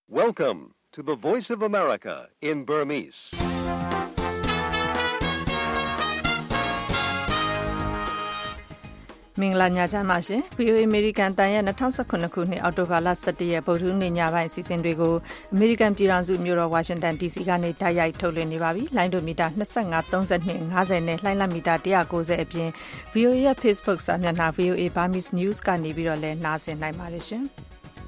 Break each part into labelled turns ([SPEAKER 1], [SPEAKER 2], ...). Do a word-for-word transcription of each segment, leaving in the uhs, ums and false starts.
[SPEAKER 1] Welcome to the Voice of America in Burmese.
[SPEAKER 2] ။မင်္ဂလာညချမ်းပါရှင်။ ဗွီအိုအေ American တန်ရဲ့၂၀၁၇ခုနှစ်အောက်တိုဘာလ၁၁ရက်ဗုဒ္ဓဟူးနေ့ညပိုင်းအစီအစဉ်တွေကို American ပြည်ထောင်စုမြို့တော် Washington ဒီ စီ ကနေတိုက်ရိုက်ထုတ်လွှင့်နေပါပြီ။လိုင်းဒိုမီတာ၂၅, ၃၂, ၅၀နဲ့လှိုင်းလတ်မီတာ၁၉၀အပြင် ဗွီအိုအေရဲ့ Facebook စာမျက်နှာ ဗွီအိုအေ Burmese News ကနေပြီးတော့လည်းနားဆင်နိုင်ပါတယ်ရှင်။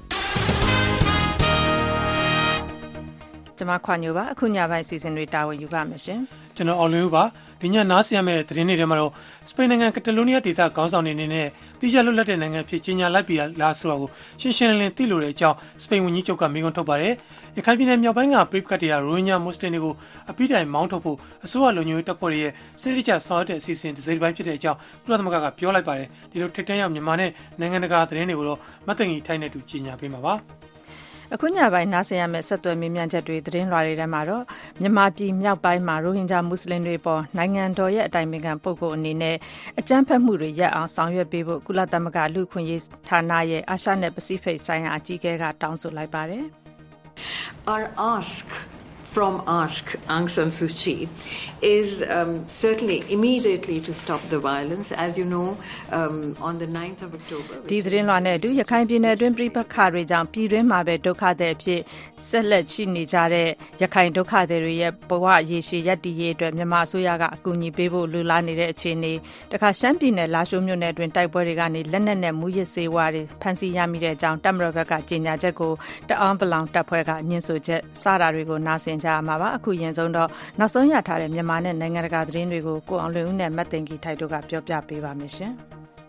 [SPEAKER 2] ကျွန်မခွာညိုပါအခုညပိုင်းအစီအစဉ်တွေတာဝန်ယူပါမယ်ရှင်
[SPEAKER 3] ။ကျွန်တော်အောင်လွင်ဦးပါဒီညနားဆင်ရမယ့်သတင်းတွေထဲမှာတော့စပိန်နိုင်ငံကက်တလိုနီးယားဒေသခေါင်းဆောင်တွေအနေနဲ့တိကျလွတ်လပ်တဲ့နိုင်ငံဖြစ်ကြီးညာလိုက်ပြီးလားဆိုတာကိုရှင်းရှင်းလင်းလင်းသိလို့တဲ့အကြောင်းစပိန်ဝန်ကြီးချုပ်ကမေးခွန်းထုတ်ပါတယ်။ရခိုင်ပြည်နယ်မြောက်ပိုင်းကပရိပက္ခတွေဟာရိုဟင်ဂျာမွတ်စလင်တွေကိုအပိတိုင်မောင်းထုတ်ဖို့အစိုးရလုံခြုံရေးတပ်ဖွဲ့တွေရဲ့စနစ်တကျဆောင်ရွက်တဲ့အစီအစဉ်တစ်စိတ်တစ်ပိုင်းဖြစ်တဲ့အကြောင်းကုလသမဂ္ဂကပြောလိုက်ပါတယ်။ဒီလိုထိပ်တန်းရောက်မြန်မာနဲ့နိုင်ငံတကာသတင်းတွေကိုတော့မတ်တငီထိုင်းနဲ့တူကြီးညာပေးမှာပါ။
[SPEAKER 2] အခုညပိုင်းနားဆင်ရမယ့်ဆက်သွယ်မြင်မြန်ချက်တွေသတင်းလွှာတွေထဲမှာတော့မြန်မာပြည်မြောက်ပိုင်းမှာရိုဟင်ဂျာမွတ်စလင်တွေပေါ်နိုင်ငံတော်ရဲ့အတိုင်ပင်ခံပုဂ္ဂိုလ်အနေနဲ့အကြမ်းဖက်မှုတွေရပ်အောင်ဆောင်ရွက်ပေးဖို့ကုလသမဂ္ဂလူ့အခွင့်အရေးဌာနရဲ့အာရှနဲ့ပစိဖိတ်ဆိုင်ရာအကြီးအကဲကတောင်းဆိုလိုက်ပါတယ်။
[SPEAKER 4] Our ask from Ask Aung San Suu Kyi is um, certainly immediately to stop the violence. As you know, um, on the ninth of October...
[SPEAKER 2] ဒီသတင်းလွှာနဲ့အတူရခိုင်ပြည်နယ်အတွင်းပြည်ပခါတွေကြောင့်ပြည်တွင်းမှာပဲဒုက္ခသည်အဖြစ်ဆက်လက်ရှိနေကြတဲ့ရခိုင်ဒုက္ခသည်တွေရဲ့ဘဝရေရှည်ရပ်တည်ရေးအတွက်မြန်မာအစိုးရကအကူအညီပေးဖို့လိုလားနေတဲ့အခြေအနေတခါရှမ်းပြည်နယ်လာရှိုးမြို့နယ်အတွင်းတိုက်ပွဲတွေကနေလက်နက်နဲ့မူရစ်စေဝါတွေဖမ်းဆီးရမိတဲ့အကြောင်းတပ်မတော်ဘက်ကကြေညာချက်ကိုတအောင်းပလောင်တပ်ဖွဲ့ကညှင်းဆိုချက်စတာတွေကိုနားဆင်ကြရမှာပါအခုရင်ဆုံးတော့နောက်ဆုံးရထားတဲ့မြန်မာနဲ့နိုင်ငံတကာသတင်းတွေကိုကိုအောင်လွင်ဦးနဲ့မတ်တင်ကီထိုက်တို့ကပြောပြပေးပါမယ်ရှင်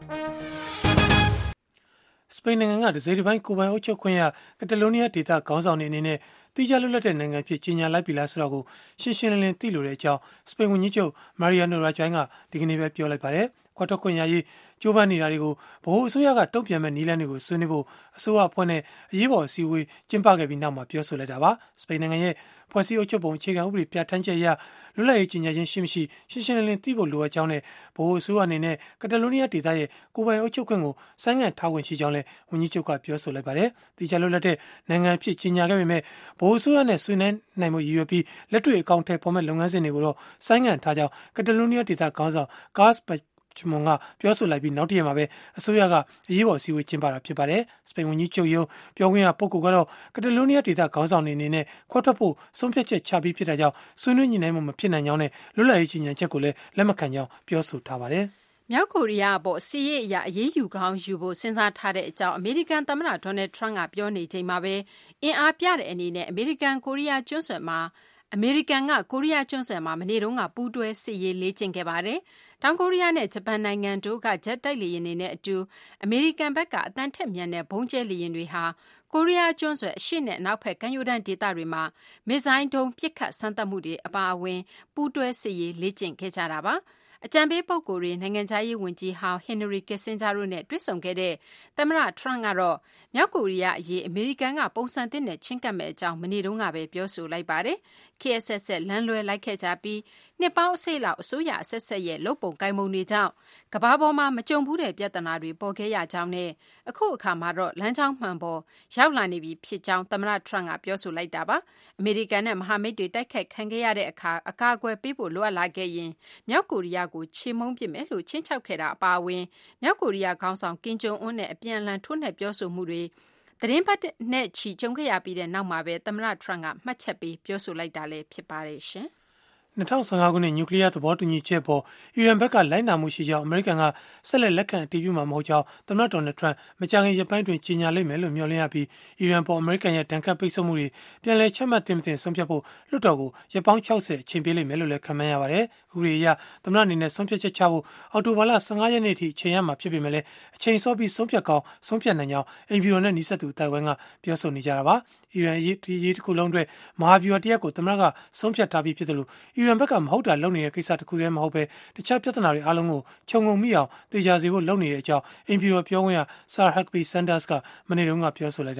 [SPEAKER 3] စပိန်နိုင်ငံကဒဇယ်ဒီပိုင်းကိုပိုင်အုပ်ချုပ်ခွင့်ရကက်တလိုနီးယားဒေသခေါင်းဆောင်တွေအနေနဲ့တိကျလွတ်လပ်တဲ့နိုင်ငံဖြစ်ကြီးညာလိုက်ပြီလားဆိုတော့ကိုရှင်းရှင်းလင်းလင်းသိလို့တဲ့အကြောင်းစပိန်ဝန်ကြီးချုပ်မာရီယာနိုရာဂျိုင်းကဒီကနေ့ပဲပြောလိုက်ပါတယ်။ခွတ်ထွက်ခွင့်ရရေးကျိုးပန်းနေတာတွေကိုဗဟိုအစိုးရကတုံ့ပြန်မဲ့နည်းလမ်းတွေကိုဆွေးနွေးဖို့အစိုးရအဖွဲ့နဲ့အရေးပေါ်အစည်းအဝေးကျင်းပခဲ့ပြီးနောက်မှာပြောဆိုလိုက်တာပါ။စပိန်နိုင်ငံရဲ့ဖွဲ့စည်းအုပ်ချုပ်ပုံအခြေခံဥပဒေပြဋ္ဌာန်းချက်အရလွတ်လပ်ရေးကြီးညာခြင်းရှိမရှိရှင်းရှင်းလင်းလင်းသိဖို့လိုအပ်ကြောင်းနဲ့ဗဟိုအစိုးရအနေနဲ့ကက်တလိုနီးယားဒေသရဲ့ကိုယ်ပိုင်အုပ်ချုပ်ခွင့်ကိုဆိုင်းငံ့ထားဝင်ရှိကြောင်းလည်းဝန်ကြီးချုပ်ကပြောဆိုလိုက်ပါတယ်။တိကျလွတ်လပ်တဲ့နိုင်ငံဖြစ်ကြီးညာခဲ့ပေမဲ့ဗဟိုအစိုးရနဲ့ဆွေးနွေးနိုင်မှုရည်ရွယ်ပြီးလက်တွေ့အကောင့်ထဲပေါ်မဲ့လုပ်ငန်းစဉ်တွေကိုတော့ဆိုင်းငံ့ထားကြောင်းကက်တလိုနီးယားဒေသခေါင်းဆောင်ကားစ်ချမွန်ကပြောဆိုလိုက်ပြီးနောက်တရက်မှာပဲအစိုးရကအရေးပေါ်အစည်းအဝေးကျင်းပတာဖြစ်ပါတယ်။စပိန်ဝန်ကြီးချုပ်ရုံးပြောခွင့်ရပုဂ္ဂိုလ်ကတော့ကက်တလိုနီးယားဒေသခေါင်းဆောင်တွေအနေနဲ့ခွဲထွက်ဖို့ဆုံးဖြတ်ချက်ချပြီးဖြစ်တာကြောင့်ဆွေးနွေးညှိနှိုင်းမှုမဖြစ်နိုင်ကြောင်းနဲ့လွတ်လပ်ရေးကြီးညာချက်ကိုလည်းလက်မခံကြောင်းပြောဆိုထားပါတယ်
[SPEAKER 5] ။မြောက်ကိုရီးယားအပေါ်စီးရေးအရာအရေးယူကောင်းယူဖို့စဉ်းစားထားတဲ့အကြောင်းအမေရိကန်သမ္မတဒေါ်နယ်ထရန့်ကပြောနေချိန်မှာပဲအင်အားပြတဲ့အနေနဲ့အမေရိကန်ကိုရီးယားကျွန်းဆွယ်မှာအမေရိကန်ကကိုရီးယားကျွန်းဆွယ်မှာမနေ့တုန်းကပူးတွဲစစ်ရေးလေ့ကျင့်ခဲ့ပါတယ်။တောင်ကိုရီးယားနဲ့ဂျပန်နိုင်ငံတို့ကဂျက်တိုက်လေယာဉ်တွေနဲ့အတူအမေရိကန်ဘက်ကအတန်းထက်မြန်တဲ့ဘုံကျဲလေယာဉ်တွေဟာကိုရီးယားကျွန်းဆွယ်အရှေ့နဲ့အနောက်ဘက်ကမ်းရိုးတန်းဒေသတွေမှာမစ်ဇိုင်းဒုံးပစ်ခတ်စမ်းသပ်မှုတွေအပါအဝင်ပူးတွဲစစ်ရေးလေ့ကျင့်ခဲ့ကြတာပါ။အကြံပေးပုဂ္ဂိုလ်တွေနိုင်ငံခြားရေးဝန်ကြီးဟောင်းဟင်နရီကစ်ဆင်ဂျာတို့နဲ့တွေ့ဆုံခဲ့တဲ့သမ္မတထရန့်ကတော့မြောက်ကိုရီးယားအရေးအမေရိကန်ကပုံစံသစ်နဲ့ချင်းကပ်မဲ့အကြောင်းမနေ့တုန်းကပဲပြောဆိုလိုက်ပါတယ်။ ခေတ်အဆက်ဆက်လမ်းလွဲလိုက်ခဲ့ကြပြီးနှစ်ပေါင်းအစိတ်လောက်အစိုးရအဆက်ဆက်ရဲ့လုပ်ပုံကိုင်ပုံတွေကြောင့်ကမ္ဘာပေါ်မှာမကြုံဘူးတဲ့ပြဿနာတွေပေါ်ခဲ့ရကြောင်းနဲ့အခုအခါမှာတော့လမ်းကြောင်းမှန်ပေါ်ရောက်လာနေပြီဖြစ်ကြောင်းသမ္မတထရန့်ကပြောဆိုလိုက်တာပါ။အမေရိကန်နဲ့မဟာမိတ်တွေတိုက်ခိုက်ခံခဲ့ရတဲ့အခါအကာအကွယ်ပေးဖို့လိုအပ်လာခဲ့ရင်မြောက်ကိုရီးယားကိုချေမှုန်းပစ်မယ်လို့ချင်းချောက်ခဲ့တာအပါအဝင်မြောက်ကိုရီးယားခေါင်းဆောင်ကင်ဂျုံအွန်းနဲ့အပြန်အလှန်ထိုးနှက်ပြောဆိုမှုတွေသတင်းပတ်နဲ့ချီကြုံခဲ့ရပြီးတဲ့နောက်မှာပဲသမ္မတထရန့်ကမှတ်ချက်ပေးပြောဆိုလိုက်တာလည်းဖြစ်ပါတယ်ရှင်။
[SPEAKER 3] ၂၀၁၅ခုနှစ်နျူကလ িয়ার သဘောတူညီချက်ပေါ်အီရန်ဘက်ကလိုက်နာမှုရှိကြောင်းအမေရိကန်ကဆက်လက်လက်ခံအတည်ပြုမှာမဟုတ်ကြောင်းသမ္မတဒေါ်နယ်ထရန့်မကြာခင်ရက်ပိုင်းတွင်ကြေညာလိမ့်မယ်လို့မျှော်လင့်ရပြီးအီရန်ပေါ်အမေရိကန်ရဲ့ဒဏ်ခတ်ပိတ်ဆို့မှုတွေပြန်လည်ချမှတ်သင့်မသင့်ဆုံးဖြတ်ဖို့လွှတ်တော်ကိုရက်ပေါင်း၆၀အချိန်ပေးလိမ့်မယ်လို့လည်းခန့်မှန်းရပါတယ်။ဥပဒေအရသမ္မတအနေနဲ့ဆုံးဖြတ်ချက်ချဖို့အောက်တိုဘာလ၁၅ရက်နေ့ထိအချိန်ရမှာဖြစ်ပေမဲ့လည်းအချိန်စောပြီးဆုံးဖြတ်ကောင်းဆုံးဖြတ်နိုင်ကြောင်းအိမ်ဖြူတော်နဲ့နှိစက်သူတိုင်ဝမ်ကပြောဆိုနေကြတာပါ။အီရန်အရေးတစ်ခုလုံးအတွက်မဟာဗျူဟာတရက်ကိုသမ္မတကဆုံးဖြတ်ထားပြီးဖြစ်တယ်လို့အီရန်ဘက်ကမဟုတ်တာလုပ်နေတဲ့ကိစ္စတစ်ခုတည်းမဟုတ်ပဲတခြားပြဿနာတွေအားလုံးကိုခြုံငုံမိအောင်တေချာစေဖို့လုပ်နေတဲ့အကြောင်းအိမ်ဖြူတော်ပြောခွင့်ရဆာဟက်ဘီဆန်ဒါစ်ကမနေ့တုန်းကပြောဆိုလိုက်တာပါ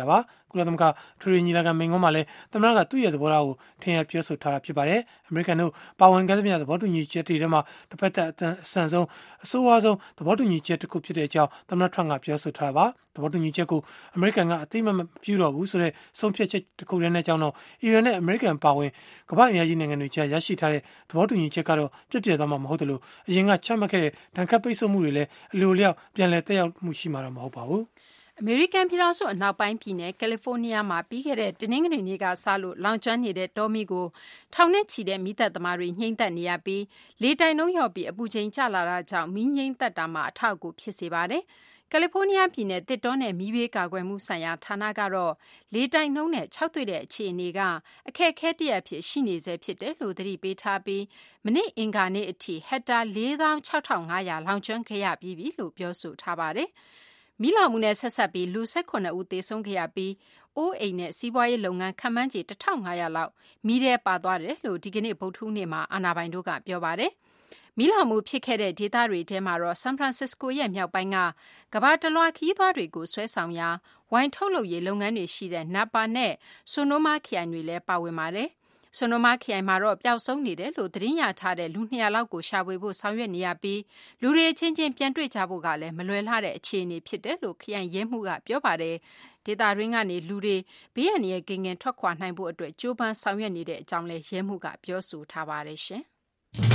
[SPEAKER 3] ကုလသမဂ္ဂထရီညီလာခံမိန့်ခွန်းမှာလည်းသမ္မတကသူ့ရဲ့သဘောထားကိုထင်ရပြောဆိုထားတာဖြစ်ပါတယ်။အမေရိကန်တို့ပါဝင်ခဲ့သမျှသဘောတူညီချက်တွေထဲမှာတစ်ဖက်သက်အဆန်ဆုံးအဆိုးဝါးဆုံးသဘောတူညီချက်တစ်ခုဖြစ်တဲ့အကြောင်းသမ္မတထရန့်ကပြောဆိုထားတာပါ။သဘောတူညီချက်ကိုအမေရိကန်ကအသိအမှတ်မပြုတော့ဘူးဆိုတဲ့ဆုံးဖြတ်ချက်တစ်ခုတည်းနဲ့ကြောင်းတော့အီရန်နဲ့အမေရိကန်ပါဝင်ကမ္ဘာ့အင်အားကြီးနိုင်ငံတွေကြားရရှိထားတဲ့သဘောတူညီချက်ကတော့ပြည့်ပြည့်သွားမှာမဟုတ်တယ်လို့အရင်ကချမှတ်ခဲ့တဲ့ဒဏ်ခတ်ပိတ်ဆို့မှုတွေလည်းအလိုလျောက်ပြန်လည်သက်ရောက်မှုရှိမှာတော့မဟုတ်ပါဘူး
[SPEAKER 5] ။အမေရိကန်ပြည်ထောင်စုအနောက်ပိုင်းပြည်နယ်ကယ်လီဖိုးနီးယားမှာပြီးခဲ့တဲ့တနင်္ဂနွေနေ့ကစလို့လောင်ကျွမ်းနေတဲ့တောမီးကိုထောင်နဲ့ချီတဲ့မီးသတ်သမားတွေညှိမ့်သက်နေရပြီးလေတိုင်နှုန်းလျော့ပြီးအပူချိန်ကျလာတာကြောင့်မီးငြိမ်းသက်တာမှာအထောက်အကူဖြစ်စေပါတယ်။ကယ်လီဖိုးနီးယားပြည်နယ်တစ်တောနဲ့မီးဘေးကာကွယ်မှုဆိုင်ရာဌာနကတော့လေတိုင်နှုန်းနဲ့ခြောက်သွေ့တဲ့အခြေအနေကအခက်အခဲတရဖြစ်ရှိနေစေဖြစ်တယ်လို့သတိပေးထားပြီးမနေ့အင်္ဂါနေ့အထိဟက်တာလေးသောင်းခြောက်ထောင်ငါးရာလောင်ကျွမ်းခဲ့ရပြီးပြီလို့ပြောဆိုထားပါတယ်။မီးလောင်မှုနဲ့ဆက်ဆက်ပြီးလူ၁၈ဦးသေဆုံးခဲ့ရပြီးအိုးအိမ်နဲ့စီးပွားရေးလုပ်ငန်းခန့်မှန်းခြေတစ်ထောင်ငါးရာလောက်မီးထဲပါသွားတယ်လို့ဒီကနေ့ဗုဒ္ဓဟူးနေ့မှာအာဏာပိုင်တို့ကပြောပါတယ်။မီးလောင်မှုဖြစ်ခဲ့တဲ့ဒေသတွေထဲမှာတော့ဆန်ဖရန်စစ္စကိုရဲ့မြောက်ပိုင်းကကမ္ဘာတလွှားခရီးသွားတွေကိုဆွဲဆောင်ရာဝိုင်ထုတ်လုပ်ရေးလုပ်ငန်းတွေရှိတဲ့နပါနဲ့ဆိုနိုမာခရိုင်တွေလည်းပါဝင်ပါတယ်။ဆိုနိုမာခရိုင်မှာတော့ပျောက်ဆုံးနေတယ်လို့သတင်းရထားတဲ့လူနှစ်ရာလောက်ကိုရှာဖွေဖို့ဆောင်ရွက်နေရပြီးလူတွေချင်းချင်းပြန်တွေ့ကြဖို့ကလည်းမလွယ်လှတဲ့အခြေအနေဖြစ်တယ်လို့ခရိုင်ရဲမှုကပြောပါတယ်။ဒေသရင်းကနေလူတွေဘေးရန်ရဲ့ကင်ကင်ထွက်ခွာနိုင်ဖို့အတွက်ကြိုးပမ်းဆောင်ရွက်နေတဲ့အကြောင်းလည်းရဲမှုကပြောဆိုထားပါတယ်ရှင်။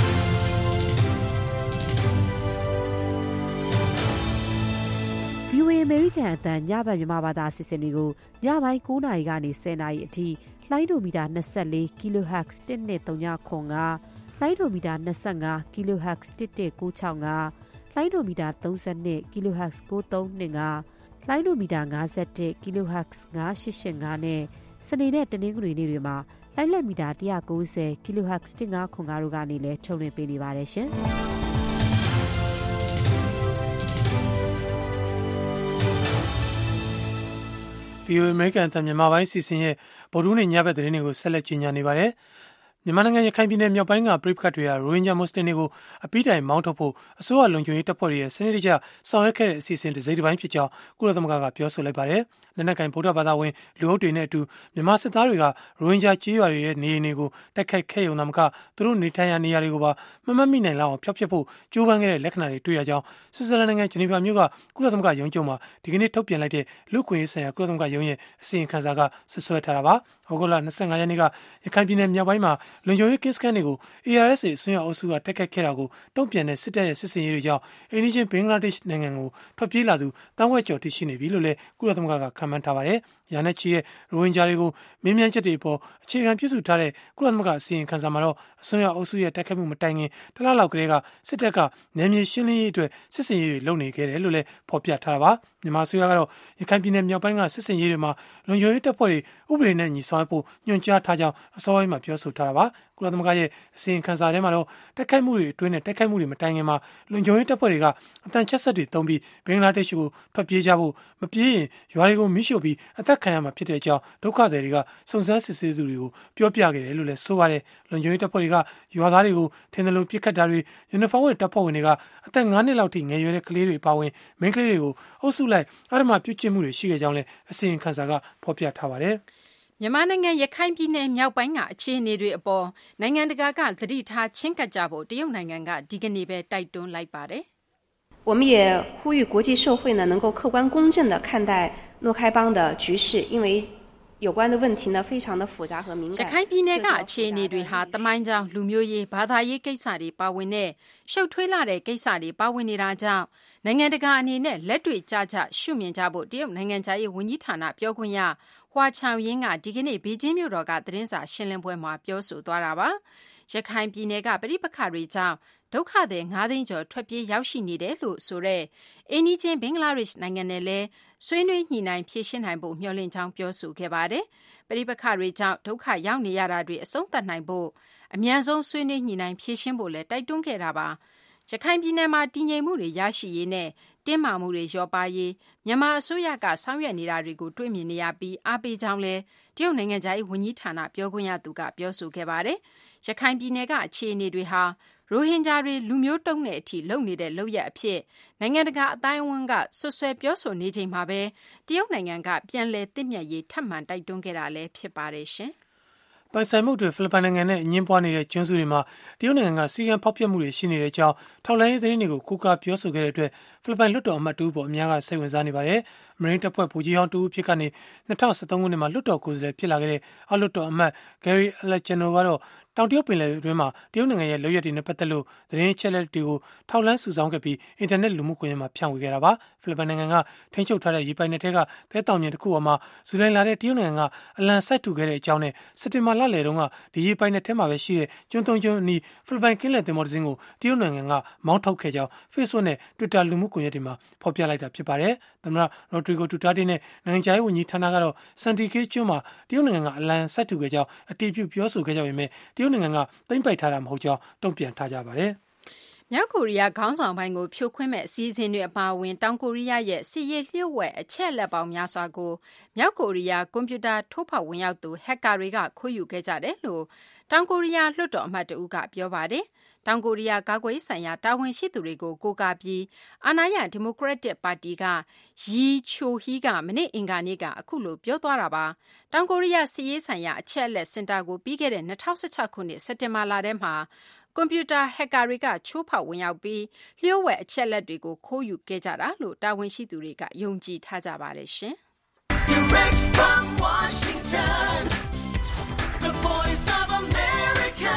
[SPEAKER 6] ဗီအိုအေ American အသံညဘက်မြန်မာဘာသာအစီအစဉ်တွေကိုညပိုင်း၉နာရီကနေ၁၀နာရီအထိလိုင်းဒိုမီတာ၂၄ kilohertz တစ်နှစ်၃ညခွန်၅လိုင်းဒိုမီတာ၂၅ kilohertz တစ်တစ်၉၆၅လိုင်းဒိုမီတာ၃၂ kilohertz ၉၃၂၅လိုင်းဒိုမီတာ၅၁ kilohertz ၅၈၈၅နဲ့စနေနဲ့တနင်္ဂနွေနေ့တွေမှာလိုင်းလက်မီတာ၁၉၀ kilohertz တစ်၅ခွန်၅တို့ကနေလည်းထုတ်လွှင့်ပေးနေပါတယ်ရှင်။
[SPEAKER 3] ဗီအိုအေ American အသံမြန်မာပိုင်းစီစဉ်ရဲ့ဗုဒ္ဓဟူးနေ့ညဘက်သတင်းတွေကိုဆက်လက်ကြီးညာနေပါတယ်။မြန်မာနိုင်ငံရခိုင်ပြည်နယ်မြောက်ပိုင်းကပြည်ပခတ်တွေဟာရိုဟင်ဂျာမွတ်စလင်တွေကိုအပိတိုင်မောင်းထုတ်ဖို့အစိုးရလုံခြုံရေးတပ်ဖွဲ့တွေရဲ့စနစ်တကျဆောင်ရွက်ခဲ့တဲ့အစီအစဉ်တစ်စိတ်တစ်ပိုင်းဖြစ်ကြောင်းကုလသမဂ္ဂကပြောဆိုလိုက်ပါတယ်။လက်နက်ကင်ဗုဒ္ဓဘာသာဝင်လူအုပ်တွေနဲ့အတူမြန်မာစစ်သားတွေကရိုဟင်ဂျာကြေးရွာတွေရဲ့နေအိမ်တွေကိုတိုက်ခိုက်ခဲ့ရုံသာမကသူတို့နေထိုင်ရာနေရာတွေကိုပါမမှတ်မိနိုင်လောက်အောင်ဖျောက်ဖျက်ဖို့ကြိုးပမ်းခဲ့တဲ့လက္ခဏာတွေတွေ့ရကြောင်းဆွစ်ဇာလန်နိုင်ငံဂျနီဗာမြို့ကကုလသမဂ္ဂရုံးချုပ်မှာဒီကနေ့ထုတ်ပြန်လိုက်တဲ့လူ့အခွင့်အရေးဆိုင်ရာကုလသမဂ္ဂရုံးရဲ့အစီရင်ခံစာကဆွဆွဲထားတာပါ။ဩဂုတ်လ၂၅ရက်နေ့ကရခိုင်ပြည်နယ်မြောက်ပိုင်းမှာလုံခြုံရေးကင်းစခန်းတွေကို A R S A အစွန်းရောက်အုပ်စုကတိုက်ခိုက်ခဲ့တာကိုတုံ့ပြန်တဲ့စစ်တပ်ရဲ့စစ်စင်ရေးတွေကြောင့်အိန္ဒိယဘင်္ဂလားဒေ့ရှ်နိုင်ငံကိုထွက်ပြေးလာသူတန်းဝက်ကျော်ထိရှိနေပြီလို့လည်းကုလသမဂ္ဂကခန့်မှန်းထားပါတယ်။ရာနဲ့ချီရဲ့ရိုဟင်ဂျာတွေကိုမင်းမြန်ချက်တွေအပေါ်အခြေခံပြုစုထားတဲ့ကုလသမဂ္ဂအစီရင်ခံစာမှာတော့အစွန်းရောက်အုပ်စုရဲ့တိုက်ခိုက်မှုမတိုင်ခင်တလလောက်ကလေးကစစ်တပ်ကနယ်မြေရှင်းလင်းရေးအတွက်စစ်စင်ရေးတွေလုပ်နေခဲ့တယ်လို့လည်းဖော်ပြထားတာပါ။မြန်မာအစိုးရကတော့ရခိုင်ပြည်နယ်မြောက်ပိုင်းကစစ်စင်ရေးတွေမှာလုံခြုံရေးတပ်ဖွဲ့တွေဥပဒေနဲ့ညီဆောင်ဖို့ညွှန်ကြားထားကြောင်းအစောပိုင်းမှာပြောဆိုထားတာပါ။ကုလသမဂ္ဂရဲ့အစီရင်ခံစာထဲမှာတော့တိုက်ခိုက်မှုတွေအတွင်းနဲ့တိုက်ခိုက်မှုတွေမတိုင်ခင်မှာလုံခြုံရေးတပ်ဖွဲ့တွေကအတန်ချက်ဆက်တွေတုံးပြီးဘင်္ဂလားဒေ့ရှ်ကိုထွက်ပြေးကြဖို့မပြေးရင်ရွာတွေကိုမိရှို့ပြီးအသက်ခံရမှာဖြစ်တဲ့အကြောင်းဒုက္ခသည်တွေကစုံစမ်းစစ်ဆေးသူတွေကိုပြောပြခဲ့တယ်လို့လည်းဆိုပါတယ်။လုံခြုံရေးတပ်ဖွဲ့တွေကရွာသားတွေကိုထင်တယ်လို့ပြစ်ခတ်တာတွေယူနီဖောင်းဝတ်တပ်ဖွဲ့ဝင်တွေကအသက်၅နှစ်လောက်ထိငယ်ရွယ်တဲ့ကလေးတွေပါဝင်မိန်းကလေးတွေကိုအုပ်စုလိုက်အဓမ္မပြုကျင့်မှုတွေရှိခဲ့ကြောင်းလည်းအစီရင်ခံစာကဖော်ပြထားပါတယ်
[SPEAKER 5] ။မြန်မာနိုင်ငံရခိုင်ပြည်နယ်မြောက်ပိုင်းကအခြေအနေတွေအပေါ်နိုင်ငံတကာကသတိထားချင်းကပ်ကြဖို့တရုတ်နိုင်ငံကဒီကနေ့ပဲတိုက်တွန်းလိုက်ပါတယ်
[SPEAKER 7] ။我们也呼吁国际社会呢能够客观公正地看待诺开邦的局势，因为有关的问题呢非常的复杂和敏感。
[SPEAKER 5] ရခိုင်ပြည်နယ်ကအခြေအနေတွေဟာတမိုင်းကြောင်လူမျိုးရေးဘာသာရေးကိစ္စတွေပါဝင်တဲ့ရှုပ်ထွေးလာတဲ့ကိစ္စတွေပါဝင်နေတာကြောင့်နိုင်ငံတကာအနေနဲ့လက်တွေ့ကြကြရှုမြင်ကြဖို့တရုတ်နိုင်ငံခြားရေးဝန်ကြီးဌာနပြောခွင့်ရဟွာချောင်ယင်းကဒီကနေ့ဘေကျင်းမြို့တော်ကသတင်းစာရှင်းလင်းပွဲမှာပြောဆိုသွားတာပါ။ရခိုင်ပြည်နယ်ကပြည်ပခါတွေကြောင့်ဒုက္ခသည်၅သိန်းကျော်ထွက်ပြေးရောက်ရှိနေတယ်လို့ဆိုတဲ့အိန္ဒိချင်းဘင်္ဂလားဒေ့ရှ်နိုင်ငံနဲ့လည်းဆွေးနွေးညှိနှိုင်းဖြေရှင်းနိုင်ဖို့မျှော်လင့်ကြောင်းပြောဆိုခဲ့ပါတယ်။ပြည်ပခါတွေကြောင့်ဒုက္ခရောက်နေရတာတွေအဆုံးသတ်နိုင်ဖို့အမြန်ဆုံးဆွေးနွေးညှိနှိုင်းဖြေရှင်းဖို့လည်းတိုက်တွန်းခဲ့တာပါ။ရခိုင်ပြည်နယ်မှာတည်ငြိမ်မှုတွေရရှိရေးနဲ့တင်းမာမှုတွေလျော့ပါးရေးမြန်မာအစိုးရကဆောင်ရွက်နေတာတွေကိုတွေ့မြင်နေရပြီးအားပေးကြောင်းလည်းတရုတ်နိုင်ငံခြားရေးဝန်ကြီးဌာနပြောခွင့်ရသူကပြောဆိုခဲ့ပါတယ်။ရခိုင်ပြည်နယ်ကအခြေအနေတွေဟာရိုဟင်ဂျာတွေလူမျိုးတုံးတဲ့အထိလုပ်နေတဲ့လုပ်ရက်အဖြစ်နိုင်ငံတကာအတိုင်းအဝန်းကဆွဆွဲပြောဆိုနေချိန်မှာပဲတရုတ်နိုင်ငံကပြန်လည်သင့်မြတ်ရေးထပ်မံတိုက်တွန်းခဲ့တာလည်းဖြစ်ပါတယ်ရှင်
[SPEAKER 3] ။ပိုင်ဆိုင်မှုတွေဖိလစ်ပိုင်နိုင်ငံနဲ့အငင်းပွားနေတဲ့ကျွန်းစုတွေမှာတရုတ်နိုင်ငံကစီကံဖောက်ဖျက်မှုတွေရှိနေတဲ့အကြောင်းထောက်လှမ်းရေးသတင်းတွေကိုကိုးကားပြောဆိုခဲ့တဲ့အတွက်ဖိလစ်ပိုင်လွှတ်တော်အမတ်တူပေါ်အများကစိတ်ဝင်စားနေပါတယ်။မရင်းတပ်ဖွဲ့ဗိုလ်ကြီးဟောင်းတူဖြစ်ကနေ၂၀၁၃ခုနှစ်မှာလွှတ်တော်ကိုယ်စားလှယ်ဖြစ်လာခဲ့တဲ့အောက်လွှတ်တော်အမတ် Gary Alejandro ကတော့တောင်တရုတ်ပင်လယ်အတွင်းမှာတရုတ်နိုင်ငံရဲ့လုပ်ရက်တွေနဲ့ပတ်သက်လို့သတင်းအချက်အလက်တွေကိုထောက်လှမ်းစုဆောင်းခဲ့ပြီးအင်တာနက်လူမှုကွန်ရက်မှာဖြန့်ဝေခဲ့တာပါ။ဖိလစ်ပိုင်နိုင်ငံကထိန်းချုပ်ထားတဲ့ရေပိုင်နယ်ထဲကသဲတောင်မြစ်တစ်ခုပေါ်မှာဇူလိုင်လထဲတရုတ်နိုင်ငံကအလံစိုက်ထူခဲ့တဲ့အကြောင်းနဲ့စက်တင်ဘာလလယ်တုန်းကဒီရေပိုင်နယ်ထဲမှာပဲရှိတဲ့ကျွန်းသုံးကျွန်းအနီးဖိလစ်ပိုင်ကင်းလယ်သင်္ဘောတစ်စင်းကိုတရုတ်နိုင်ငံကမောင်းထုတ်ခဲ့ကြောင်း Facebook နဲ့ Twitter လူမှုကွန်ရက်တွေမှာဖော်ပြလိုက်တာဖြစ်ပါတယ်။သမ္မတရိုဒရီဂိုဒူတာတေနဲ့နိုင်ငံခြားရေးဝန်ကြီးဌာနကတော့စန်တီကေးကျွန်းမှာတရုတ်နိုင်ငံကအလံစိုက်ထူခဲ့ကြောင်းအတည်ပြုပြောဆိုခဲ့ကြပေမဲ့တရုတ်နိုင်ငံကသိမ်းပိုက်ထားတာမဟုတ်ကြောင်းတုံ့ပြန်ထားကြပါတယ်
[SPEAKER 5] ။မြောက်ကိုရီးယားခေါင်းဆောင်ပိုင်းကိုဖြိုခွင်းမဲ့အစည်းအဝေးတွေအပါအဝင်တောင်ကိုရီးယားရဲ့စစ်ရေးလျှို့ဝှက်အချက်လက်ပေါင်းများစွာကိုမြောက်ကိုရီးယားကွန်ပျူတာထိုးဖောက်ဝင်ရောက်သူဟက်ကာတွေကခိုးယူခဲ့ကြတယ်လို့တောင်ကိုရီးယားလွှတ်တော်အမတ်တဦးကပြောပါတယ်။တောင်ကိုရီးယားကာကွယ်ရေးဆိုင်ရာတာဝန်ရှိသူတွေကိုကိုးကားပြီးအာဏာရဒီမိုကရက်တစ်ပါတီကရီချိုဟီကမနေ့အင်္ဂါနေ့ကအခုလိုပြောသွားတာပါ။တောင်ကိုရီးယားစစ်ရေးဆိုင်ရာအချက်အလက်စင်တာကိုပြီးခဲ့တဲ့၂၀၁၆ခုနှစ်စက်တင်ဘာလထဲမှာကွန်ပျူတာဟက်ကာတွေကချိုးဖောက်ဝင်ရောက်ပြီးလျှို့ဝှက်အချက်လက်တွေကိုခိုးယူခဲ့ကြတာလို့တာဝန်ရှိသူတွေကယုံကြည်ထားကြပါတယ်ရှင်။ Direct from Washington, the Voice of America,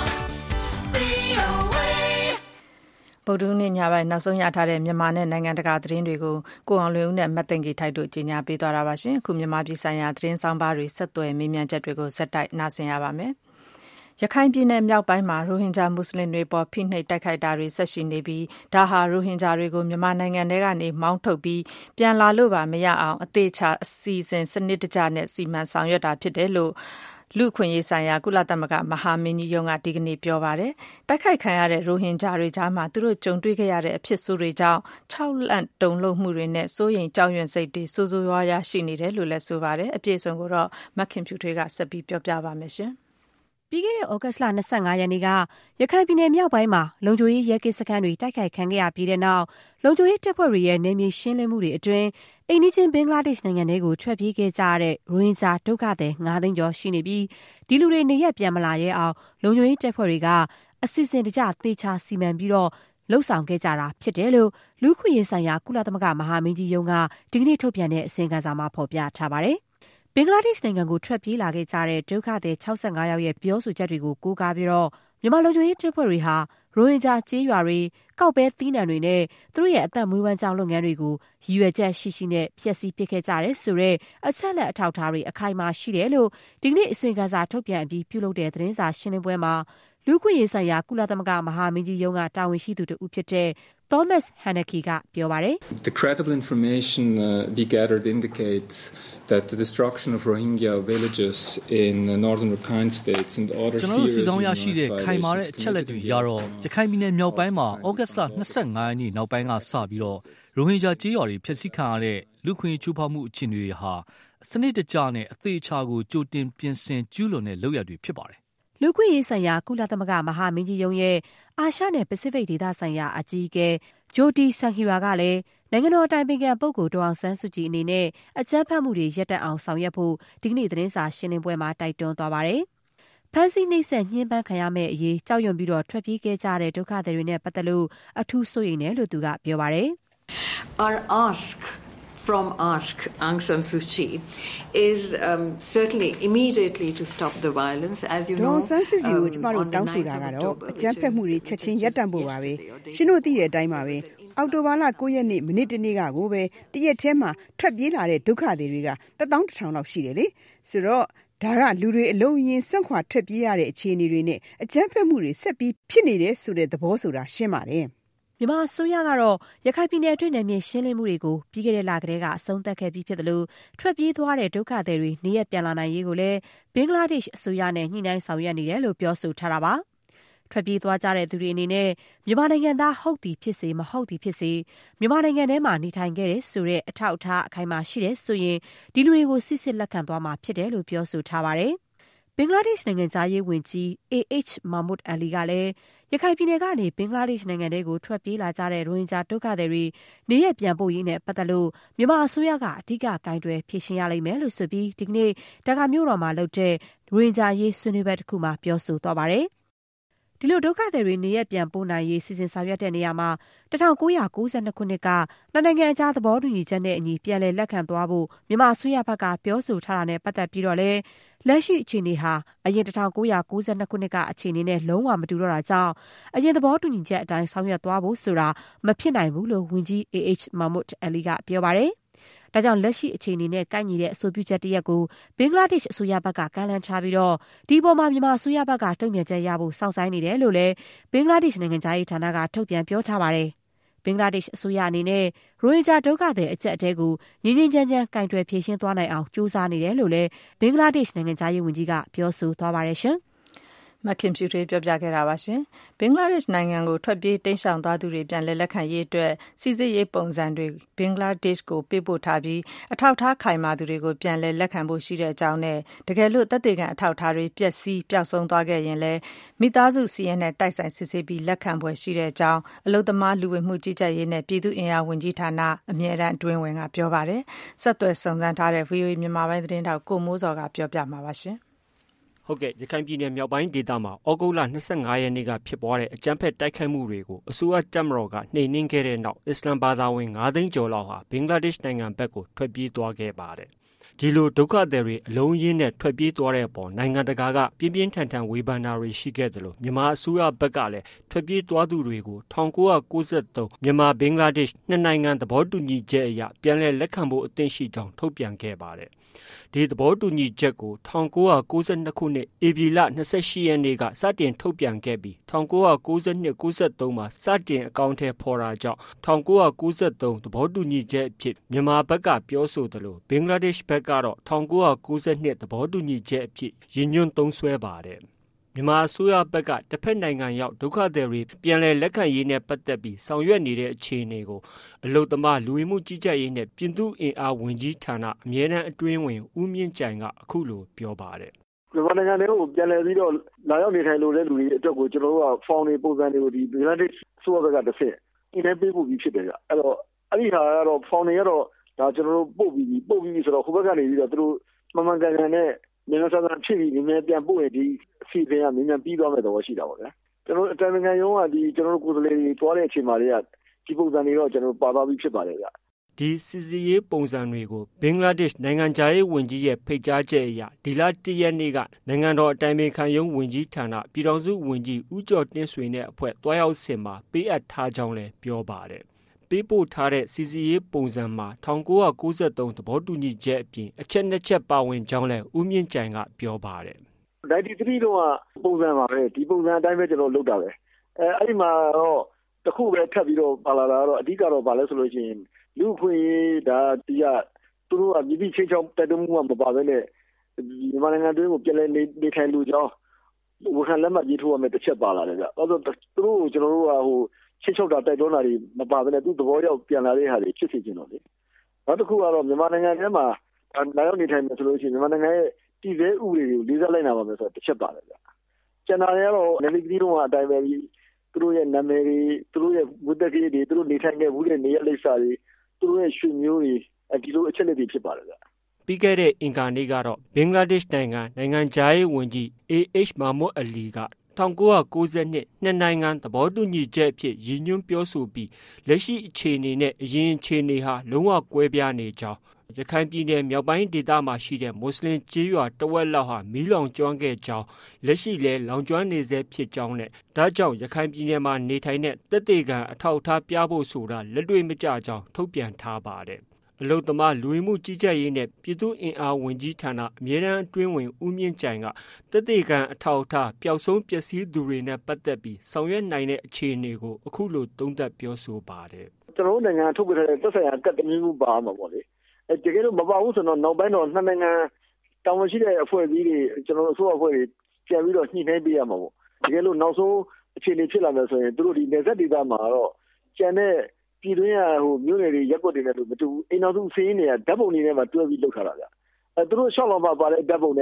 [SPEAKER 2] ဗုဒ္ဓဟူးနေ့ညပိုင်းနောက်ဆုံးရထားတဲ့မြန်မာနဲ့နိုင်ငံတကာသတင်းတွေကိုကိုအောင်လွင်ဦးနဲ့မတ်သိင်္ဂီထိုက်တို့ကြီးညာပေးသွားတာပါရှင်။အခုမြန်မာပြည်ဆိုင်ရာသတင်းဆောင်ပါတွေဆက်သွယ်မေးမြန်းချက်တွေကိုဇက်တိုက်နားဆင်ရပါမယ်။ရခိုင်ပြည်နယ်မြောက်ပိုင်းမှာရိုဟင်ဂျာမွတ်စလင်တွေပေါ်ဖိနှိပ်တိုက်ခိုက်တာတွေဆက်ရှိနေပြီးဒါဟာရိုဟင်ဂျာတွေကိုမြန်မာနိုင်ငံထဲကနေမောင်းထုတ်ပြီးပြန်လာလို့ပါမရအောင်အသေးချာအစီအစဉ်စနစ်တကျနဲ့စီမံဆောင်ရွက်တာဖြစ်တယ်လို့လူခွင့်ရေးဆိုင်ရာကုလသမဂ္ဂမဟာမင်းကြီးရုံးကဒီကနေ့ပြောပါတယ်။တိုက်ခိုက်ခံရတဲ့ရိုဟင်ဂျာတွေကြားမှာသူတို့ကြုံတွေ့ခဲ့ရတဲ့အဖြစ်ဆိုးတွေကြောင့်ခြောက်လန့်တုန်လှုပ်မှုတွေနဲ့စိုးရိမ်ကြောက်ရွံ့စိတ်တွေစိုးစိုးရွားရွားရှိနေတယ်လို့လည်းဆိုပါတယ်။အပြည့်အစုံကိုတော့မခင်ဖြူထွေးကဆက်ပြီးပြောပြပါမယ်ရှင်
[SPEAKER 6] ။ပြီးခဲ့တဲ့ဩဂတ်စ်လ၂၅ရက်နေ့ကရခိုင်ပြည်နယ်မြောက်ပိုင်းမှာလုံခြုံရေးရဲကင်းစခန်းတွေတိုက်ခိုက်ခံခဲ့ရပြီးတဲ့နောက်လုံခြုံရေးတပ်ဖွဲ့တွေရဲ့နယ်မြေရှင်းလင်းမှုတွေအတွင်းအိမ်နီးချင်းဘင်္ဂလားဒေ့ရှ်နိုင်ငံတွေကိုထွက်ပြေးခဲ့ကြတဲ့ရိုဟင်ဂျာဒုက္ခသည်၅သိန်းကျော်ရှိနေပြီးဒီလူတွေနေရပ်ပြန်မလာရဲအောင်လုံခြုံရေးတပ်ဖွဲ့တွေကအစီအစဉ်တကျသေချာစီမံပြီးတော့လှုပ်ဆောင်ခဲ့ကြတာဖြစ်တယ်လို့လူခွင့်ရေးဆိုင်ရာကုလသမဂ္ဂမဟာမင်းကြီးရုံးကဒီကနေ့ထုတ်ပြန်တဲ့အစီရင်ခံစာမှာဖော်ပြထားပါတယ်။ဘင်္ဂလားဒေ့ရှ်နိုင်ငံကိုထွက်ပြေးလာခဲ့ကြတဲ့ဒုက္ခသည်၆၅ယောက်ရဲ့ပြောဆိုချက်တွေကိုကိုးကားပြီးတော့မြန်မာလုံခြုံရေးတပ်ဖွဲ့တွေဟာရိုဟင်ဂျာကျေးရွာတွေကောက်ပဲသီးနှံတွေနဲ့သူတို့ရဲ့အသက်မွေးဝမ်းကြောင်းလုပ်ငန်းတွေကိုရည်ရွယ်ချက်ရှိရှိနဲ့ဖျက်ဆီးပစ်ခဲ့ကြတယ်ဆိုတဲ့အချက်လက်အထောက်အထားတွေအခိုင်အမာရှိတယ်လို့ဒီကနေ့အစီရင်ခံစာထုတ်ပြန်အပြီးပြုလုပ်တဲ့သတင်းစာရှင်းလင်းပွဲမှာလူခွင့်ရေးဆိုင်ရာကုလသမဂ္ဂမဟာမင်းကြီးရုံးကတာဝန်ရှိသူတဦးဖြစ်တဲ့Thomas Haneke ကပြောပါတယ်။
[SPEAKER 8] The credible information uh, we gathered indicates that the destruction of Rohingya villages in uh, northern Rakhine states and other serious human rights violations
[SPEAKER 9] ခိုင်မာတဲ့အချက်လက်တွေရတော့ရခိုင်ပြည်နယ်မြောက်ပိုင်းမှာဩဂတ်စ်လ၂၅ရက်နေ့နောက်ပိုင်းကစပြီးတော့ရိုဟင်ဂျာကျေးရွာတွေဖျက်ဆီးခံရတဲ့လူခွင့်ရေးချိုးဖောက်မှုအခြေအနေတွေဟာစနစ်တကျနဲ့အသေးချာကိုကြိုတင်ပြင်ဆင်ကျူးလွန်တဲ့လုပ်ရပ်တွေဖြစ်ပါတယ်
[SPEAKER 6] လူခွင့်ရေးဆိုင်ရာကုလသမဂ္ဂမဟာမင်းကြီးရုံးရဲ့အာရှနဲ့ပစိဖိတ်ဒေသဆိုင်ရာအကြီးအကဲဂျိုတီဆန်ဟီရာကလည်းနိုင်ငံတော်အတိုင်ပင်ခံပုဂ္ဂိုလ်ဒေါ်အောင်ဆန်းစုကြည်အနေနဲ့အကြမ်းဖက်မှုတွေရပ်တန့်အောင်ဆောင်ရွက်ဖို့ဒီကနေ့သတင်းစာရှင်းလင်းပွဲမှာတိုက်တွန်းသွားပါတယ်။ဖမ်းဆီးနှိပ်စက်ညှဉ်းပန်းခံရမယ့်အရေးကြောက်ရွံ့ပြီးတော့ထွက်ပြေးခဲ့ကြတဲ့ဒုက္ခသည်တွေနဲ့ပတ်သက်လို့အထူးစိုးရိမ်တယ်လို့သူကပြောပါတယ်
[SPEAKER 4] ။ Our ask from Ask Aung San Suu Kyi is um, certainly immediately to stop the violence. As you know,
[SPEAKER 10] ဒေါ်ဆန်းစုကြည်ကိုကျမတို့တောင်းဆိုတာကတော့အကြမ်းဖက်မှုတွေချက်ချင်းရပ်တန့်ဖို့ပါပဲ။ရှင်တို့သိတဲ့အတိုင်းပါပဲ။အောက်တိုဘာလ၉ရက်နေ့မိနစ်တနေ့ကကိုပဲတရက်ထဲမှာထွက်ပြေးလာတဲ့ဒုက္ခသည်တွေကတသောင်းတစ်ထောင်လောက်ရှိတယ်လေ။ဆိုတော့ဒါကလူတွေအလုံးအင်းစွန့်ခွာထွက်ပြေးရတဲ့အခြေအနေတွေနဲ့အကြမ်းဖက်မှုတွေဆက်ပြီးဖြစ်နေတယ်ဆိုတဲ့သဘောဆိုတာရှင်းပါတယ်။
[SPEAKER 6] မြန်မာအစိုးရကတော့ရခိုင်ပြည်နယ်အတွင်းနယ်မြေရှင်းလင်းမှုတွေကိုပြီးခဲ့တဲ့လကတည်းကအဆုံးသတ်ခဲ့ပြီးဖြစ်တယ်လို့ထွက်ပြေးသွားတဲ့ဒုက္ခသည်တွေနေရပ်ပြန်လာနိုင်ရေးကိုလည်းဘင်္ဂလားဒေ့ရှ်အစိုးရနဲ့ညှိနှိုင်းဆောင်ရွက်နေတယ်လို့ပြောဆိုထားတာပါ။ထွက်ပြေးသွားကြတဲ့သူတွေအနေနဲ့မြန်မာနိုင်ငံသားဟုတ်သည်ဖြစ်စေမဟုတ်သည်ဖြစ်စေမြန်မာနိုင်ငံထဲမှာနေထိုင်ခဲ့တဲ့ဆိုတဲ့အထောက်အထားအခိုင်အမာရှိတဲ့ဆိုရင်ဒီလူတွေကိုစစ်စစ်လက်ခံသွားမှာဖြစ်တယ်လို့ပြောဆိုထားပါတယ်။ဘင်္ဂလားဒေ့ရှ်နိုင်ငံသားရေးဝန်ကြီး အေအိတ်ချ် မာမွတ်အလီကလည်းရခိုင်ပြည်နယ်ကနေဘင်္ဂလားဒေ့ရှ်နိုင်ငံထဲကိုထွက်ပြေးလာကြတဲ့ရိုဟင်ဂျာဒုက္ခသည်တွေနေရပြန်ပို့ရေးနဲ့ပတ်သက်လို့မြန်မာအစိုးရကအဓိကကင်တွယ်ဖြေရှင်းရလိမ့်မယ်လို့ဆိုပြီးဒီကနေ့ဒါကာမြို့တော်မှာလုပ်တဲ့ရိုဟင်ဂျာရေးဆွေးနွေးပွဲတစ်ခုမှာပြောဆိုသွားပါတယ်။ဒီလိုဒုက္ခသည်တွေနေရပြန်ပို့နိုင်ရေးစီစဉ်ဆောင်ရွက်တဲ့နေရာမှာ၁၉၉၂ခုနှစ်ကနှစ်နိုင်ငံအကြားသဘောတူညီချက်နဲ့အညီပြန်လည်လက်ခံသွားဖို့မြန်မာအစိုးရဘက်ကပြောဆိုထားတာနဲ့ပတ်သက်ပြီးတော့လည်းလက်ရှိအခြေအနေဟာအရင်၁၉၉၂ခုနှစ်ကအခြေအနေနဲ့လုံးဝမတူတော့တာကြောင့်အရင်သဘောတူညီချက်အတိုင်းဆောင်ရွက်သွားဖို့ဆိုတာမဖြစ်နိုင်ဘူးလို့ဝန်ကြီးအေအိတ်ချ် မာမွတ်အလီကပြောပါတယ်။ဒါကြောင့်လက်ရှိအခြေအနေနဲ့ကိုက်ညီတဲ့အဆိုပြုချက်တစ်ရပ်ကိုဘင်္ဂလားဒေ့ရှ်အစိုးရဘက်ကကမ်းလှမ်းထားပြီးတော့ဒီပေါ်မှာမြန်မာအစိုးရဘက်ကတုံ့ပြန်ချက်ရဖို့စောင့်ဆိုင်းနေတယ်လို့လည်းဘင်္ဂလားဒေ့ရှ်နိုင်ငံသားရေးဌာနကထုတ်ပြန်ပြောထားပါတယ်။ဘင်္ဂလားဒေ့ရှ်အစိုးရအနေနဲ့ရိုဟင်ဂျာဒုက္ခသည်အကျပ်အတည်းကိုငြင်းငြင်းချမ်းချမ်းကင်တွယ်ဖြေရှင်းသွားနိုင်အောင်ကြိုးစားနေတယ်လို့လည်းဘင်္ဂလားဒေ့ရှ်နိုင်ငံသားရေးဝန်ကြီးကပြောဆိုသွားပါတယ်ရှင်။
[SPEAKER 2] မခင်ဖြူထွေးပြောပြခဲ့တာပါရှင်။ဘင်္ဂလားဒေ့ရှ်နိုင်ငံကိုထွက်ပြေးတိမ်းရှောင်သွားသူတွေပြန်လည်လက်ခံရေးအတွက်စီစစ်ရေးပုံစံတွေဘင်္ဂလားဒေ့ရှ်ကိုပေးပို့ထားပြီးအထောက်အထားခိုင်မာသူတွေကိုပြန်လည်လက်ခံဖို့ရှိတဲ့အကြောင်းနဲ့တကယ်လို့သက်သေခံအထောက်အထားတွေပျက်စီးပျောက်ဆုံးသွားခဲ့ရင်လည်းမိသားစုစီးရဲနဲ့တိုက်ဆိုင်စစ်ဆေးပြီးလက်ခံဖွယ်ရှိတဲ့အကြောင်းအလုပ်သမားလူဝင်မှုကြီးကြပ်ရေးနဲ့ပြည်သူ့အင်အားဝန်ကြီးဌာနအမြဲတမ်းအတွင်းဝင်ကပြောပါတယ်။ဆက်သွယ်စုံစမ်းထားတဲ့ ဗွီအိုအေ မြန်မာပိုင်းသတင်းထောက်ကိုမိုးစောကပြောပြမှာပါရှင်။
[SPEAKER 11] ဟုတ်ကဲ့ရခိုင်ပြည်နယ်မြောက်ပိုင်းဒေသမှာဩဂုတ်လ၂၅ရက်နေ့ကဖြစ်ပွားတဲ့အကြမ်းဖက်တိုက်ခိုက်မှုတွေကိုအစိုးရတပ်မတော်ကနှိမ်နင်းခဲ့တဲ့နောက်အစ္စလာမ်ဘာသာဝင်၅သိန်းကျော်လောက်ဟာဘင်္ဂလားဒေ့ရှ်နိုင်ငံဘက်ကိုထွက်ပြေးသွားခဲ့ပါတယ်။ဒီလိုဒုက္ခသည်တွေအလုံးရင်းနဲ့ထွက်ပြေးသွားတဲ့အပေါ်နိုင်ငံတကာကပြင်းပြင်းထန်ထန်ဝေဖန်တာတွေရှိခဲ့သလိုမြန်မာအစိုးရဘက်ကလည်းထွက်ပြေးသွားသူတွေကို၁၉၉၃မြန်မာဘင်္ဂလားဒေ့ရှ်နှစ်နိုင်ငံသဘောတူညီချက်အရပြန်လည်လက်ခံဖို့အသင့်ရှိကြောင်းထုတ်ပြန်ခဲ့ပါတယ်။ဒီသဘောတူညီချက်ကို၁၉၉၂ခုနှစ်ဧပြီလ၂၈ရက်နေ့ကစတင်ထုတ်ပြန်ခဲ့ပြီး၁၉၉၂-၉၃မှာစတင်အကောင့်ထဲပေါ်တာကြောင့်၁၉၉၃သဘောတူညီချက်အဖြစ်မြန်မာဘက်ကပြောဆိုသလိုဘင်္ဂလားဒေ့ရှ်ဘက်ကတော့၁၉၉၂သဘောတူညီချက်အဖြစ်ရည်ညွှန်းသုံးစွဲပါတယ်။မြန်မာအစိုးရဘက်ကတစ်ဖက်နိုင်ငံရောက်ဒုက္ခသည်တွေပြန်လည်လက်ခံရေးနဲ့ပတ်သက်ပြီးဆောင်ရွက်နေတဲ့အခြေအနေကိုအလုပ်သမားလူဝင်မှုကြီးကြပ်ရေးနဲ့ပြည်သူ့အင်အားဝန်ကြီးဌာနအမြဲတမ်းအတွင်းဝင်ဦးမြင့်ကြိုင်ကအခုလိုပြောပါတယ်
[SPEAKER 12] ။မြန်မာနိုင်ငံတွေကိုပြန်လည်ပြီးတော့လာရောက်နေထိုင်လို့တဲ့လူတွေအတွက်ကိုကျွန်တော်တို့ကဖောင်တွေပုံစံတွေကိုဒီဘင်္ဂလားဒေ့ရှ်အစိုးရဘက်ကတစ်ဆင့်အင်းနဲ့ပေးပို့ပြီးဖြစ်တယ်ကအဲ့တော့အဲ့ဒီဟာကတော့ဖောင်တွေကတော့ဒါကျွန်တော်တို့ပို့ပြီးပို့ပြီးဆိုတော့ဟိုဘက်ကနေပြီးတော့သူတို့မမှန်ကန်ကန်နဲ့မြန်မာစံစံဖြစ်ပြီးနည်းနည်းပြန်ပို့ရင်ဒီအစီအစဉ်ကနည်းနည်းပြီးသွားမယ်တော့ရှိတာပေါ့ဗျာကျွန်တော်အတိုင်းနိုင်ငံရုံးကဒီကျွန်တော်တို့ကိုယ်စားလှယ်တွေတွားတဲ့အချိန်မှာတွေကဒီပုံစံတွေတော့ကျွန်တော်ပါသွားပြီးဖြစ်ပါတယ်ဗျာ
[SPEAKER 11] ဒီစစ်စရေးပုံစံတွေကိုဘင်္ဂလားဒေ့ရှ်နိုင်ငံခြားရေးဝန်ကြီးရဲ့ဖိတ်ကြားချက်အရဒီလ၁ရက်နေ့ကနိုင်ငံတော်အတိုင်ပင်ခံရုံးဝန်ကြီးဌာနပြည်ထောင်စုဝန်ကြီးဦးကျော်တင့်ဆွေနဲ့အဖွဲ့တွားရောက်စင်မှာပေးအပ်ထားကြောင်းလည်းပြောပါတယ်ပေးပို့ထားတဲ့စီစီရေးပုံစံမှာ၁၉၉၃သဘောတူညီချက်အပြင်အချက်နှစ်ချက်ပါဝင်ကြောင်းလည်းဦးမြင့်ကြိုင်ကပြောပါတယ်
[SPEAKER 12] ။နိုင်တီသရီတုန်းကပုံစံပါပဲဒီပုံစံအတိုင်းပဲကျွန်တော်လုပ်တာပဲအဲအဲ့ဒီမှာတော့တခုပဲထပ်ပြီးတော့ပါလာတာတော့အဓိကတော့ပါလဲဆိုလို့ရှိရင်လူခွင့်ရေးဒါဒီကသူတို့ကမြစ်ချင်းချောင်းတက်တုံးမှုကမပါဘဲနဲ့မြန်မာနိုင်ငံတွင်းကိုပြည်လဲနေထိုင်လူကြောင်းဝန်ခံလက်မှတ်ရေးထိုးရမယ်တစ်ချက်ပါလာတယ်ဗျ။အဲဆိုသူတို့ကိုကျွန်တော်တို့ကဟိုချင်းချုပ်တာတိုက်တွန်းတာတွေမပါဘဲနဲ့သူ့သဘောရောက်ပြန်လာတဲ့ဟာတွေဖြစ်စေချင်တော့လေနောက်တစ်ခုကတော့မြန်မာနိုင်ငံထဲမှာလာရောက်နေထိုင်မယ်ဆိုလို့ရှိရင်မြန်မာနိုင်ငံရဲ့တည်ဆဲဥပဒေတွေကိုလေးစားလိုက်နာပါမယ်ဆိုတော့တစ်ချက်ပါတယ်ဗျကျန်တာတွေကတော့နယ်မြေပြည်တော်ကအတိုင်းပဲသူတို့ရဲ့နာမည်တွေသူတို့ရဲ့ဝတ္တကြီးတွေသူတို့နေထိုင်တဲ့ဘူးတွေနေရာလိပ်စာတွေသူတို့ရဲ့ရွှေမျိုးတွေဒီလိုအချက်လက်တွေဖြစ်ပါတယ်ဗျ
[SPEAKER 11] ပြီးခဲ့တဲ့အင်္ဂါနေ့ကတော့ဘင်္ဂလားဒေ့ရှ်နိုင်ငံနိုင်ငံခြားရေးဝန်ကြီးအေအိတ်ချ် မာမွတ်အလီက၁၉၉၂နှစ်နိုင်ငံသဘောတူညီချက်အဖြစ်ရည်ညွှန်းပြောဆိုပြီးလက်ရှိအခြေအနေနဲ့အရင်အခြေအနေဟာလုံးဝကွဲပြားနေကြောင်းရခိုင်ပြည်နယ်မြောက်ပိုင်းဒေသမှာရှိတဲ့မွတ်စလင်ကျေးရွာတဝက်လောက်ဟာမီးလောင်ကျွမ်းခဲ့ကြောင်းလက်ရှိလည်းလောင်ကျွမ်းနေဆဲဖြစ်ကြောင်းနဲ့ဒါကြောင့်ရခိုင်ပြည်နယ်မှာနေထိုင်တဲ့သက်သေခံအထောက်အထားပြဖို့ဆိုတာလက်တွေ့မကျကြောင်းထုတ်ပြန်ထားပါတယ်အလုသမားလူဝင်မှုကြီးကြပ်ရေးနဲ့ပြည်သူ့အင်အားဝန်ကြီးဌာနအမြဲတမ်းအတွင်းဝင်ဦးမြင့်ကြိုင်ကသက်သေခံအထောက်အထားပျောက်ဆုံးပျက်စီးသူတွေနဲ့ပတ်သက်ပြီးဆောင်ရွက်နိုင်တဲ့အခြေအနေကိုအခုလိုသုံးသပ်ပြောဆိုပါတယ်
[SPEAKER 12] ကျွန်တော်တို့နိုင်ငံထုတ်ပြထားတဲ့သက်ဆိုင်ရာကတ်တမျိုးပါမှာပေါ့လေအဲတကယ်လို့မပါဘူးဆိုတော့နောက်ပိုင်းတော့နှစ်နိုင်ငံတောင်းဝန်ရှိတဲ့အဖွဲ့အစည်းတွေကျွန်တော်တို့အစိုးရအဖွဲ့တွေပြန်ပြီးတော့ညှိနှိုင်းပေးရမှာပေါ့တကယ်လို့နောက်ဆုံးအခြေအနေဖြစ်လာမယ်ဆိုရင်တို့ဒီနယ်စပ်ဒေသမှာတော့ကျန်တဲ့ပြည်တွင်းကဟိုမြို့နယ်တွေရက်ွက်တွေနဲ့လို့မတူဘူးအိမ်တော်စုစီးနေရဓာတ်ပုံတွေနဲ့မှတွဲပြီးလုပ်ထားတာဗျအဲသူတို့ရှောက်လောက်မှပါတဲ့ဓာတ်ပုံနဲ့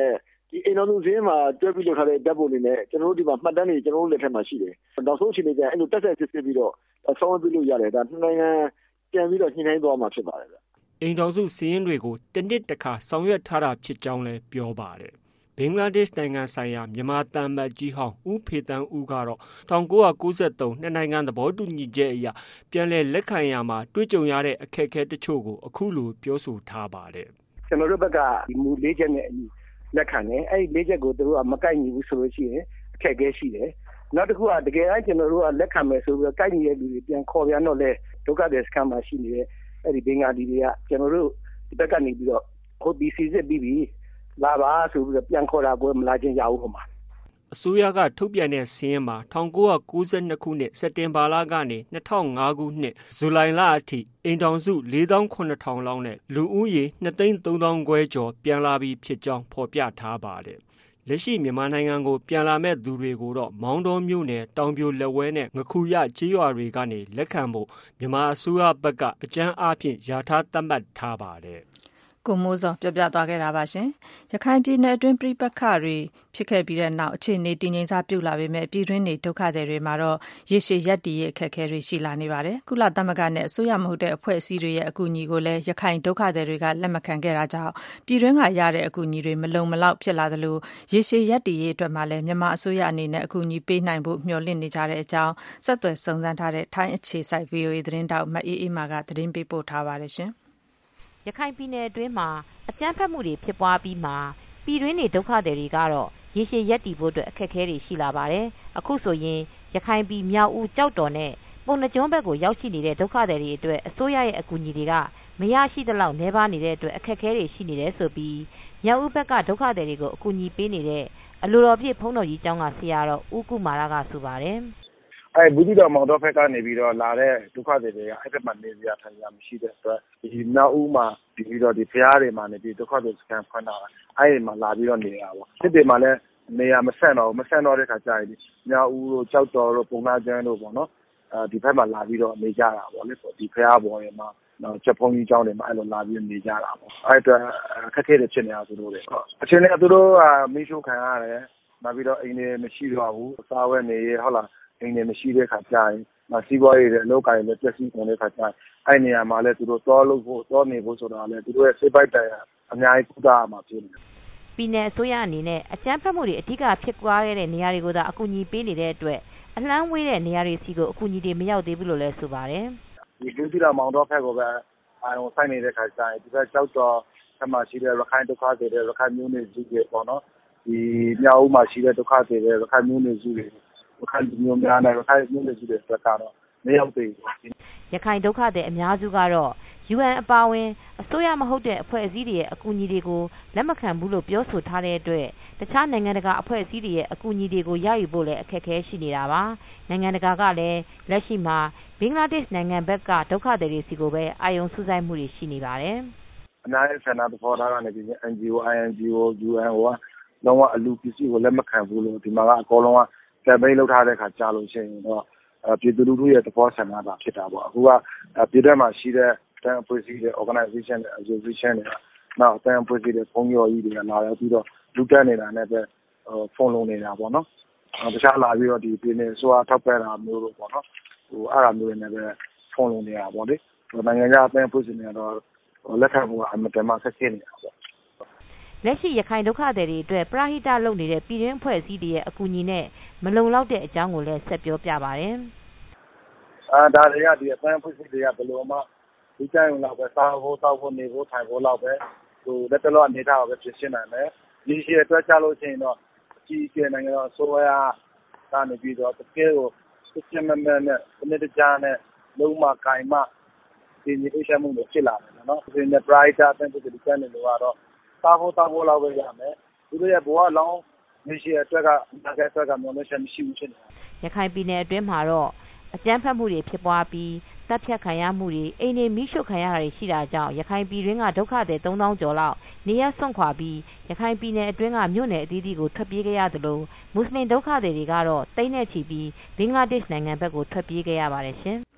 [SPEAKER 12] ဒီအိမ်တော်စုစင်းမှာတွဲပြီးလုပ်ထားတဲ့ဓာတ်ပုံတွေနဲ့ကျွန်တော်တို့ဒီမှာမှတ်တမ်းတွေကျွန်တော်တို့လက်ထက်မှာရှိတယ်နောက်ဆုံးအချိန်လေးကျရင်အဲ့လိုတက်ဆက်စစ်စစ်ပြီးတော့ဆောင်းပြလို့ရတယ်ဒါနှစ်နိုင်ငံပြန်ပြီးတော့ညှိနှိုင်းသွားမှာဖြစ်ပါတယ်ဗျ
[SPEAKER 11] အိမ်တော်စုစင်းတွေကိုတစ်နှစ်တစ်ခါဆောင်ရွက်ထားတာဖြစ်ကြောင်းလည်းပြောပါတယ်ဘင်္ဂလားဒေ့ရှ်နိုင်ငံဆိုင်ရာမြန်မာတန်မတ်ကြီးဟောင်းဦးဖေတန်းဦးကတော့၁၉၉၃နှစ်နိုင်ငံသဘောတူညီချက်အရပြန်လည်လက်ခံရမှာတွေ့ကြုံရတဲ့အခက်အခဲတချို့ကိုအခုလိုပြောဆိုထားပါတယ်
[SPEAKER 13] ကျွန်တော်တို့ဘက်ကဒီမူလေးချက်နဲ့လက်ခံတယ်အဲ့ဒီလေးချက်ကိုသူတို့ကမကိုက်ညီဘူးဆိုလို့ရှိရင်အခက်အခဲရှိတယ်နောက်တစ်ခုကတကယ်အကျွန်တော်တို့ကလက်ခံမယ်ဆိုပြီးတော့ကိုက်ညီတဲ့လူတွေပြန်ခေါ်ပြန်တော့လဲဒုက္ခသည်စခန်းမှာရှိနေတဲ့အဲ့ဒီဘင်္ဂါလီတွေကကျွန်တော်တို့ဒီဘက်ကနေပြီးတော့ဟုတ်ဒီစီစစ်ပြီးပြီးလာပါဆိုပြီးတော့ပြန်ခေါ်တာကိုမလာချင်းရဘူးဟိုမှာ
[SPEAKER 11] အစိုးရကထုတ်ပြန်တဲ့စာရင်းမှာ၁၉၉၂ခုနှစ်စက်တင်ဘာလကနေ၂၀၀၅ခုနှစ်ဇူလိုင်လအထိအိမ်ထောင်စု၄သောင်းခုနှစ်ထောင်လောက်နဲ့လူဦးရေ၂သိန်းသုံးသောင်းခွဲကျော်ပြန်လာပြီးဖြစ်ကြောင်းဖော်ပြထားပါတယ်။လက်ရှိမြန်မာနိုင်ငံကိုပြန်လာမဲ့သူတွေကိုတော့မောင်းတော်မြို့နယ်တောင်ပြိုလက်ဝဲနဲ့ငခုရကျေးရွာတွေကနေလက်ခံဖို့မြန်မာအစိုးရဘက်ကအကြမ်းအားဖြင့်ယာထားသတ်မှတ်ထားပါတယ်။
[SPEAKER 2] ကိုမိုးစောပြောပြသွားခဲ့တာပါရှင်။ရခိုင်ပြည်နယ်အတွင်းပြည်ပခါတွေဖြစ်ခဲ့ပြီးတဲ့နောက်အခြေအနေတည်ငြိမ်စပြုလာပေမဲ့ပြည်တွင်းနေဒုက္ခတွေတွေမှာတော့ရေရှည်ရပ်တည်ရဲ့အခက်အခဲတွေရှိလာနေပါတယ်။ကုလသမဂ္ဂနဲ့အစိုးရမဟုတ်တဲ့အဖွဲ့အစည်းတွေရဲ့အကူအညီကိုလည်းရခိုင်ဒုက္ခတွေတွေကလက်မခံခဲ့တာကြောင့်ပြည်တွင်းကရတဲ့အကူအညီတွေမလုံမလောက်ဖြစ်လာသလိုရေရှည်ရပ်တည်ရေးအတွက်မှလည်းမြန်မာအစိုးရအနေနဲ့အကူအညီပေးနိုင်ဖို့မျှော်လင့်နေကြတဲ့အကြောင်းဆက်သွယ်စုံစမ်းထားတဲ့ထိုင်းအခြေစိုက် ဗွီအိုအေ သတင်းတောက်မအေးအေးမာကသတင်းပေးပို့ထားပါတယ်ရှင်
[SPEAKER 6] ။ရခိုင်ပြည်နယ်အတွင်းမှာအကြမ်းဖက်မှုတွေဖြစ်ပွားပြီးမှပြည်တွင်းနေဒုက္ခတွေတွေကတော့ရေရှည်ရပ်တည်ဖို့အတွက်အခက်အခဲတွေရှိလာပါတယ်။အခုဆိုရင်ရခိုင်ပြည်မြောက်ဦးကြောက်တော်နဲ့ပုံနှကျွန်းဘက်ကိုရောက်ရှိနေတဲ့ဒုက္ခတွေတွေအတွက်အစိုးရရဲ့အကူအညီတွေကမရရှိသလောက်နှဲပါနေတဲ့အတွက်အခက်အခဲတွေရှိနေတယ်ဆိုပြီးမြောက်ဦးဘက်ကဒုက္ခတွေတွေကိုအကူအညီပေးနေတဲ့အလိုတော်ပြည့်ဖုံးတော်ကြီးကျောင်းကဆရာတော်ဦးကုမာရကဆိုပါတယ်
[SPEAKER 13] ။အဲဘူးတီတော်မောင်တော်ဘက်ကနေပြီးတော့လာတဲ့ဒုက္ခတွေတွေကအဲ့ဘက်မှာနေရထိုင်ရမရှိတဲ့အတွက်ဒီနောက်ဦးမှာပြီးတော့ဒီဖျားတွေမှာနေပြီးဒုက္ခတွေစကန်ဖွင့်တာအဲ့ဒီမှာလာပြီးတော့နေတာပေါ့စစ်တွေမှာလည်းနေရမဆန့်တော့မဆန့်တော့တဲ့ခါကျရင်မြောက်ဦးတို့ကြောက်တော်တို့ပုံနာကျန်းတို့ပေါ့နော်အဲဒီဘက်မှာလာပြီးတော့နေကြတာပေါ့လေဒီဖျားပေါ်တွေမှာတော့ချက်ဖုံးကြီးကျောင်းတွေမှာအဲ့လိုလာပြီးနေကြတာပေါ့အဲ့အတွက်ခက်ခဲတဲ့ဖြစ်နေတာသူတို့တွေအချင်းနဲ့သူတို့ကမိရှုခံရတယ်နောက်ပြီးတော့အိမ်တွေမရှိတော့ဘူးစားဝဲနေရဟုတ်လားအိမ်တွေမရှိတဲ့ခါကျရင်မစီးပွားရေးတွေအလုပ်ကိုင်တွေပြည့်စည်နေတဲ့ခါကျရင်အဲ့နေရာမှာလည်းသူတို့တောလို့ဖို့တောနေဖို့ဆိုတာလည်းသူတို့ရဲ့စိတ်ပိုက်တရားအများကြီးကုသရမှာဖြစ်နေတယ်
[SPEAKER 6] ပြည်နယ်အစိုးရအနေနဲ့အကြမ်းဖက်မှုတွေအထူးဖြစ်ပွားခဲ့တဲ့နေရာတွေကိုသာအကူအညီပေးနေတဲ့အတွက်အလှမ်းဝေးတဲ့နေရာတွေစီကိုအကူအညီတွေမရောက်သေးဘူးလို့လည်းဆိုပါတယ်
[SPEAKER 13] ဒီလူကြီးတော်မောင်တော်ဖက်ကိုပဲအာရုံစိုက်နေတဲ့ခါကျရင်ဒီဘက်ကြောက်တော်ဆမ်းမရှိတဲ့ရခိုင်ဒုက္ခတွေတဲ့ရခိုင်မျိုးနွယ်စုတွေပေါ့နော်ဒီမြောက်ဦးမှာရှိတဲ့ဒုက္ခတွေတဲ့ရခိုင်မျိုးနွယ်စုတွေရခိုင်မျိုးများနဲ့ရခိုင်မျိုးနွယ်စုတွေအတွက်ကတော့မရောက်သေးဘူး
[SPEAKER 6] ရခိုင်ဒုက္ခတွေအများစုကတော့ ယူအန် အပါအဝင်အစိုးရမဟုတ်တဲ့အဖွဲ့အစည်းတွေရဲ့အကူအညီတွေကိုလက်မခံဘူးလို့ပြောဆိုထားတဲ့အတွက်တခြားနိုင်ငံတကာအဖွဲ့အစည်းတွေရဲ့အကူအညီတွေကိုရယူဖို့လည်းအခက်အခဲရှိနေတာပါနိုင်ငံတကာကလည်းလက်ရှိမှာဘင်္ဂလားဒေ့ရှ်နိုင်ငံဘက်ကဒုက္ခသည်တွေစီကိုပဲအာရုံစူးစိုက်မှုတွေရှိနေပါတယ်
[SPEAKER 13] အများကြီးဆန္ဒပေါ်ထားတာနဲ့ဒီ အန် ဂျီ အို အိုင် အန် ဂျီ အို ယူအန် ဟိုကလုံးဝအလူပစ္စည်းကိုလက်မခံဘူးလို့ဒီမှာကအကောလုံးကကမ်ပိန်းလုပ်ထားတဲ့ခါကြားလို့ရှိရင်တော့ပြည်သူလူထုရဲ့သဘောဆန္ဒတာဖြစ်တာပေါ့အခုကပြည်တွင်းမှာရှိတဲ့တန်အဖွဲ့အစည်းတွေ organization တွေ association တွေနောက်တန်အဖွဲ့အစည်းတွေဖုန်းရော်ကြီးတွေကလာရောက်ပြီးတော့လူတက်နေတာနဲ့ပဲဖုန်းလုံးနေတာပေါ့နော်တခြားလာပြီးတော့ဒီပြည်နယ်ဆိုအထောက်ပံ့တာမျိုးလို့ပေါ့နော်ဟိုအဲ့ဒါမျိုးတွေနဲ့ပဲဖုန်းလုံးနေတာပေါ့လေနိုင်ငံခြားအသင်းအဖွဲ့အစည်းတွေတော့လက်ခံမှုကအမတန်မှဆက်ဖြစ်နေတာပေါ့
[SPEAKER 6] လက်ရှိရခိုင်ဒုက္ခသည်တွေအတွက်ပရဟိတလုပ်နေတဲ့ပြည်တွင်းအဖွဲ့အစည်းတွေရဲ့အကူအညီနဲ့မလုံလောက်တဲ့အကြောင်းကိုလည်းဆက်ပြောပြပါတယ်
[SPEAKER 13] အာဒါတွေကဒီအသင်းအဖွဲ့အစည်းတွေကဘယ်လိုမှဒီတိုင်းလောက်ပဲစားဖို့တောက်ဖို့နေဖို့ထိုင်ဖို့လောက်ပဲဟိုလက်တလောအနေထားပဲဖြစ်ရှင်းနိုင်တယ်ဒီရှိရအတွက်ချလို့ရှိရင်တော့အကြီးအကျယ်နိုင်ငံတော်အစိုးရကနေပြီးတော့တကယ်ကိုစစ်စစ်မှန်မှန်နဲ့ဒီနေ့တကြားနဲ့လုံးမကင်မဒီနေ့အချက်မှုတွေဖြစ်လာတယ်နော်ဒီနေ့ bright အသင်းတွေဒီကနေ့တော့စားဖို့တောက်ဖို့လောက်ပဲရမယ်သူတို့ရဲ့ဘဝလောင်းမရှိတဲ့အတွက်ကအနာဂတ်အတွက်ကမျှော်လင့်ချက်မရှိဘူးဖြစ်နေတယ်
[SPEAKER 6] ရခိုင်ပြည်နယ်အတွင်းမှာတော့အကြမ်းဖက်မှုတွေဖြစ်ပွားပြီးတပ်ဖြတ်ခံရမှုတွေအိမ်တွေမိရှုခံရတာတွေရှိတာကြောင့်ရခိုင်ပြည်တွင်းကဒုက္ခသည်သုံးသောင်းကျော်လောက်နေရစွန့်ခွာပြီးရခိုင်ပြည်နယ်အတွင်းကမြို့နယ်အသီးသီးကိုထွက်ပြေးခဲ့ရသလိုမွတ်စလင်ဒုက္ခသည်တွေကတော့တိတ်နဲ့ချီပြီးဘင်္ဂလားဒေ့ရှ်နိုင်ငံဘက်ကိုထွက်ပြေးခဲ့ရပါတယ်ရှင်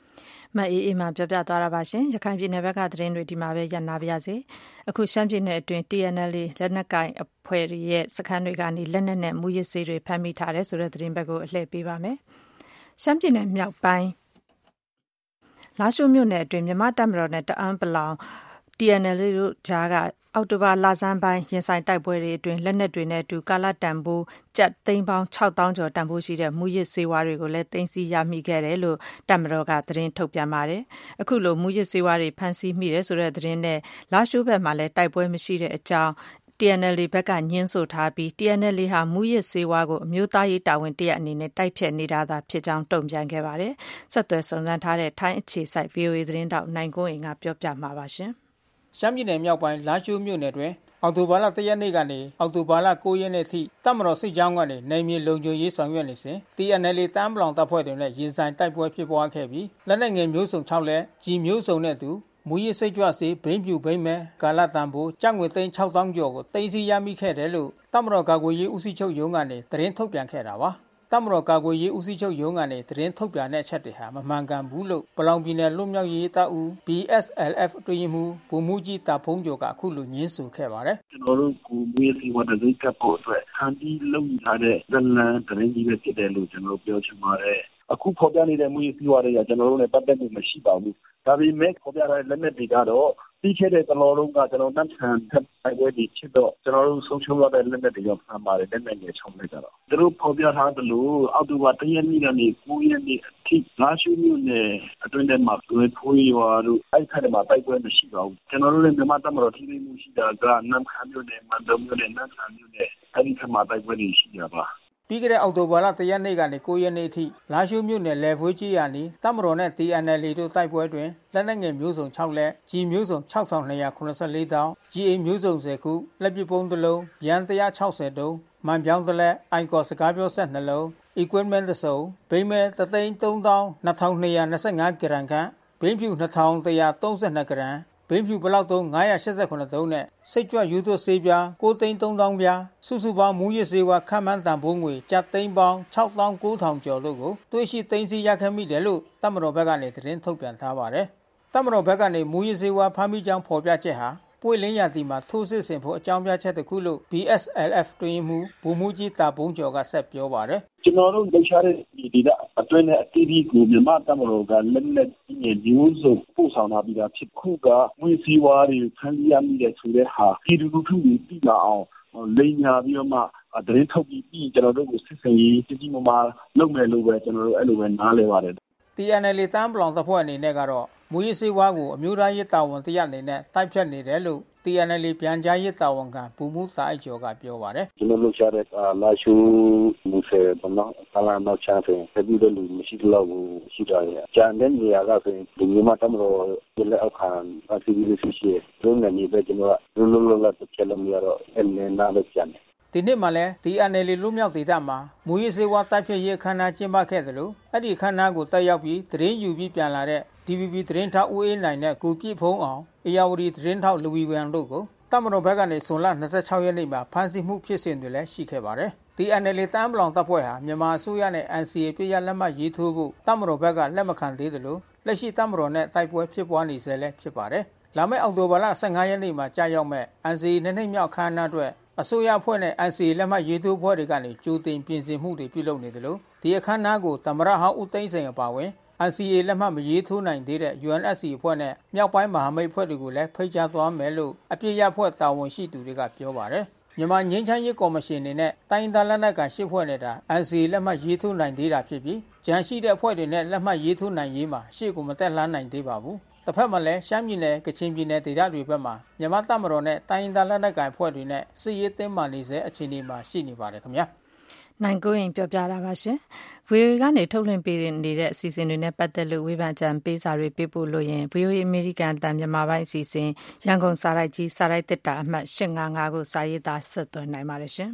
[SPEAKER 2] မအေးအေးမှပြောပြသွားတာပါရှင်ရခိုင်ပြည်နယ်ဘက်ကသတင်းတွေဒီမှာပဲရန်နာပါရစေအခုရှမ်းပြည်နယ်အတွင်း T N L A လက်နက်ကိုင်အဖွဲ့ရဲ့စခန်းတွေကနေလက်နက်နဲ့မူရစ်ဆေးတွေဖမ်းမိထားတယ်ဆိုတဲ့သတင်းဘက်ကိုအလှည့်ပေးပါမယ်ရှမ်းပြည်နယ်မြောက်ပိုင်းလာရှိုးမြို့နယ်အတွင်းမြန်မာတပ်မတော်နဲ့တအန်းပလောင် T N L A တို့ကြားကအောက်တိုဘာလဆန်းပိုင်းရင်ဆိုင်တိုက်ပွဲတွေအတွင်းလက်နက်တွေနဲ့အတူကာလတန်ဖိုးကျပ်သိန်းပေါင်းခြောက်သောင်းကျော်တန်ဖိုးရှိတဲ့မူရစ်ဆေးဝါးတွေကိုလည်းသိမ်းဆည်းရမိခဲ့တယ်လို့တပ်မတော်ကသတင်းထုတ်ပြန်ပါတယ်။အခုလိုမူရစ်ဆေးဝါးတွေဖမ်းဆီးမိတယ်ဆိုတဲ့သတင်းနဲ့လာရှိုးဘက်မှာလည်းတိုက်ပွဲမရှိတဲ့အကြောင်း T N L A ဘက်ကညှင်းဆိုထားပြီး T N L A ဟာမူရစ်ဆေးဝါးကိုအမျိုးသားရေးတာဝန်တရအနေနဲ့တိုက်ဖြတ်နေတာသာဖြစ်ကြောင်းတုံ့ပြန်ခဲ့ပါတယ်။ဆက်သွယ်စုံစမ်းထားတဲ့ထိုင်းအခြေစိုက် V O A သတင်းတောက်နိုင်ကိုအင်ကပြောပြမှာပါရှင်။
[SPEAKER 14] ရှမ်းပြည်နယ်မြောက်ပိုင်းလာရှိုးမြို့နယ်တွင်အောက်တိုဘာလတရက်နေ့ကနေအောက်တိုဘာလကိုးရက်နေ့ထိတပ်မတော်စစ်ကြောင်းကနေနိုင်မြေလုံခြုံရေးဆောင်ရွက်နေစဉ် T N L A တန်းပလောင်တပ်ဖွဲ့တွေနဲ့ရင်ဆိုင်တိုက်ပွဲဖြစ်ပွားခဲ့ပြီးလက်နက်ငယ်မျိုးစုံခြောက်လက်ကြီးမျိုးစုံနဲ့တူမူရစ်စိတ်ကြွဆေးဘိန်းပြူဘိန်းမဲကာလတန်ဖိုးကျပ်ငွေသိန်းခြောက်သောင်းကျော်ကိုသိမ်းဆည်းရမိခဲ့တယ်လို့တပ်မတော်ကာကွယ်ရေးဦးစီးချုပ်ရုံးကနေသတင်းထုတ်ပြန်ခဲ့တာပါတပ်မတော်ကာကွယ်ရေးဦးစီးချုပ်ရုံးကနေသတင်းထုတ်ပြန်တဲ့အချက်တွေဟာမမှန်ကန်ဘူးလို့ပလောင်ပြည်နယ်လွတ်မြောက်ရေးတပ်ဦး B S L F အတွင်းမှုဗိုလ်မှူးကြီးတာဖုံးကျော်ကအခုလိုညင်းဆိုခဲ့ပါတယ်
[SPEAKER 15] ကျွန်တော်တို့ကိုမွေးစီဝတ်တဲ့ကပ်ဖို့အတွက်ဟန်ဒီလုံထားတဲ့ဇလန်သတင်းကြီးပဲဖြစ်တယ်လို့ကျွန်တော်ပြောချင်ပါတယ်အခုဖော်ပြနေတဲ့မွေးစီဝတ်တွေကကျွန်တော်တို့နဲ့ပတ်သက်မှုမရှိပါဘူးဒါပေမဲ့ဖော်ပြတဲ့လက်နက်တွေကတော့ပြီးခဲ့တဲ့တလောလုံးကကျွန်တော်တန်းဆန်ထပ်တိုက်ပွဲတွေဖြစ်တော့ကျွန်တော်တို့ဆုံးရှုံးရတဲ့လက်နက်တွေရောဖမ်းပါတယ်လက်နက်တွေချုံလိုက်ကြတော့သူတို့ဖော်ပြထားသလိုအောက်တိုဘာတရက်နေ့ကနေကိုးရက်နေ့အထိလာရှိုးမြို့နယ်အတွင်းထဲမှာလွယ်ဖိုးရွာတို့အဲ့ခါတည်းမှာတိုက်ပွဲမရှိပါဘူးကျွန်တော်တို့လည်းမြန်မာတပ်မတော်ထိန်းမှုရှိတာကနမ်ခမ်းမြို့နယ်မန်တုံမြို့နယ်နမ်ခမ်းမြို့နယ်အဲ့ဒီခါမှာတိုက်ပွဲတွေရှိကြပါ
[SPEAKER 14] ပြီးခဲ့တဲ့အောက်တိုဘာလတရက်နေ့ကနေကိုးရက်နေ့အထိလာရှိုးမြို့နယ်လယ်ဖွေးကြီးရာနီတပ်မတော်နဲ့ T N L A တို့တိုက်ပွဲတွင်လက်နက်ငယ်မျိုးစုံခြောက်လက်ကြီးမျိုးစုံခြောက်ထောင်နှစ်ရာခုနစ်ဆယ်လေးတောင်း G A မျိုးစုံဆယ်ခုလက်ပစ်ပုံးတစ်လုံးရန်တစ်ရာခြောက်ဆယ်တုံးမှန်ပြောင်းတစ်လက်အိုင်ကော်စကားပြောဆက်နှလုံး equipment တစ်စုံဘိန်းမဲတစ်သိန်းသုံးသောင်းနှစ်ထောင်နှစ်ရာနှစ်ဆယ်ငါးဂရမ်ခန့်ဘိန်းဖြူနှစ်ထောင်တစ်ရာသုံးဆယ်နှစ်ဂရမ်ဘိန်းဖြူဘလောက်တုံးငါးရာရှစ်ဆယ်ခုတုံးနဲ့စိတ်ကြွယူသွဆေးပြားကိုးသိန်းသုံးသောင်းပြားစုစုပေါင်းမူရစ်ဆေးဝါးခန့်မှန်းတန်ဖိုးငွေကျပ်သိန်းပေါင်းခြောက်သောင်းကိုးထောင်ကျော်တို့ကိုတွေ့ရှိသိမ်းဆည်းရခဲ့မိတယ်လို့တပ်မတော်ဘက်ကနေသတင်းထုတ်ပြန်ထားပါတယ်။တပ်မတော်ဘက်ကနေမူရစ်ဆေးဝါးဖမ်းမိကြောင်းဖော်ပြချက်ဟာပွေလင်းရတီမှာထိုးစစ်ဆင်ဖို့အကြောင်းပြချက်တစ်ခုလို့ B S L F တွင်မှုဗိုလ်မှူးကြီးတာဘုံကျော်ကဆက်ပြောပါတယ်
[SPEAKER 15] ကျွန်တော်တို့လှုပ်ရှားတဲ့ဒီကအတွင်းနဲ့အတီးဒီကိုမြန်မာတပ်မတော်ကလက်လက်ကြီးမျိုးစုံပို့ဆောင်လာပြီးသားဖြစ်ခုကဝီစီဝါတွေဖန်ရမိတဲ့ဆိုတဲ့ဟာဒီလူထုတွေပြည်လာအောင်လိန်ညာပြီးတော့မှသတင်းထုတ်ပြီးပြီးကျွန်တော်တို့ကိုစစ်စင်ရေးကြီးကြီးမားမားလုပ်မယ်လို့ပဲကျွန်တော်တို့အဲ့လိုပဲနားလည်ပါတယ်
[SPEAKER 14] T N L A တန်းပလောင်တပ်ဖွဲ့အနေနဲ့ကတော့မူရစ်ဆေးဝါးကိုအမျိုးသားရေးတာဝန်တရအနေနဲ့တိုက်ဖြတ်နေတယ်လို့ T N L A ပြန်ကြားရေးတာဝန်ခံဘူမူစာအိတ်ကျော်ကပြောပါတယ်
[SPEAKER 15] ကျွန်တော်လုပ်ရှာတဲ့လာရှူမူဆယ်ဘနောတလာနောက်ချမ်းဆိုရင်ပြည်သူလူမရှိတော့ဘူးရှိတာရကျန်တဲ့နေရာကဆိုရင်ဒီမှာတမတော်ဒီလက်အောက်ခံအစီအစဉ်ရှိရုံးနေပဲကျွန်တော်ကလုံးလုံးလာတစ်ချက်လုံးရတော့အဲ့နေနာပဲကျန်တယ်
[SPEAKER 14] ဒီနှစ်မှာလဲ T N L A လူမျိုးဒေသမှာမူရစ်ဆေးဝါးတိုက်ဖြတ်ရေးခမ်းနားကျင်းပခဲ့သလိုအဲ့ဒီခမ်းနားကိုတက်ရောက်ပြီးသတင်းယူပြီးပြန်လာတဲ့ D V B သတင်းထောက်ဦးအေးနိုင်နဲ့ကိုပြည့်ဖုံးအောင်အေယာဝတီသတင်းထောက်လူဝီဝံတို့ကိုတပ်မတော်ဘက်ကနေဇွန်လ၂၆ရက်နေ့မှာဖမ်းဆီးမှုဖြစ်စဉ်တွေလည်းရှိခဲ့ပါတယ်။ T N L A တန်းပလောင်တပ်ဖွဲ့ဟာမြန်မာအစိုးရနဲ့ N C A ပြည့်ရလက်မှတ်ရေးထိုးဖို့တပ်မတော်ဘက်ကလက်မခံသေးသလိုလက်ရှိတပ်မတော်နဲ့တိုက်ပွဲဖြစ်ပွားနေဆဲလည်းဖြစ်ပါတယ်။လာမယ့်အောက်တိုဘာလ၁၅ရက်နေ့မှာကြာရောက်မဲ့ N C A နှစ်နှစ်မြောက်ခမ်းနားအတွက်အစိုးရအဖွဲ့နဲ့ N C A လက်မှတ်ရေးထိုးဖွဲ့တွေကနေကြိုတင်ပြင်ဆင်မှုတွေပြုလုပ်နေသလိုဒီအခမ်းအနားကိုသမ္မတဟောင်းဦးသိန်းစိန်အပါအဝင် N C A လက်မှတ်မရေးထိုးနိုင်သေးတဲ့ U N S C အဖွဲ့နဲ့မြောက်ပိုင်းမဟာမိတ်အဖွဲ့တွေကိုလည်းဖိတ်ကြားသွားမယ်လို့အပြည့်ရဖွဲ့တာဝန်ရှိသူတွေကပြောပါတယ်။မြန်မာငြိမ်းချမ်းရေးကော်မရှင်အနေနဲ့တိုင်းဒေသလက်နက်ကိုင်ရှစ်ဖွဲ့နဲ့တာ N C A လက်မှတ်ရေးထိုးနိုင်သေးတာဖြစ်ပြီးကြံရှိတဲ့အဖွဲ့တွေနဲ့လက်မှတ်ရေးထိုးနိုင်ရေးမှာရှေ့ကိုမတက်လှမ်းနိုင်သေးပါဘူး။တစ်ဖက်မှာလည်းရှမ်းပြည်နယ်ကချင်ပြည်နယ်ဒေသတွေဘက်မှာမြန်မာတပ်မတော်နဲ့တိုင်းဒေသလက်နက်ကိုင်အဖွဲ့တွေနဲ့စစ်ရေးတင်းမာနေစေအခြေအနေမှာရှိနေပါတယ်ခင်ဗျာ။
[SPEAKER 2] နိုင်ကိုရင်ပြောပြတာပါရှင်။ V O A ကနေထုတ်လွှင့်ပေးနေတဲ့အစီအစဉ်တွေနဲ့ပတ်သက်လို့ဝေဖန်ကြံပေးစာတွေပေးပို့လို့ရင် V O A အမေရိကန်တန်မြန်မာပိုင်းအစီအစဉ်ရန်ကုန်စာရိုက်ကြီးစာရိုက်တစ်တာအမှတ်၈၅၅ကိုစာရေးသားဆက်သွင်းနိုင်ပါတယ်ရှင်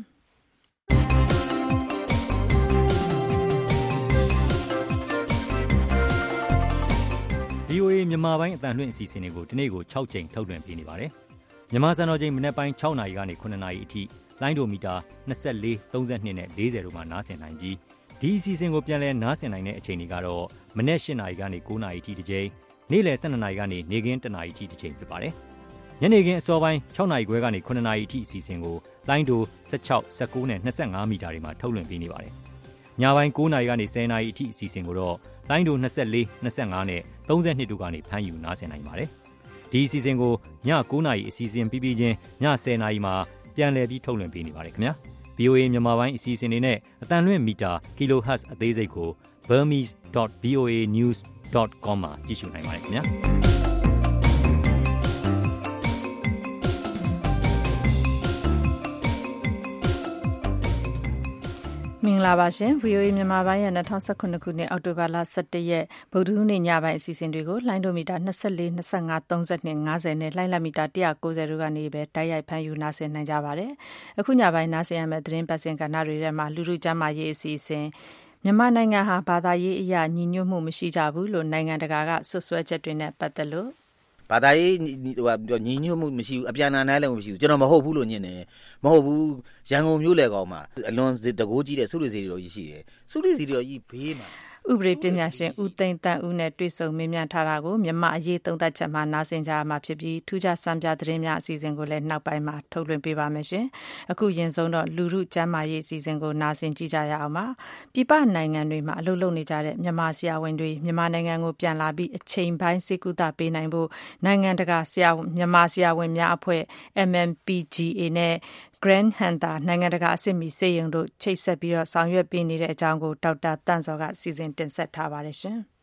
[SPEAKER 16] ။ V O A မြန်မာပိုင်းအတန်လွှင့်အစီအစဉ်တွေကိုဒီနေ့ကို၆ကြိမ်ထုတ်လွှင့်ပေးနေပါတယ်။မြန်မာစံတော်ချိန်မနက်ပိုင်း၆နာရီကနေခုနှစ်နာရီအထိလိုင်းဒိုမီတာ၂၄ ၃၂နဲ့၄၀တို့မှာနားဆင်နိုင်ပြီးဒီအစီအစဉ်ကိုပြန်လည်နားဆင်နိုင်တဲ့အချိန်တွေကတော့မနက်၈နာရီကနေ၉နာရီထိတစ်ချိန်နေ့လယ်၁၂နာရီကနေနေ့ခင်း၁နာရီထိတစ်ချိန်ဖြစ်ပါတယ်ညနေခင်းအစောပိုင်း၆နာရီခွဲကနေ၇နာရီအထိအစီအစဉ်ကိုလိုင်းဒို၁၆ ၁၉နဲ့၂၅မီတာတွေမှာထုတ်လွှင့်ပေးနေပါတယ်ညပိုင်း၉နာရီကနေ၁၀နာရီအထိအစီအစဉ်ကိုတော့လိုင်းဒို၂၄ ၂၅နဲ့၃၂တို့ကနေဖမ်းယူနားဆင်နိုင်ပါတယ်ဒီအစီအစဉ်ကိုည၉နာရီအစီအစဉ်ပြီးပြီးချင်းည၁၀နာရီမှာပြန်လည်ပြီးထုတ်လွှင့်ပေးနေပါတယ်ခင်ဗျာ ဗွီအိုအေ မြန်မာပိုင်းအစီအစဉ်တွေနဲ့အတန်လွင့်မီတာ kilohertz အသေးစိတ်ကို burmese dot v o a news dot com မှာကြည့်ရှုနိုင်ပါတယ်ခင်ဗျာ
[SPEAKER 2] မင်္ဂလာပါရှင် ဗွီအိုအေ မြန်မာပိုင်းရဲ့၂၀၁၇ခုနှစ်အောက်တိုဘာလ၁၁ရက်ဗုဒ္ဓဟူးနေ့ညပိုင်းအစီအစဉ်တွေကိုလိုင်းဒိုမီတာ၂၄ ၂၅ ၃၂ ၅၀နဲ့လိုင်းလမီတာ၁၉၀တို့ကနေပဲတိုက်ရိုက်ဖမ်းယူနားဆင်နိုင်ကြပါတယ်။အခုညပိုင်းနားဆင်ရမယ့်သတင်းပတ်စင်ကဏ္ဍတွေထဲမှာလူထုကျန်းမာရေးအစီအစဉ်မြန်မာနိုင်ငံဟာဘာသာရေးအရညီညွတ်မှုမရှိကြဘူးလို့နိုင်ငံတကာကဆွဆွဲချက်တွေနဲ့ပတ်သက်လို့
[SPEAKER 17] ဘာသာရေးဟိုညီညွတ်မှုမရှိဘူးအပြန်အလှန်နိုင်လည်းမရှိဘူးကျွန်တော်မဟုတ်ဘူးလို့ညင်တယ်မဟုတ်ဘူးရန်ကုန်မြို့လေကောင်မှာအလွန်တကိုးကြီးတဲ့စုရစီတွေရှိတယ်စုရစီတွေကြီးဘေးမှာ
[SPEAKER 2] ဥပဒေပညာရှင်ဦးသိန်းတန်းဦးနဲ့တွေ့ဆုံမေးမြန်းထားတာကိုမြန်မာအရေးသုံးသပ်ချက်မှာနားဆင်ကြရမှာဖြစ်ပြီးထူးခြားစံပြသတင်းများအစီအစဉ်ကိုလည်းနောက်ပိုင်းမှာထုတ်လွှင့်ပေးပါမယ်ရှင်။အခုရင်ဆုံးတော့လူထုကျန်းမာရေးအစီအစဉ်ကိုနားဆင်ကြည့်ကြရအောင်ပါ။ပြည်ပနိုင်ငံတွေမှာအလုပ်လုပ်နေကြတဲ့မြန်မာဆရာဝန်တွေမြန်မာနိုင်ငံကိုပြန်လာပြီးအချိန်ပိုင်းစေကူတာပေးနိုင်ဖို့နိုင်ငံတကာဆရာမြန်မာဆရာဝန်များအဖွဲ့ M M P G A နဲ့Grand Hunter နိုင်ငံတကာအဆင့်မီစေယုံတို့ချိတ်ဆက်ပြီးတော့ဆောင်ရွက်ပေးနေတဲ့အကြောင်းကိုဒေါက်တာတန့်စောကစီစဉ်တင်ဆက်ထားပါတယ်ရှင်။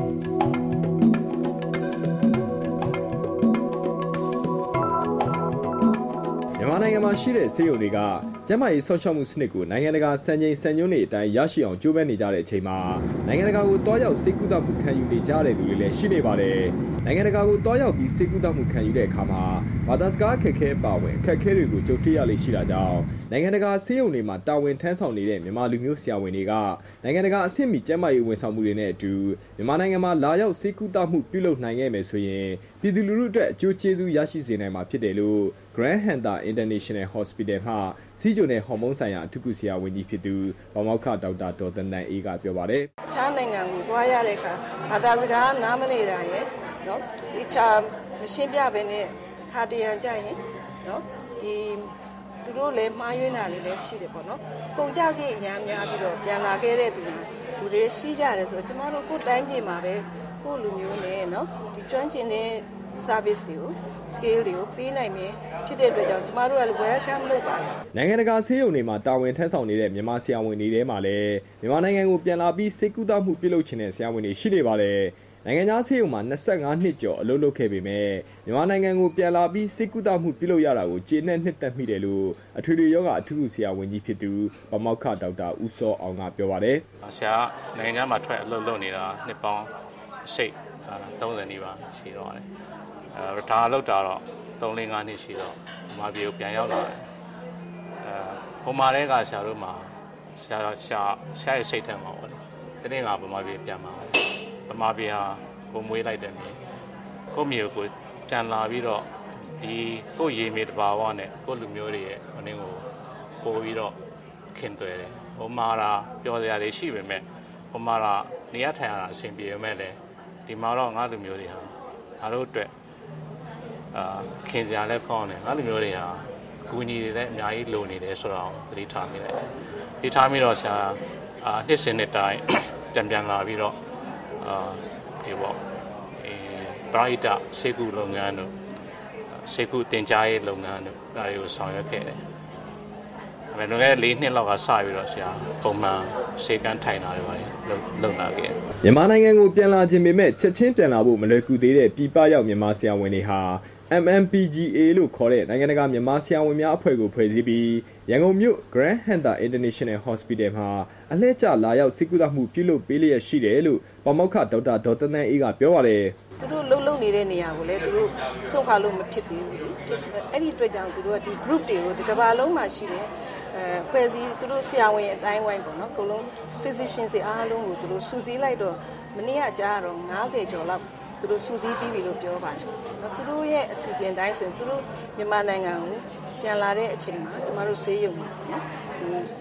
[SPEAKER 18] မြန်မာနိုင်ငံမှာရှိတဲ့စေယုံတွေကကျန်းမာရေးဆောက်ရှောက်မှုစနစ်ကိုနိုင်ငံတကာစံချိန်စံညွှန်းတွေအတိုင်းရရှိအောင်ကြိုးပမ်းနေကြတဲ့အချိန်မှာနိုင်ငံတကာကိုတွားရောက်စေကူတာမှုခံယူနေကြတဲ့သူတွေလည်းရှိနေပါတယ်။နိုင်ငံတကာကိုတွားရောက်ပြီးစေကူတာမှုခံယူတဲ့အခါမှာဘာသာစကားအခက်အခဲပါဝင်အခက်အခဲတွေကိုကြုံတွေ့ရလိမ့်ရှိတာကြောင့်နိုင်ငံတကာစေယုံတွေမှာတာဝန်ထမ်းဆောင်နေတဲ့မြန်မာလူမျိုးဆရာဝန်တွေကနိုင်ငံတကာအဆင့်မီကျန်းမာရေးဝန်ဆောင်မှုတွေနဲ့အတူမြန်မာနိုင်ငံမှာလာရောက်စေကူတာမှုပြုလုပ်နိုင်ခဲ့မယ်ဆိုရင်ပြည်သူလူထုအတွက်အကျိုးကျေးဇူးရရှိစေနိုင်မှာဖြစ်တယ်လို့ Grand Hunter International Hospital မှာစီးကျုံတဲ့ဟော်မုန်းဆိုင်ရာအထူးကုဆရာဝန်ကြီးဖြစ်သူဗမောက္ခဒေါက်တာဒေါ်သန်းသန်းအေးကပြောပါတယ်
[SPEAKER 19] ။အခြားနိုင်ငံကိုသွားရတဲ့အခါဘာသာစကားနားမလည်တာရဲ့နော်ဒီချာမရှင်းပြဘဲနဲ့ခါတရံကြရင်နော်ဒီသူတို့လည်းမှားယွင်းတာတွေလည်းရှိတယ်ပေါ့နော်။ပုံကြစည်အများများပြီးတော့ပြန်လာခဲ့တဲ့သူတွေလူတွေရှိကြတယ်ဆိုတော့ကျမတို့ကိုယ်တိုင်းပြည်မှာပဲကိုယ်လူမျိုးနဲ့နော်ဒီကျွမ်းကျင်တဲ့ service တွေကို scale တွေကိုပေးနိုင်မယ်ဖြစ်တဲ့အတွက်ကြောင့်ကျမတို့က welcome လုပ်ပါတယ်
[SPEAKER 18] နိုင်ငံတကာဆေးရုံတွေမှာတာဝန်ထမ်းဆောင်နေတဲ့မြန်မာဆရာဝန်တွေထဲမှာလည်းမြန်မာနိုင်ငံကိုပြန်လာပြီးစေကူတာမှုပြုလုပ်ခြင်းတဲ့ဆရာဝန်တွေရှိနေပါတယ်နိုင်ငံသားဆေးရုံမှာ၂၅နှစ်ကျော်အလုပ်လုပ်ခဲ့ပေမဲ့မြန်မာနိုင်ငံကိုပြန်လာပြီးစေကူတာမှုပြုလုပ်ရတာကိုကျေနပ်နှစ်သက်မိတယ်လို့အထွေထွေယောဂအထူးကုဆရာဝန်ကြီးဖြစ်သူဗမောက္ခဒေါက်တာဦးစောအောင်ကပြောပါတယ်
[SPEAKER 20] ဆရာနိုင်ငံသားမှာထွက်အလုပ်လုပ်နေတာနှစ်ပေါင်းစိတ်၃၀နီးပါးရှိတော့တယ်အဲဒါလောက်တာတော့၃၄၅နှစ်ရှိတော့မာပြည်ကိုပြန်ရောက်လာတယ်အဲဟိုမှာလည်းကဆရာတို့မှာဆရာဆရာဆရာရဲ့စိတ်ထဲမှာပေါ့လေဒီနေ့ကဗမာပြည်ပြန်มาဗမာပြည်ဟာကိုမွေးလိုက်တယ်မြေကိုမျိုးကိုပြန်လာပြီးတော့ဒီကိုရေမြေတဘာဝနဲ့ကိုလူမျိုးတွေရဲ့ဟိုနေကိုပို့ပြီးတော့ခင်သွဲတယ်ဟိုမှာလာပြောစရာတွေရှိပေမဲ့ဟိုမှာလာနေရထိုင်ရတာအဆင်ပြေမဲ့လေဒီမှာတော့ငါလူမျိုးတွေဟာငါတို့အတွက်အာခင်စရာလည်းကောင်းတယ်ငါလူမျိုးတွေဟာကူညီတွေလည်းအများကြီးလိုနေတယ်ဆိုတော့သတိထားမိတယ်ဒီထားမိတော့ဆရာအာနှစ်စဉ်နှစ်တိုင်းပြန်ပြန်လာပြီးတော့အာဒီပေါ့အဲပရိုက်တာစေကူလုပ်ငန်းတို့စေကူတင်ကြားရေးလုပ်ငန်းတို့ဒါတွေကိုဆောင်ရွက်ခဲ့တယ်။ဒါပေမဲ့လည်း၄နှစ်လောက်ကစပြီးတော့ဆရာပုံမှန်စေကန်းထိုင်တာတွေပါလုပ်လုပ်လာခဲ့
[SPEAKER 18] ။မြန်မာနိုင်ငံကိုပြန်လာခြင်းပေမဲ့ချက်ချင်းပြန်လာဖို့မလွယ်ကူသေးတဲ့ပြည်ပရောက်မြန်မာဆရာဝန်တွေဟာ M M P G A လို့ခေါ်တဲ့နိုင်ငံတကာမြန်မာဆရာဝန်များအဖွဲ့ကိုဖွဲ့စည်းပြီးရန်ကုန်မြို့ Grand Hunter International Hospital မှာအလှည့်ကျလာရောက်စေကူတာမှုပြုလုပ်ပေးလျက်ရှိတယ်လို့ဗမောက္ခဒေါက်တာဒေါ်သန်းသန်းအေးကပြောပါတယ်
[SPEAKER 19] ။သူတို့လှုပ်လှုပ်နေတဲ့နေရာကိုလည်းသူတို့စွန့်ခွာလို့မဖြစ်သေးဘူး။အဲ့ဒီအတွက်ကြောင့်သူတို့ကဒီ group တွေကိုဒီကမ္ဘာလုံးမှာရှိတယ်အဲဖွဲ့စည်းသူတို့ဆရာဝန်အတိုင်းဝိုင်းပေါ့နော်အကုန်လုံး physician တွေအားလုံးကိုသူတို့စုစည်းလိုက်တော့မနေ့ကကြားတော့၅၀ကျော်လောက်သူတို့စုစည်းပြီးပြီလို့ပြောပါတယ်သူတို့ရဲ့အစီအစဉ်တိုင်းဆိုရင်သူတို့မြန်မာနိုင်ငံကိုပြန်လာတဲ့အချိန်မှာကျမတို့ဆေးရုံမှာနော်ဒီ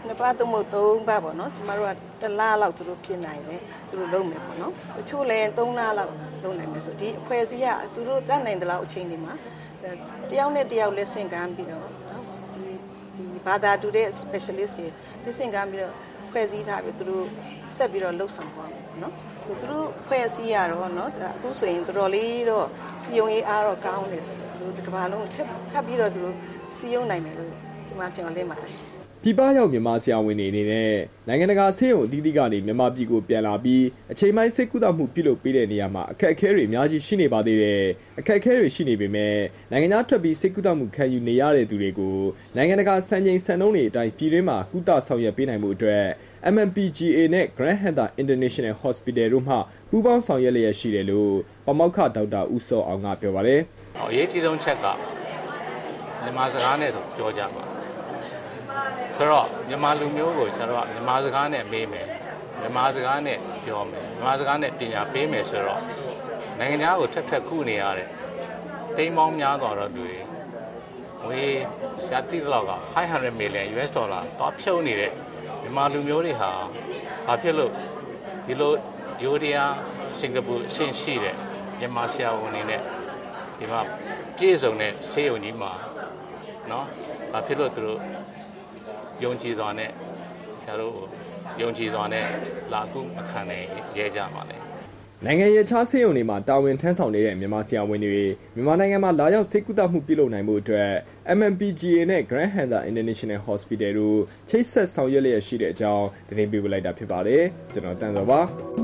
[SPEAKER 19] နှစ်ပတ်သုံးဖို့သုံးပတ်ပေါ့နော်ကျမတို့ကတစ်လလောက်သူတို့ပြင်နိုင်တယ်သူတို့လုပ်မယ်ပေါ့နော်တချို့လည်းသုံးလလောက်လုပ်နိုင်မယ်ဆိုဒီအဖွဲ့အစည်းကသူတို့တတ်နိုင်တဲ့လောက်အချိန်တွေမှာတယောက်နဲ့တယောက်လက်ဆင့်ကမ်းပြီးတော့နော်ဒီဒီဘာသာတူတဲ့ specialist တွေလက်ဆင့်ကမ်းပြီးတော့ဖွဲ့စည်းထားပြီးသူတို့ဆက်ပြီးတော့လှုပ်ဆောင်သွားမယ်နော်ဆိုသူတို့ဖွဲ့စည်းရတော့နော်အခုဆိုရင်တော်တော်လေးတော့စီယုံရေးအားတော့ကောင်းတယ်ဆိုတော့သူတို့ဒီကမ္ဘာလုံးထပ်ထပ်ပြီးတော့သူတို့စီယုံနိုင်မယ်လို့ဒီမှာပြောလင်းပါတယ်
[SPEAKER 18] ပြည်ပရောက်မြန်မာဆရာဝန်တွေအနေနဲ့နိုင်ငံတကာဆေးရုံအသီးသီးကနေမြန်မာပြည်ကိုပြန်လာပြီးအချိန်ပိုင်းဆေးကုသမှုပြုလုပ်ပေးတဲ့နေရာမှာအခက်အခဲတွေအများကြီးရှိနေပါသေးတယ်။အခက်အခဲတွေရှိနေပေမဲ့နိုင်ငံသားထွက်ပြီးဆေးကုသမှုခံယူနေရတဲ့သူတွေကိုနိုင်ငံတကာစံချိန်စံနှုန်းတွေအတိုင်းပြည်တွင်းမှာကုသဆောင်ရွက်ပေးနိုင်မှုအတွက် M M P G A နဲ့ Grand Hunter International Hospital တို့မှပူးပေါင်းဆောင်ရွက်လျက်ရှိတယ်လို့ပမောက္ခဒေါက်တာဦးစောအောင်ကပြောပါတယ်
[SPEAKER 20] ။အရေးကြီးဆုံးချက်ကမြန်မာစကားနဲ့ဆိုပြောကြပါဆိုတော့မြန်မာလူမျိုးကိုကျွန်တော်ကမြန်မာစကားနဲ့မေးမယ်မြန်မာစကားနဲ့ပြောမယ်မြန်မာစကားနဲ့ပညာပေးမယ်ဆိုတော့နိုင်ငံသားကိုထက်ထက်ခုနေရတဲ့တိမ်မောင်းများသွားတော့သူတွေဝေးရှာတိလောက်ကfive hundred million U S ဒေါ်လာတော့ဖြုတ်နေတဲ့မြန်မာလူမျိုးတွေဟာဘာဖြစ်လို့ဒီလိုယူရီးယားစင်ကာပူအဆင့်ရှိတဲ့မြန်မာဆရာဝန်တွေနဲ့ဒီမှာပြည့်စုံတဲ့ဆေးရုံကြီးမှာနော်ဘာဖြစ်လို့သူတို့ယုံကြည်စွာနဲ့ဆရာတို့ယုံကြည်စွာနဲ့လာခုအခမ်းနဲ့ရဲကြပါလေ
[SPEAKER 18] နိုင်ငံရေးခြားဆေးရုံတွေမှာတာဝန်ထမ်းဆောင်နေတဲ့မြန်မာဆရာဝန်တွေမြန်မာနိုင်ငံမှာလာရောက်ဆေးကုသမှုပြုလုပ်နိုင်မှုအတွက် M M P G A နဲ့ Grand Hunter International Hospital တို့ချိတ်ဆက်ဆောင်ရွက်လျက်ရှိတဲ့အကြောင်းသတင်းပေးပို့လိုက်တာဖြစ်ပါတယ်ကျွန်တော်တန်စောပါ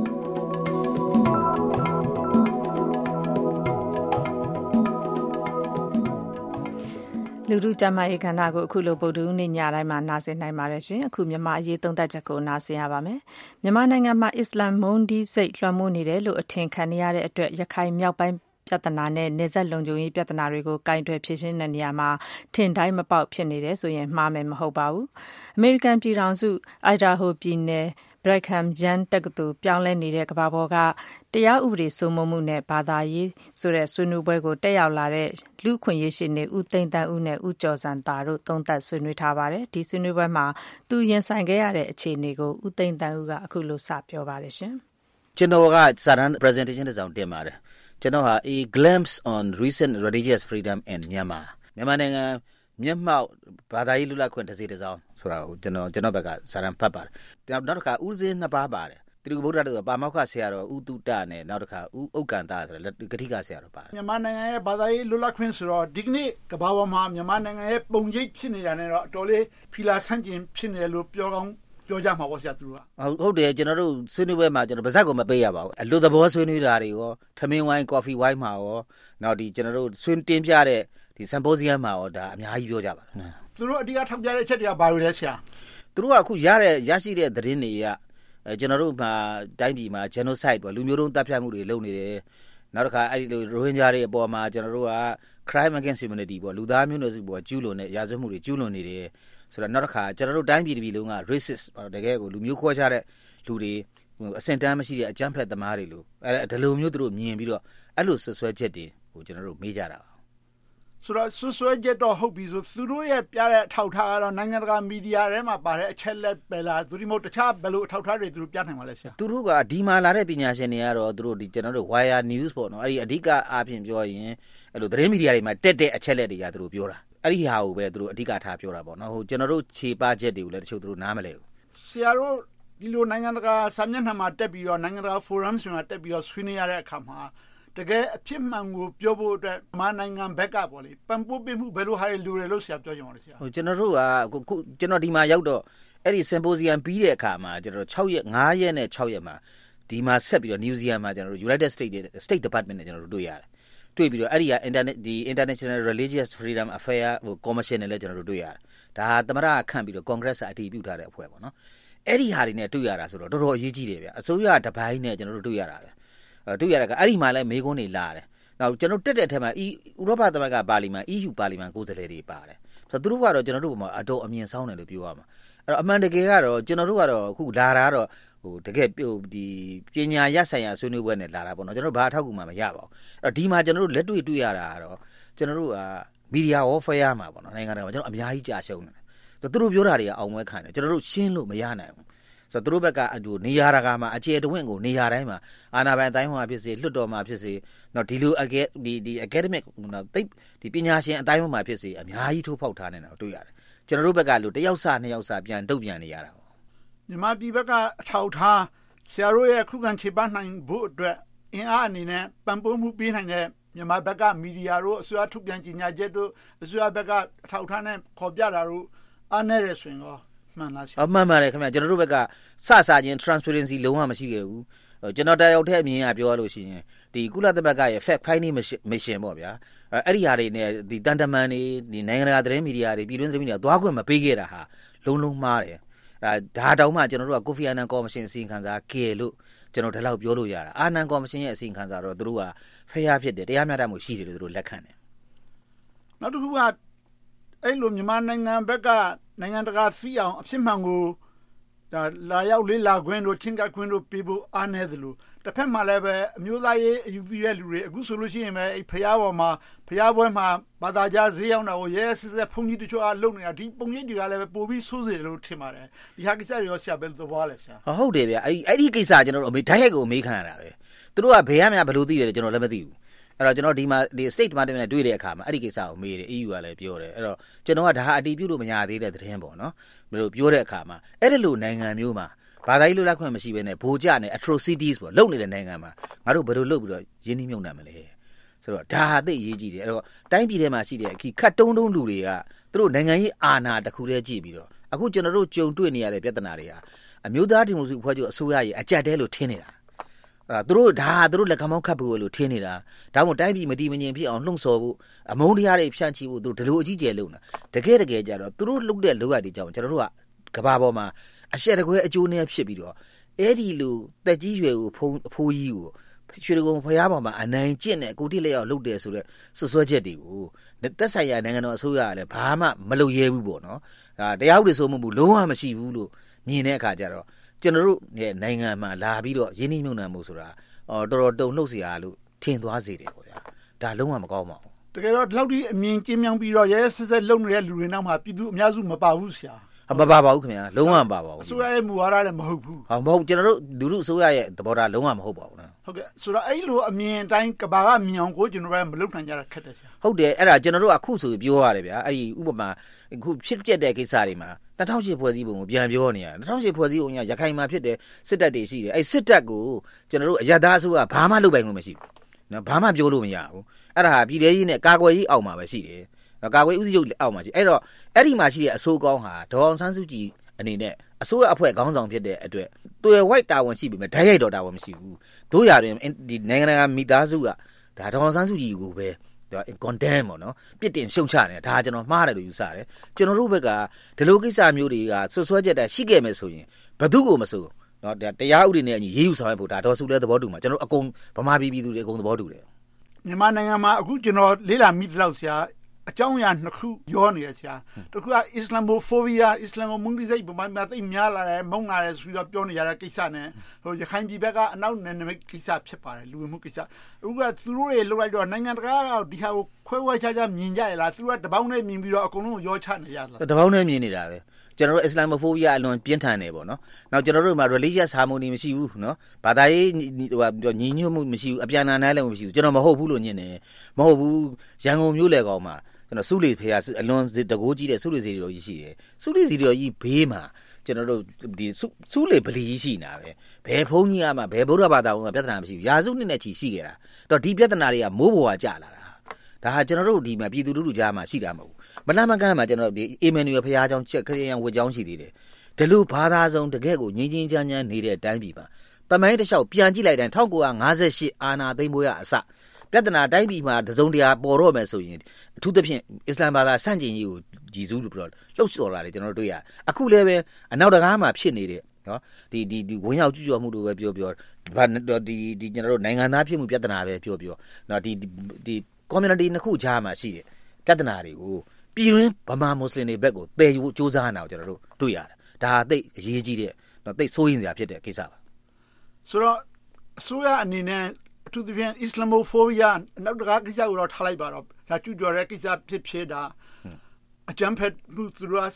[SPEAKER 2] လူထုကျန်းမာရေးကဏ္ဍကိုအခုလိုဗုဒ္ဓဦးနေ့ညတိုင်းမှာနာဆင်နိုင်ပါတယ်ရှင်အခုမြန်မာအရေးသုံးသပ်ချက်ကိုနာဆင်ရပါမယ်မြန်မာနိုင်ငံမှာအစ္စလာမ်မုန်းဒီစိတ်လွှမ်းမိုးနေတယ်လို့အထင်ခံရတဲ့အတွက်ရခိုင်မြောက်ပိုင်းပြဿနာနဲ့နေဆက်လုံခြုံရေးပြဿနာတွေကိုကင်တွယ်ဖြေရှင်းတဲ့နေရာမှာထင်တိုင်းမပေါက်ဖြစ်နေတယ်ဆိုရင်မှားမယ်မဟုတ်ပါဘူးအမေရိကန်ပြည်ထောင်စုအိုင်ဒါဟိုပြည်နယ်ဘရက်ခမ်ဂျန်တက္ကသိုလ်ပြောင်းလဲနေတဲ့ကမ္ဘာပေါ်ကတရားဥပဒေစိုးမိုးမှုနဲ့ဘာသာရေးဆိုတဲ့ဆွေးနွေးပွဲကိုတက်ရောက်လာတဲ့လူ့အခွင့်အရေးရှင်တွေဦးသိန်းတန်းဦးနဲ့ဦးကျော်စံတာတို့သုံးသပ်ဆွေးနွေးထားပါတယ်ဒီဆွေးနွေးပွဲမှာသူရင်ဆိုင်ခဲ့ရတဲ့အခြေအနေကိုဦးသိန်းတန်းဦးကအခုလိုစပြောပါတယ်ရှင်
[SPEAKER 17] ကျွန်တော်ကစာရန် presentation တစ်စောင်တင်ပါတယ်ကျွန်တော်ဟာ a glimpse on recent religious freedom in Myanmar မြန်မာနိုင်ငံမျက်မှောက်ဘာသာရေးလူလခွင့်တစ်စီတစ်စောင်းဆိုတာကိုကျွန်တော်ကျွန်တော်ဘက်ကစာရန်ဖတ်ပါတယ်နောက်နောက်တစ်ခါဦးစင်းနှစ်ပါးပါတယ်တိရဗုဒ္ဓတော်ဆိုပါမောက္ခဆရာတော်ဦးတုတနဲ့နောက်တစ်ခါဦးဥက္ကန္တဆိုတဲ့ဂတိကဆရာတော်ပါတယ်
[SPEAKER 21] မြန်မာနိုင်ငံရဲ့ဘာသာရေးလူလခွင့်ဆိုတော့ဒီကနေ့ကမ္ဘာပေါ်မှာမြန်မာနိုင်ငံရဲ့ပုံရိပ်ဖြစ်နေတာနဲ့တော့အတော်လေးဖီလာဆန့်ကျင်ဖြစ်နေလို့ပြောကောင်းပြောကြမှာပေါ့ဆရာသူတို့က
[SPEAKER 17] ဟုတ်တယ်ကျွန်တော်တို့ဆွေးနွေးပွဲမှာကျွန်တော်ဗဇက်ကိုမပေးရပါဘူးအလိုသဘောဆွေးနွေးတာတွေရောထမင်းဝိုင်းကော်ဖီဝိုင်းမှာရောနောက်ဒီကျွန်တော်တို့ဆွေးတင်ပြတဲ့ဒီ symposium မှာရောဒါအများကြီးပြောကြပါတယ်
[SPEAKER 21] သူတို့အဓိကထောက်ပြတဲ့အချက်တွေကဘာတွေလဲဆရာ
[SPEAKER 17] သူတို့ကအခုရတဲ့ရရှိတဲ့သတင်းတွေကအဲကျွန်တော်တို့မှာတိုင်းပြည်မှာ genocide ပေါ့လူမျိုးတုံးတပ်ဖြတ်မှုတွေလုပ်နေတယ်နောက်တစ်ခါအဲ့ဒီလိုရိုဟင်ဂျာတွေအပေါ်မှာကျွန်တော်တို့က crime against humanity ပေါ့လူသားမျိုးနွယ်စုပေါ်ကျူးလွန်တဲ့ရာဇဝတ်မှုတွေကျူးလွန်နေတယ်ဆိုတော့နောက်တစ်ခါကျွန်တော်တို့တိုင်းပြည်တစ်ပြည်လုံးက racist တကယ်ကိုလူမျိုးခွဲခြားတဲ့လူတွေအစင်တန်းမရှိတဲ့အကြမ်းဖက်သမားတွေလို့အဲဒီလိုမျိုးသူတို့မြင်ပြီးတော့အဲ့လိုဆွဆွဲချက်တွေကိုကျွန်တော်တို့မေးကြတာ
[SPEAKER 21] ဆိုတော့ဆွဆွဲချက်တော့ဟုတ်ပြီဆိုသူတို့ရဲ့ပြတဲ့အထောက်ထားကတော့နိုင်ငံတကာမီဒီယာထဲမှာပါတဲ့အချက်လက်ပဲလားသူဒီမို့တခြားဘယ်လိုအထောက်ထားတွေသူတို့ပြနိုင်မှာလဲဆရာ
[SPEAKER 17] သူတို့ကဒီမှာလာတဲ့ပညာရှင်တွေကတော့သူတို့ဒီကျွန်တော်တို့ Wire News ပေါ့နော်အဲ့ဒီအဓိကအားဖြင့်ပြောရင်အဲ့လိုသတင်းမီဒီယာတွေမှာတက်တဲ့အချက်လက်တွေကသူတို့ပြောတာအဲ့ဒီဟာကိုပဲသူတို့အဓိကထားပြောတာပေါ့နော်ဟိုကျွန်တော်တို့ခြေပချက်တွေကိုလည်းတချို့သူတို့နားမလဲဘူး
[SPEAKER 21] ဆရာတို့ဒီလိုနိုင်ငံတကာစာမျက်နှာမှာတက်ပြီးတော့နိုင်ငံတကာ forums မှာတက်ပြီးတော့ဆွေးနွေးရတဲ့အခါမှာတကယ်အဖြစ်မှန်ကိုပြောဖို့အတွက်မြန်မာနိုင်ငံဘက်ကပေါ့လေပံ့ပိုးပေးမှုဘယ်လိုဟာတွေလိုတယ်လို့ဆရာပြောကြပါဦးဆရာ
[SPEAKER 17] ဟိုကျွန်တော်တို့ကခုကျွန်တော်ဒီမှာရောက်တော့အဲ့ဒီ symposium ပြီးတဲ့အခါမှာကျွန်တော်6ရက်5ရက်နဲ့6ရက်မှာဒီမှာဆက်ပြီးတော့ New Zealand မှာကျွန်တော်တို့ United States State Department နဲ့ကျွန်တော်တို့တွေ့ရတယ်တွေ့ပြီးတော့အဲ့ဒီက internet ဒီ International Religious Freedom Affair ဟို commission နဲ့လည်းကျွန်တော်တို့တွေ့ရတယ်ဒါဟာသမရခန့်ပြီးတော့ Congress အတည်ပြုထားတဲ့အဖွဲ့ပေါ့နော်အဲ့ဒီဟာတွေနဲ့တွေ့ရတာဆိုတော့တော်တော်အရေးကြီးတယ်ဗျအစိုးရတပိုင်းနဲ့ကျွန်တော်တို့တွေ့ရတာဗျတွေ့ရတာကအဲ့ဒီမှာလည်းမေးခွန်းတွေလာတယ်နောက်ကျွန်တော်တက်တဲ့အထက်မှာဥရောပသမဂ္ဂပါလီမန် E U ပါလီမန်ကိုယ်စားလှယ်တွေပါတယ်ဆိုတော့သူတို့ကတော့ကျွန်တော်တို့ကအတော်အမြင်ဆောင်တယ်လို့ပြောရမှာအဲ့တော့အမှန်တကယ်ကတော့ကျွန်တော်တို့ကတော့အခုလာတာကတော့ဟိုတကယ်ဒီပညာရပ်ဆိုင်ရာဆွေးနွေးပွဲနဲ့လာတာပေါ့နော်ကျွန်တော်တို့ဘာအထောက်အကူမှမရပါဘူးအဲ့တော့ဒီမှာကျွန်တော်တို့လက်တွေ့တွေ့ရတာကတော့ကျွန်တော်တို့ကမီဒီယာ warfare မှာပေါ့နော်နိုင်ငံတော်မှာကျွန်တော်အများကြီးကြာရှုံးနေတယ်သူတို့ပြောတာတွေကအောင်ပွဲခံတယ်ကျွန်တော်တို့ရှင်းလို့မရနိုင်ဘူးဆိုတော့သူတို့ဘက်ကအတူနေရာတကာမှာအခြေတဝင့်ကိုနေရာတိုင်းမှာအာဏာပိုင်အတိုင်းဟောဖြစ်စေလွှတ်တော်မှာဖြစ်စေနော်ဒီလိုအကဲဒီဒီ academic နော်တိတ်ဒီပညာရှင်အတိုင်းမှာဖြစ်စေအများကြီးထိုးဖောက်ထားနေတာကိုတွေ့ရတယ်ကျွန်တော်တို့ဘက်ကလို့တယောက်စနှစ်ယောက်စပြန်တုတ်ပြန်နေရတာပေါ့
[SPEAKER 21] မြန်မာပြည်ဘက်ကအထောက်ထားဆရာတို့ရဲ့ခုခံခြေပနိုင်ဖို့အတွက်အင်အားအနေနဲ့ပံ့ပိုးမှုပေးနိုင်တဲ့မြန်မာဘက်ကမီဒီယာတို့အစိုးရထုတ်ပြန်ကြေညာချက်တို့အစိုးရဘက်ကအထောက်ထားနဲ့ခေါ်ပြတာတို့အားနည်းတယ်ဆိုရင်ရောမှန်လားဆရာ
[SPEAKER 17] အမှန်ပါလေခင်ဗျကျွန်တော်တို့ဘက်ကစစချင်း transparency လုံးဝမရှိခဲ့ဘူးကျွန်တော်တယောက်တည်းအမြင်အပြောရလို့ရှိရင်ဒီကုလသမဂ္ဂရဲ့ fact finding mission ပေါ့ဗျာအဲ့ဒီဟာတွေနဲ့ဒီတန်တမန်တွေဒီနိုင်ငံတကာသတင်းမီဒီယာတွေပြည်တွင်းသတင်းမီဒီယာသွားခွင့်မပေးခဲ့တာဟာလုံးလုံးမှားတယ်အဲဒါတောင်မှကျွန်တော်တို့ကကိုဖီအာနန်ကော်မရှင်အစီရင်ခံစာကဲလို့ကျွန်တော်ဒီလောက်ပြောလို့ရတာအာနန်ကော်မရှင်ရဲ့အစီရင်ခံစာတော့သူတို့ကဖျားဖြစ်တယ်တရားမျှတမှုရှိတယ်လို့သူတို့လက်ခံတယ်
[SPEAKER 21] နောက်တစ်ခုကအဲ့လိုမြန်မာနိုင်ငံဘက်ကနိုင်ငံတကာစီအောင်အဖြစ်မှန်ကိုဒါလာရောက်လေးလာခွင့်တို့ချင်းကပ်ခွင့်တို့ပေးဖို့အားနည်းသလိုတစ်ဖက်မှာလည်းပဲအမျိုးသားရေးအယူသီးရဲ့လူတွေအခုဆိုလို့ရှိရင်ပဲအဲ့ဖျားပေါ်မှာဖျားပွဲမှာဘာသာကြားဈေးရောက်တာကိုရဲစစ်စစ်ဖုန်ကြီးတချို့အားလုပ်နေတာဒီပုံရိပ်တွေကလည်းပဲပိုပြီးဆိုးစေတယ်လို့ထင်ပါတယ်ဒီဟာကိစ္စတွေရောဆရာဘယ်လိုသဘောလဲဆရာ
[SPEAKER 17] ဟုတ်တယ်ဗျအဲ့အဲ့ဒီကိစ္စကျွန်တော်တို့အမေဓာတ်ရိုက်ကိုအမေးခံရတာပဲသူတို့ကဘယ်ရများဘယ်လိုသိတယ်ကျွန်တော်လည်းမသိဘူးအဲ့တော့ကျွန်တော်ဒီမှာဒီ state department နဲ့တွေ့တဲ့အခါမှာအဲ့ဒီကိစ္စကိုမေးတယ် E U ကလည်းပြောတယ်အဲ့တော့ကျွန်တော်ကဒါဟာအတည်ပြုလို့မရသေးတဲ့သတင်းပေါ့နော်ဘယ်လိုပြောတဲ့အခါမှာအဲ့ဒီလိုနိုင်ငံမျိုးမှာဘာသာရေးလွတ်လပ်ခွင့်မရှိဘဲနဲ့ဗိုလ်ကျနဲ့ atrocities ပေါ့လုပ်နေတဲ့နိုင်ငံမှာငါတို့ဘယ်လိုလုပ်ပြီးတော့ရင်းနှီးမြှုပ်နှံမလဲဆိုတော့ဒါဟာသိရေးကြည့်တယ်အဲ့တော့တိုင်းပြည်ထဲမှာရှိတဲ့အခီခတ်တုံးတုံးလူတွေကသူတို့နိုင်ငံရေးအာဏာတစ်ခုတည်းကြည့်ပြီးတော့အခုကျွန်တော်တို့ကြုံတွေ့နေရတဲ့ပြဿနာတွေဟာအမျိုးသားဒီမိုကရေစီအဖွဲ့ချုပ်အစိုးရရဲ့အကြက်တဲလို့ထင်နေတာအဲသူတို့ဒါသူတို့လက်ခံမောင်းခတ်ဖို့လို့ထင်နေတာဒါမှမဟုတ်တိုင်းပြည်မတည်မငြိမ်ဖြစ်အောင်လှုံ့ဆော်ဖို့အမုန်းတရားတွေဖြန့်ချိဖို့သူတို့ဒီလိုအကြီးကျယ်လုပ်နေတာတကယ်တကယ်ကြတော့သူတို့လုပ်တဲ့လုပ်ရတဲ့ကြောင့်ကျွန်တော်တို့ကကဘာပေါ်မှာအရှက်တကွဲအကျိုးနဲ့ဖြစ်ပြီးတော့အဲ့ဒီလိုတက်ကြီးရွယ်ကိုဖုံးအဖိုးကြီးကိုရွှေကုံဖျားပေါ်မှာအနိုင်ကျင့်တဲ့ကိုတိလက်ရောက်လုပ်တယ်ဆိုတော့ဆွဆွဲချက်တွေကိုတက်ဆိုင်ရာနိုင်ငံတော်အစိုးရကလည်းဘာမှမလုပ်ရဲဘူးပေါ့နော်ဒါတရားဥပဒေစိုးမိုးမှုလုံးဝမရှိဘူးလို့မြင်တဲ့အခါကျတော့ကျွန်တော်တို့ရဲ့နိုင်ငံမှာလာပြီးတော့ရင်းနှီးမြှုပ်နှံမှုဆိုတာအော်တော်တော်တုံ့နှုတ်เสียလို့ထင်သွားစေတယ်ပေါ့ဗျာဒါလုံးဝမကောင်းပါဘူး
[SPEAKER 21] တကယ်တော့ဒီလောက်ဒီအမြင်ကျင်းမြောင်းပြီးတော့ရဲဆက်ဆက်လုံနေတဲ့လူတွေနောက်မှာပြည်သူအများစုမပါဘူးဆရာ
[SPEAKER 17] မပါပါဘူးခင်ဗျာလုံးဝမပါပါဘူး
[SPEAKER 21] အစိုးရရဲ့မူဝါဒလည်းမဟုတ်ဘူး
[SPEAKER 17] ဟောမဟုတ်ကျွန်တော်တို့လူလူအစိုးရရဲ့သဘောထားလုံးဝမဟုတ်ပါဘူးနော်
[SPEAKER 21] ဟုတ်ကဲ့ဆိုတော့အဲ့လိုအမြင်အတိုင်းကဘာကမြင်အောင်ကိုကျွန်တော်တို့မလုပ်နိုင်ကြတာခက်တယ်ဆရာ
[SPEAKER 17] ဟုတ်တယ်အဲ့ဒါကျွန်တော်တို့အခုဆိုပြောရတယ်ဗျာအဲ့ဒီဥပမာအခုဖြစ်ပျက်တဲ့ကိစ္စတွေမှာ၂၀၀၈ဖွဲ့စည်းပုံကိုပြန်ပြောနေရတယ်၂၀၀၈ဖွဲ့စည်းပုံကရခိုင်မှာဖြစ်တဲ့စစ်တပ်တွေရှိတယ်အဲ့စစ်တပ်ကိုကျွန်တော်တို့အရသာအစိုးရဘာမှလုပ်ပိုင်လို့မရှိဘူးနော်ဘာမှပြောလို့မရဘူးအဲ့ဒါဟာပြည်ထရေးနဲ့ကာကွယ်ရေးအောက်မှာပဲရှိတယ်ကာကွယ်ဦးစီးချုပ်အောက်မှာရှိအဲ့တော့အဲ့ဒီမှာရှိတဲ့အစိုးကောင်းဟာဒေါအောင်ဆန်းစုကြည်အနေနဲ့အစိုးရအဖွဲ့ခေါင်းဆောင်ဖြစ်တဲ့အတွက်သူရဲ့ white တာဝန်ရှိပြီမဲ့ဓာတ်ရိုက်တော်တာဝန်မရှိဘူးတို့ရတွင်ဒီနိုင်ငံတကာမိသားစုကဒါဒေါအောင်ဆန်းစုကြည်ကိုပဲဒါ condemn ပေါ့နော်ပြစ်တင်ရှုံချနေတာဒါကျွန်တော်မှားတယ်လို့ယူဆတယ်ကျွန်တော်တို့ဘက်ကဒီလိုကိစ္စမျိုးတွေကဆွဆွဲချက်တာရှိခဲ့မယ်ဆိုရင်ဘယ်သူကိုမဆိုနော်တရားဥပဒေနဲ့အညီရေးယူဆောင်ရဖို့ဒါတော့စုလဲသဘောတူမှာကျွန်တော်အကုန်ဗမာပြည်ပြည်သူတွေအကုန်သဘောတူတယ်
[SPEAKER 21] မြန်မာနိုင်ငံမှာအခုကျွန်တော်လေးလာမိလောက်ဆရာအကြောင်းအရာနှစ်ခုရောနေရဆရာတခုကအစ္စလာမိုဖိုဘီးယားအစ္စလာမ်ကိုမုန်းတိစိတ်ဗမာပြည်သိများလာတယ်မုန်းလာတယ်ဆိုပြီးတော့ပြောနေရတဲ့ကိစ္စနဲ့ဟိုရခိုင်ပြည်ဘက်ကအနောက်နယ်နိမိတ်ကိစ္စဖြစ်ပါတယ်လူဝင်မှုကိစ္စအခုကသူတို့တွေလောက်လိုက်တော့နိုင်ငံတကာကဒီဟာကိုခွဲဝဲခြားခြားမြင်ကြရလားသူတို့ကတပေါင်းနဲ့မြင်ပြီးတော့အကုန်လုံးရောချနေရလား
[SPEAKER 17] တပေါင်းနဲ့မြင်နေတာပဲကျွန်တော်တို့ Islamophobia အလွန်ပြင်းထန်နေပေါ့နော်နောက်ကျွန်တော်တို့မှာ religious harmony မရှိဘူးနော်ဘာသာရေးဟိုညီညွတ်မှုမရှိဘူးအပြန်အလှန်နိုင်လည်းမရှိဘူးကျွန်တော်မဟုတ်ဘူးလို့ညင်တယ်မဟုတ်ဘူးရန်ကုန်မြို့လေကောင်မှာကျွန်တော်စုလီဖေးအလွန်တကိုးကြီးတဲ့စုလီစီတော်ကြီးရှိတယ်စုလီစီတော်ကြီးဘေးမှာကျွန်တော်တို့ဒီစုလီဗလီကြီးရှိနေတာပဲဘယ်ဘုန်းကြီးကမှဘယ်ဗုဒ္ဓဘာသာဝင်ကပြဿနာမရှိဘူးရာစုနှစ်နဲ့ချီရှိခဲ့တာတော့ဒီပြဿနာတွေကမိုးပေါ်ကကြာလာတာဒါဟာကျွန်တော်တို့ဒီမှာပြည်သူလူထုကြားမှာရှိတာမဟုတ်ဘူးမလမကန်းမှာကျွန်တော်ဒီအေမန်နျူယ်ဖခင်ကြောင့်ချက်ခရစ်ယာန်ဝတ်ကြောင်းရှိသေးတယ်ဒီလိုဘာသာစုံတကယ်ကိုငြင်းချင်းချမ်းချမ်းနေတဲ့အတိုင်းပြည်မှာတမိုင်းတစ်လျှောက်ပြန်ကြည့်လိုက်တိုင်း၁၉၅၈အာနာသိမ့်ပွဲရအစပြဿနာတိုင်းပြည်မှာတစုံတရာပေါ်တော့မယ်ဆိုရင်အထူးသဖြင့်အစ္စလာမ်ဘာသာဆန့်ကျင်ရေးကိုကြည်စူးလို့ပြောလှုပ်ဆော်လာတယ်ကျွန်တော်တို့တွေ့ရအခုလည်းပဲအနောက်တကားမှာဖြစ်နေတဲ့နော်ဒီဒီဒီဝင်ရောက်ကျူးကျော်မှုတို့ပဲပြောပြောဒီဒီကျွန်တော်တို့နိုင်ငံသားဖြစ်မှုပြဿနာပဲပြောပြောနော်ဒီဒီ community နှစ်ခုကြားမှာရှိတဲ့ပြဿနာတွေကိုပြည်တွင်းဗမာမွတ်စလင်တွေဘက်ကိုတည်ယူစူးစမ်းနေတာကိုကျွန်တော်တို့တွေ့ရတယ်ဒါဟာသိအရေးကြီးတဲ့နော်သိစိုးရင်စရာဖြစ်တဲ့ကိစ္စပါ
[SPEAKER 21] ဆိုတော့အစိုးရအနေနဲ့အထူးသဖြင့် Islamophobia နောက်တကားကိစ္စကိုတော့ထားလိုက်ပါတော့ဒါကျူးကျော်တဲ့ကိစ္စဖြစ်ဖြစ်တာအကြမ်းဖက်မှုသူတို့တ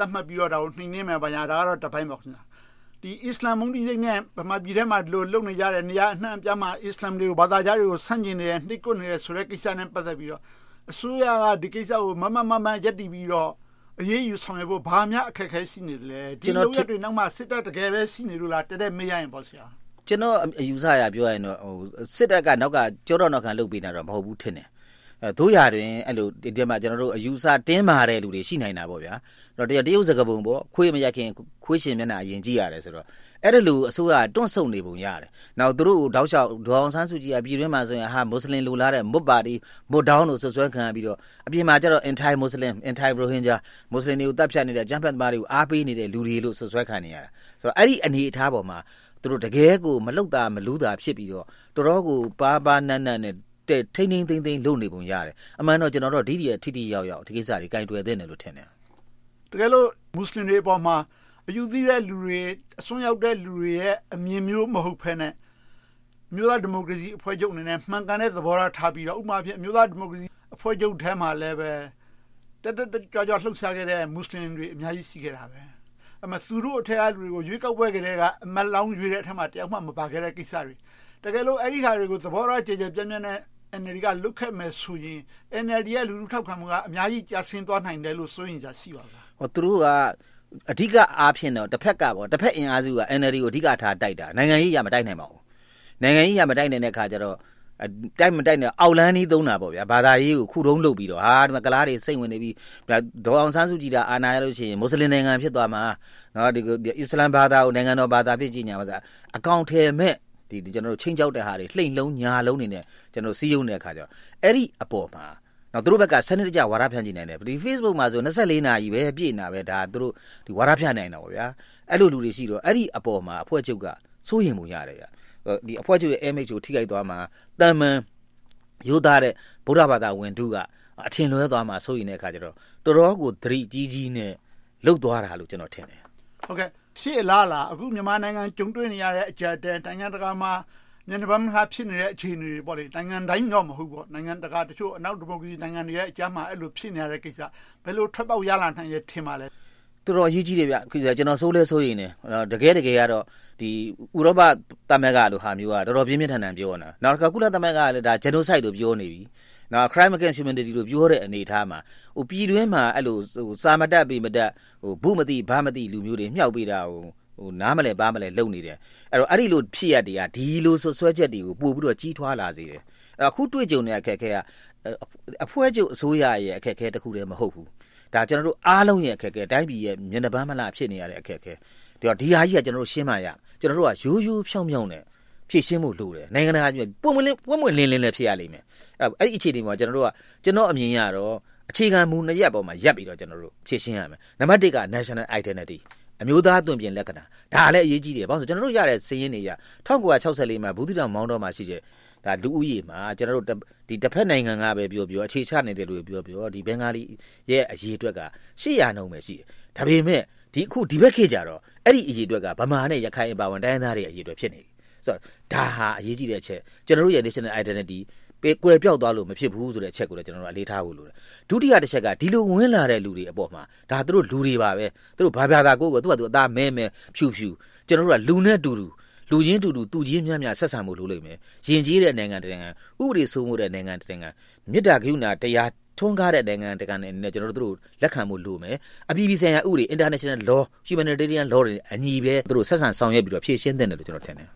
[SPEAKER 21] တ်မှတ်ပြီးတော့ဒါကိုနှိမ်နင်းမယ်ပါညာဒါကတော့တစ်ပိုင်းပေါ့ခင်ဗျာဒီအစ္စလာမ်မုန်းတီးစိတ်နဲ့ဗမာပြည်ထဲမှာလို့လုံနေကြတဲ့နေရာအနှံ့အပြားမှာအစ္စလာမ်တွေကိုဘာသာကြားတွေကိုဆန့်ကျင်နေတဲ့နှိပ်ကွပ်နေတဲ့ဆိုတဲ့ကိစ္စနဲ့ပတ်သက်ပြီးတော့အစိုးရကဒီကိစ္စကိုမမမမရက်တည်ပြီးတော့အရေးယူဆောင်ရွက်ဖို့ဘာမှအခက်အခဲရှိနေတယ်လေဒီလိုရက်တွေနောက်မှစစ်တပ်တကယ်ပဲရှိနေလို့လားတက်တက်မေးရရင်ပေါ့ဆရာ
[SPEAKER 17] ကျွန်တော်အယူဆရပြောရရင်တော့ဟိုစစ်တပ်ကနောက်ကကြောတော့နောက်ခံလုပ်ပေးနေတာတော့မဟုတ်ဘူးထင်တယ်အဲတို့ရတွင်အဲ့လိုဒီမှာကျွန်တော်တို့အယူဆတင်းမာတဲ့လူတွေရှိနိုင်တာပေါ့ဗျာတော့တရုတ်စကားပုံပေါ့ခွေးမရက်ခင်ခွေးရှင်မျက်နှာအရင်ကြည့်ရတယ်ဆိုတော့အဲ့ဒါလူအစိုးရတွန့်ဆုတ်နေပုံရတယ်နောက်သူတို့တောက်လျှောက်ဒေါအောင်ဆန်းစုကြည်အပြည်တွင်းမှာဆိုရင်ဟာမွတ်စလင်လူလာတဲ့မွတ်ပါတီမွတ်ဒေါင်းလို့ဆွဆွဲခံပြီးတော့အပြင်မှာကျတော့ anti muslim anti rohingya မွတ်စလင်တွေကိုတပ်ဖြတ်နေတဲ့ကျန်းဖက်သမားတွေကိုအားပေးနေတဲ့လူတွေလို့ဆွဆွဲခံနေရတာဆိုတော့အဲ့ဒီအနေအထားပေါ်မှာသူတို့တကယ်ကိုမလောက်တာမလူးတာဖြစ်ပြီးတော့တော်တော်ကိုပါပါနတ်နတ်နဲ့တဲ့ထိန်းထိန်းသိမ်းသိမ်းလုပ်နေပုံရတယ်အမှန်တော့ကျွန်တော်တို့ဒီဒီရထိထိရောက်ရောက်ဒီကိစ္စတွေကင်တွယ်သင့်တယ်လို့ထင်တယ်
[SPEAKER 21] တကယ်လို့မွတ်စလင်တွေအပေါ်မှာအယူသီးတဲ့လူတွေအစွန်းရောက်တဲ့လူတွေရဲ့အမြင်မျိုးမဟုတ်ဘဲနဲ့မြို့သားဒီမိုကရေစီအဖွဲ့ချုပ်အနေနဲ့မှန်ကန်တဲ့သဘောထားထားပြီးတော့ဥပမာဖြင့်မြို့သားဒီမိုကရေစီအဖွဲ့ချုပ်ထဲမှာလည်းပဲတက်တက်ကြွကြွလှုပ်ရှားခဲ့တဲ့မွတ်စလင်တွေအများကြီးရှိခဲ့တာပဲအမှသူတို့အထက်ကလူတွေကိုရွေးကောက်ပွဲကလေးကအမလောင်းရွေးတဲ့အထက်မှာတယောက်မှမပါခဲ့တဲ့ကိစ္စတွေတကယ်လို့အဲ့ဒီဟာတွေကိုသဘောထားကြည်ကြပြန့်ပြန့်နဲ့ အန်အယ်လ်ဒီ ကလုတ်ခဲ့မယ်ဆိုရင် အန်အယ်လ်ဒီ ရဲ့လူလူထောက်ခံမှုကအများကြီးကျဆင်းသွားနိုင်တယ်လို့ဆိုရင်ကြာရှိပါလား
[SPEAKER 17] ဟောသူတို့ကအဓိကအားဖြင့်တော့တစ်ဖက်ကပေါ့တစ်ဖက်အင်အားစုက အန်အယ်လ်ဒီ ကိုအဓိကထားတိုက်တာနိုင်ငံရေးရမတိုက်နိုင်ပါဘူးနိုင်ငံရေးရမတိုက်နိုင်တဲ့အခါကျတော့တိုက်မတိုက်နဲ့အောက်လန်းကြီးသုံးတာပေါ့ဗျာဘာသာရေးကိုခုတုံးလုပ်ပြီးတော့ဟာဒီမှာကလားတွေစိတ်ဝင်နေပြီးဒေါအောင်ဆန်းစုကြည်တာအာဏာရလို့ရှိရင်မွတ်စလင်နိုင်ငံဖြစ်သွားမှာနော်ဒီအစ္စလမ်ဘာသာကိုနိုင်ငံတော်ဘာသာဖြစ်ကြီးညာပါစားအကောင့်ထဲမဲ့ဒီကျွန်တော်တို့ချင်းကြောက်တဲ့ဟာတွေလှိမ့်လုံးညာလုံးနေနဲ့ကျွန်တော်စီးရုံနေတဲ့အခါကျတော့အဲ့ဒီအပေါ်မှာနော်သူတို့ဘက်ကစနစ်တကျဝါဒဖြန့်ကြည့်နိုင်တယ်ဒီ Facebook မှာဆိုยี่สิบสี่နာရီပဲပြည့်နေတာပဲဒါသူတို့ဒီဝါဒဖြန့်နိုင်တာပေါ့ဗျာအဲ့လိုလူတွေရှိတော့အဲ့ဒီအပေါ်မှာအဖွဲ့ချုပ်ကစိုးရင်မှုရတယ်ဗျာဒီအဖွဲ့ချုပ်ရဲ့ image ကိုထိခိုက်သွားမှာတန်မန်ရိုးသားတဲ့ဗုဒ္ဓဘာသာဝင်တုကအထင်လွဲသွားမှာစိုးရင်တဲ့အခါကျတော့တော်တော်ကိုသတိကြီးကြီးနဲ့လှုပ်သွားတာလို့ကျွန်တော်ထင်တယ်
[SPEAKER 21] ဟုတ်ကဲ့ရှေ့လားလားအခုမြန်မာနိုင်ငံကြုံတွေ့နေရတဲ့အကြက်တဲနိုင်ငံတကာမှာညနေပိုင်းမှာဖြစ်နေတဲ့အခြေအနေတွေပေါ့လေနိုင်ငံတိုင်းတော့မဟုတ်ပေါ့နိုင်ငံတကာတချို့အနောက်ဒီမိုကရေစီနိုင်ငံတွေရဲ့အကြမ်းမှာအဲ့လိုဖြစ်နေတဲ့ကိစ္စဘယ်လိုထွက်ပေါက်ရလာနိုင်ရထင်ပါလဲ
[SPEAKER 17] တော်တော်အရေးကြီးတယ်ဗျကျွန်တော်စိုးလဲစိုးရင်ねတကယ်တကယ်ကတော့ဒီဥရောပသမဂ္ဂလိုဟာမျိုးကတော်တော်ပြင်းပြထန်ထန်ပြောနေတာနောက်ကကုလသမဂ္ဂကလည်းဒါ genocide လို့ပြောနေပြီနော် crime against humanity လို့ပြောတဲ့အနေအထားမှာဟိုပြည်တွင်းမှာအဲ့လိုဟိုစာမတက်ပြီးမတက်ဟိုဘူးမသိဘာမသိလူမျိုးတွေမြှောက်ပေးတာဟိုဟိုနားမလဲပါမလဲလုံနေတယ်အဲ့တော့အဲ့ဒီလိုဖြစ်ရတဲ့ကဒီလိုဆွဆွဲချက်တွေကိုပို့ပြီးတော့ကြီးထွားလာစေတယ်အဲ့အခုတွေ့ကြုံနေတဲ့အခက်အခဲကအဖွဲ့ချုပ်အစိုးရရဲ့အခက်အခဲတစ်ခုတည်းမဟုတ်ဘူးဒါကျွန်တော်တို့အားလုံးရဲ့အခက်အခဲတိုင်းပြည်ရဲ့မျက်နှာပန်းမလားဖြစ်နေရတဲ့အခက်အခဲဒီတော့ဒီဟာကြီးကကျွန်တော်တို့ရှင်းမှရကျွန်တော်တို့ကရိုးရိုးဖြောင်းဖြောင်းနဲ့ဖြည့်ရှင်းဖို့လိုတယ်နိုင်ငံတကာကြီးပွင့်ပွင့်လင်းပွင့်ပွင့်လင်းလင်းလည်းဖြစ်ရလိမ့်မယ်အဲ့အဲ့ဒီအခြေအနေမှာကျွန်တော်တို့ကကျွန်တော်အမြင်ရတော့အခြေခံမူနှစ်ရပ်ပေါ်မှာရပ်ပြီးတော့ကျွန်တော်တို့ဖြည့်ရှင်းရမယ်နံပါတ်တစ်က national identity အမျိုးသားသွင်ပြင်လက္ခဏာဒါလည်းအရေးကြီးတယ်ဘာလို့ဆိုကျွန်တော်တို့ရတဲ့စည်ရင်းတွေရ၁၉၆၄မှာဘူးတိတောင်မောင်းတော်မှာရှိတဲ့ဒါလူဦးရေမှာကျွန်တော်တို့ဒီတစ်ဖက်နိုင်ငံကပဲပြောပြောအခြေချနေတဲ့လူတွေပြောပြောဒီဘင်္ဂါလီရဲ့အရေးအတွက်က၈ရာနှုန်းပဲရှိတယ်ဒါပေမဲ့ဒီအခုဒီဘက်ခေတ်ကြတော့အဲ့ဒီအရေးအတွက်ကဗမာနဲ့ရခိုင်ပါဝင်တိုင်းသားတွေအရေးအတွက်ဖြစ်နေပြီဆိုတော့ဒါဟာအရေးကြီးတဲ့အချက်ကျွန်တော်တို့ရဲ့ national identity ပေကွယ်ပြောက်သွားလို့မဖြစ်ဘူးဆိုတဲ့အချက်ကိုလည်းကျွန်တော်တို့အလေးထားဖို့လိုတယ်ဒုတိယတစ်ချက်ကဒီလိုဝင်လာတဲ့လူတွေအပေါ်မှာဒါသူတို့လူတွေပါပဲသူတို့ဘာဘာသာကိုယ်ကိုသူကသူအသားမဲမဲဖြူဖြူကျွန်တော်တို့ကလူနဲ့တူတူလူချင်းတူတူသူချင်းများများဆက်ဆံမှုလုပ်လိမ့်မယ်ယဉ်ကျေးတဲ့နိုင်ငံတကာဥပဒေစိုးမိုးတဲ့နိုင်ငံတကာမေတ္တာကရုဏာတရားထွန်းကားတဲ့နိုင်ငံတကာနဲ့အနေနဲ့ကျွန်တော်တို့လက်ခံမှုလိုမယ်အပြည်ပြည်ဆိုင်ရာဥပဒေ international law humanitarian law တွေအညီပဲသူတို့ဆက်ဆံဆောင်ရွက်ပြီးတော့ဖြည့်ရှင်းတဲ့တယ်လို့ကျွန်တော်ထင်တယ်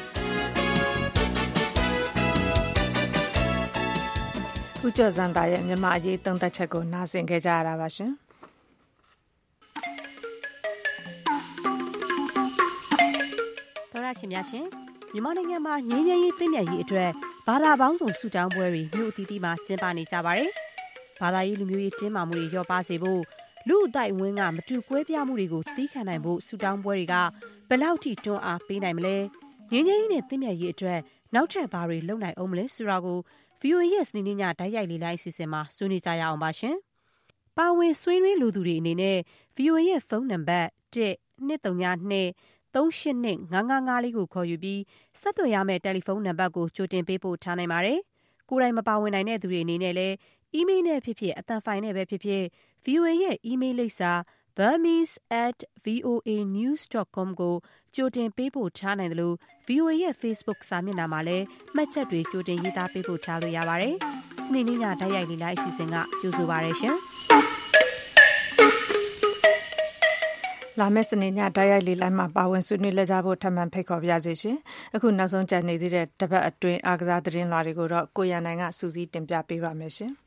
[SPEAKER 2] ဦးကျော်စံသားရဲ့မြန်မာအရေးသုံးသပ်ချက်ကိုနားဆင်ခဲ့ကြရတာပါရှင်
[SPEAKER 6] တော်ရရှင်များရှင်မြန်မာနိုင်ငံမှာငြိမ်းချမ်းရေးသင့်မြတ်ရေးအတွက်ဘာသာပေါင်းစုံစုတောင်းပွဲတွေမြို့အသီးသီးမှာကျင်းပနေကြပါတယ်ဘာသာရေးလူမျိုးရေးတင်းမာမှုတွေလျော့ပါစေဖို့လူအသိုက်ဝင်းကမတူကွဲပြားမှုတွေကိုသီးခံနိုင်ဖို့စုတောင်းပွဲတွေကဘယ်လောက်ထိတွန်းအားပေးနိုင်မလဲငြိမ်းချမ်းရေးနဲ့သင့်မြတ်ရေးအတွက်နောက်ထပ်ဘာတွေလုပ်နိုင်အောင်မလဲဆိုတာကိုဗီအိုအေရဲ့စနေနေ့ညတိုက်ရိုက်လေးလိုင်းအစီအစဉ်မှာဆွေးနွေးကြရအောင်ပါရှင်။ပါဝင်ဆွေးနွေးလူသူတွေအနေနဲ့ ဗီအိုအေရဲ့ဖုန်းနံပါတ် တစ် နှစ် သုံး နှစ် သုံး ရှစ် နှစ် ငါး ငါး ငါး လေးကိုခေါ်ယူပြီးဆက်သွယ်ရမယ့်တယ်လီဖုန်းနံပါတ်ကိုကြိုတင်ပေးပို့ထားနိုင်ပါတယ်။ကိုယ်တိုင်မပါဝင်နိုင်တဲ့သူတွေအနေနဲ့လည်းအီးမေးလ်နဲ့ဖြစ်ဖြစ်အသံဖိုင်နဲ့ပဲဖြစ်ဖြစ် ဗီအိုအေရဲ့အီးမေးလ်လိပ်စာ burmese at voa news dot com ကိုကြိုတင်ပေးပို့ထားနိုင်တယ်လို့ ဗီအိုအေ ရဲ့ Facebook စာမျက်နှာမှာလည်းမှတ်ချက်တွေကြိုတင်ရေးသားပေးပို့ထားလို့ရပါတယ်။စနေနေ့ညတိုက်ရိုက်လေးလိုက်အစီအစဉ်ကကြိုဆိုပါရရှင်။
[SPEAKER 2] လာမယ့်စနေညတိုက်ရိုက်လေးလိုက်မှာပါဝင်ဆွေးနွေးလက်ကြဖို့ထပ်မံဖိတ်ခေါ်ပါရစေရှင်။အခုနောက်ဆုံးကြံနေသေးတဲ့တပတ်အတွင်းအားကစားသတင်းလွှာတွေကိုတော့ကိုရန်နိုင်ကစူးစီးတင်ပြပေးပါမယ်ရှင်။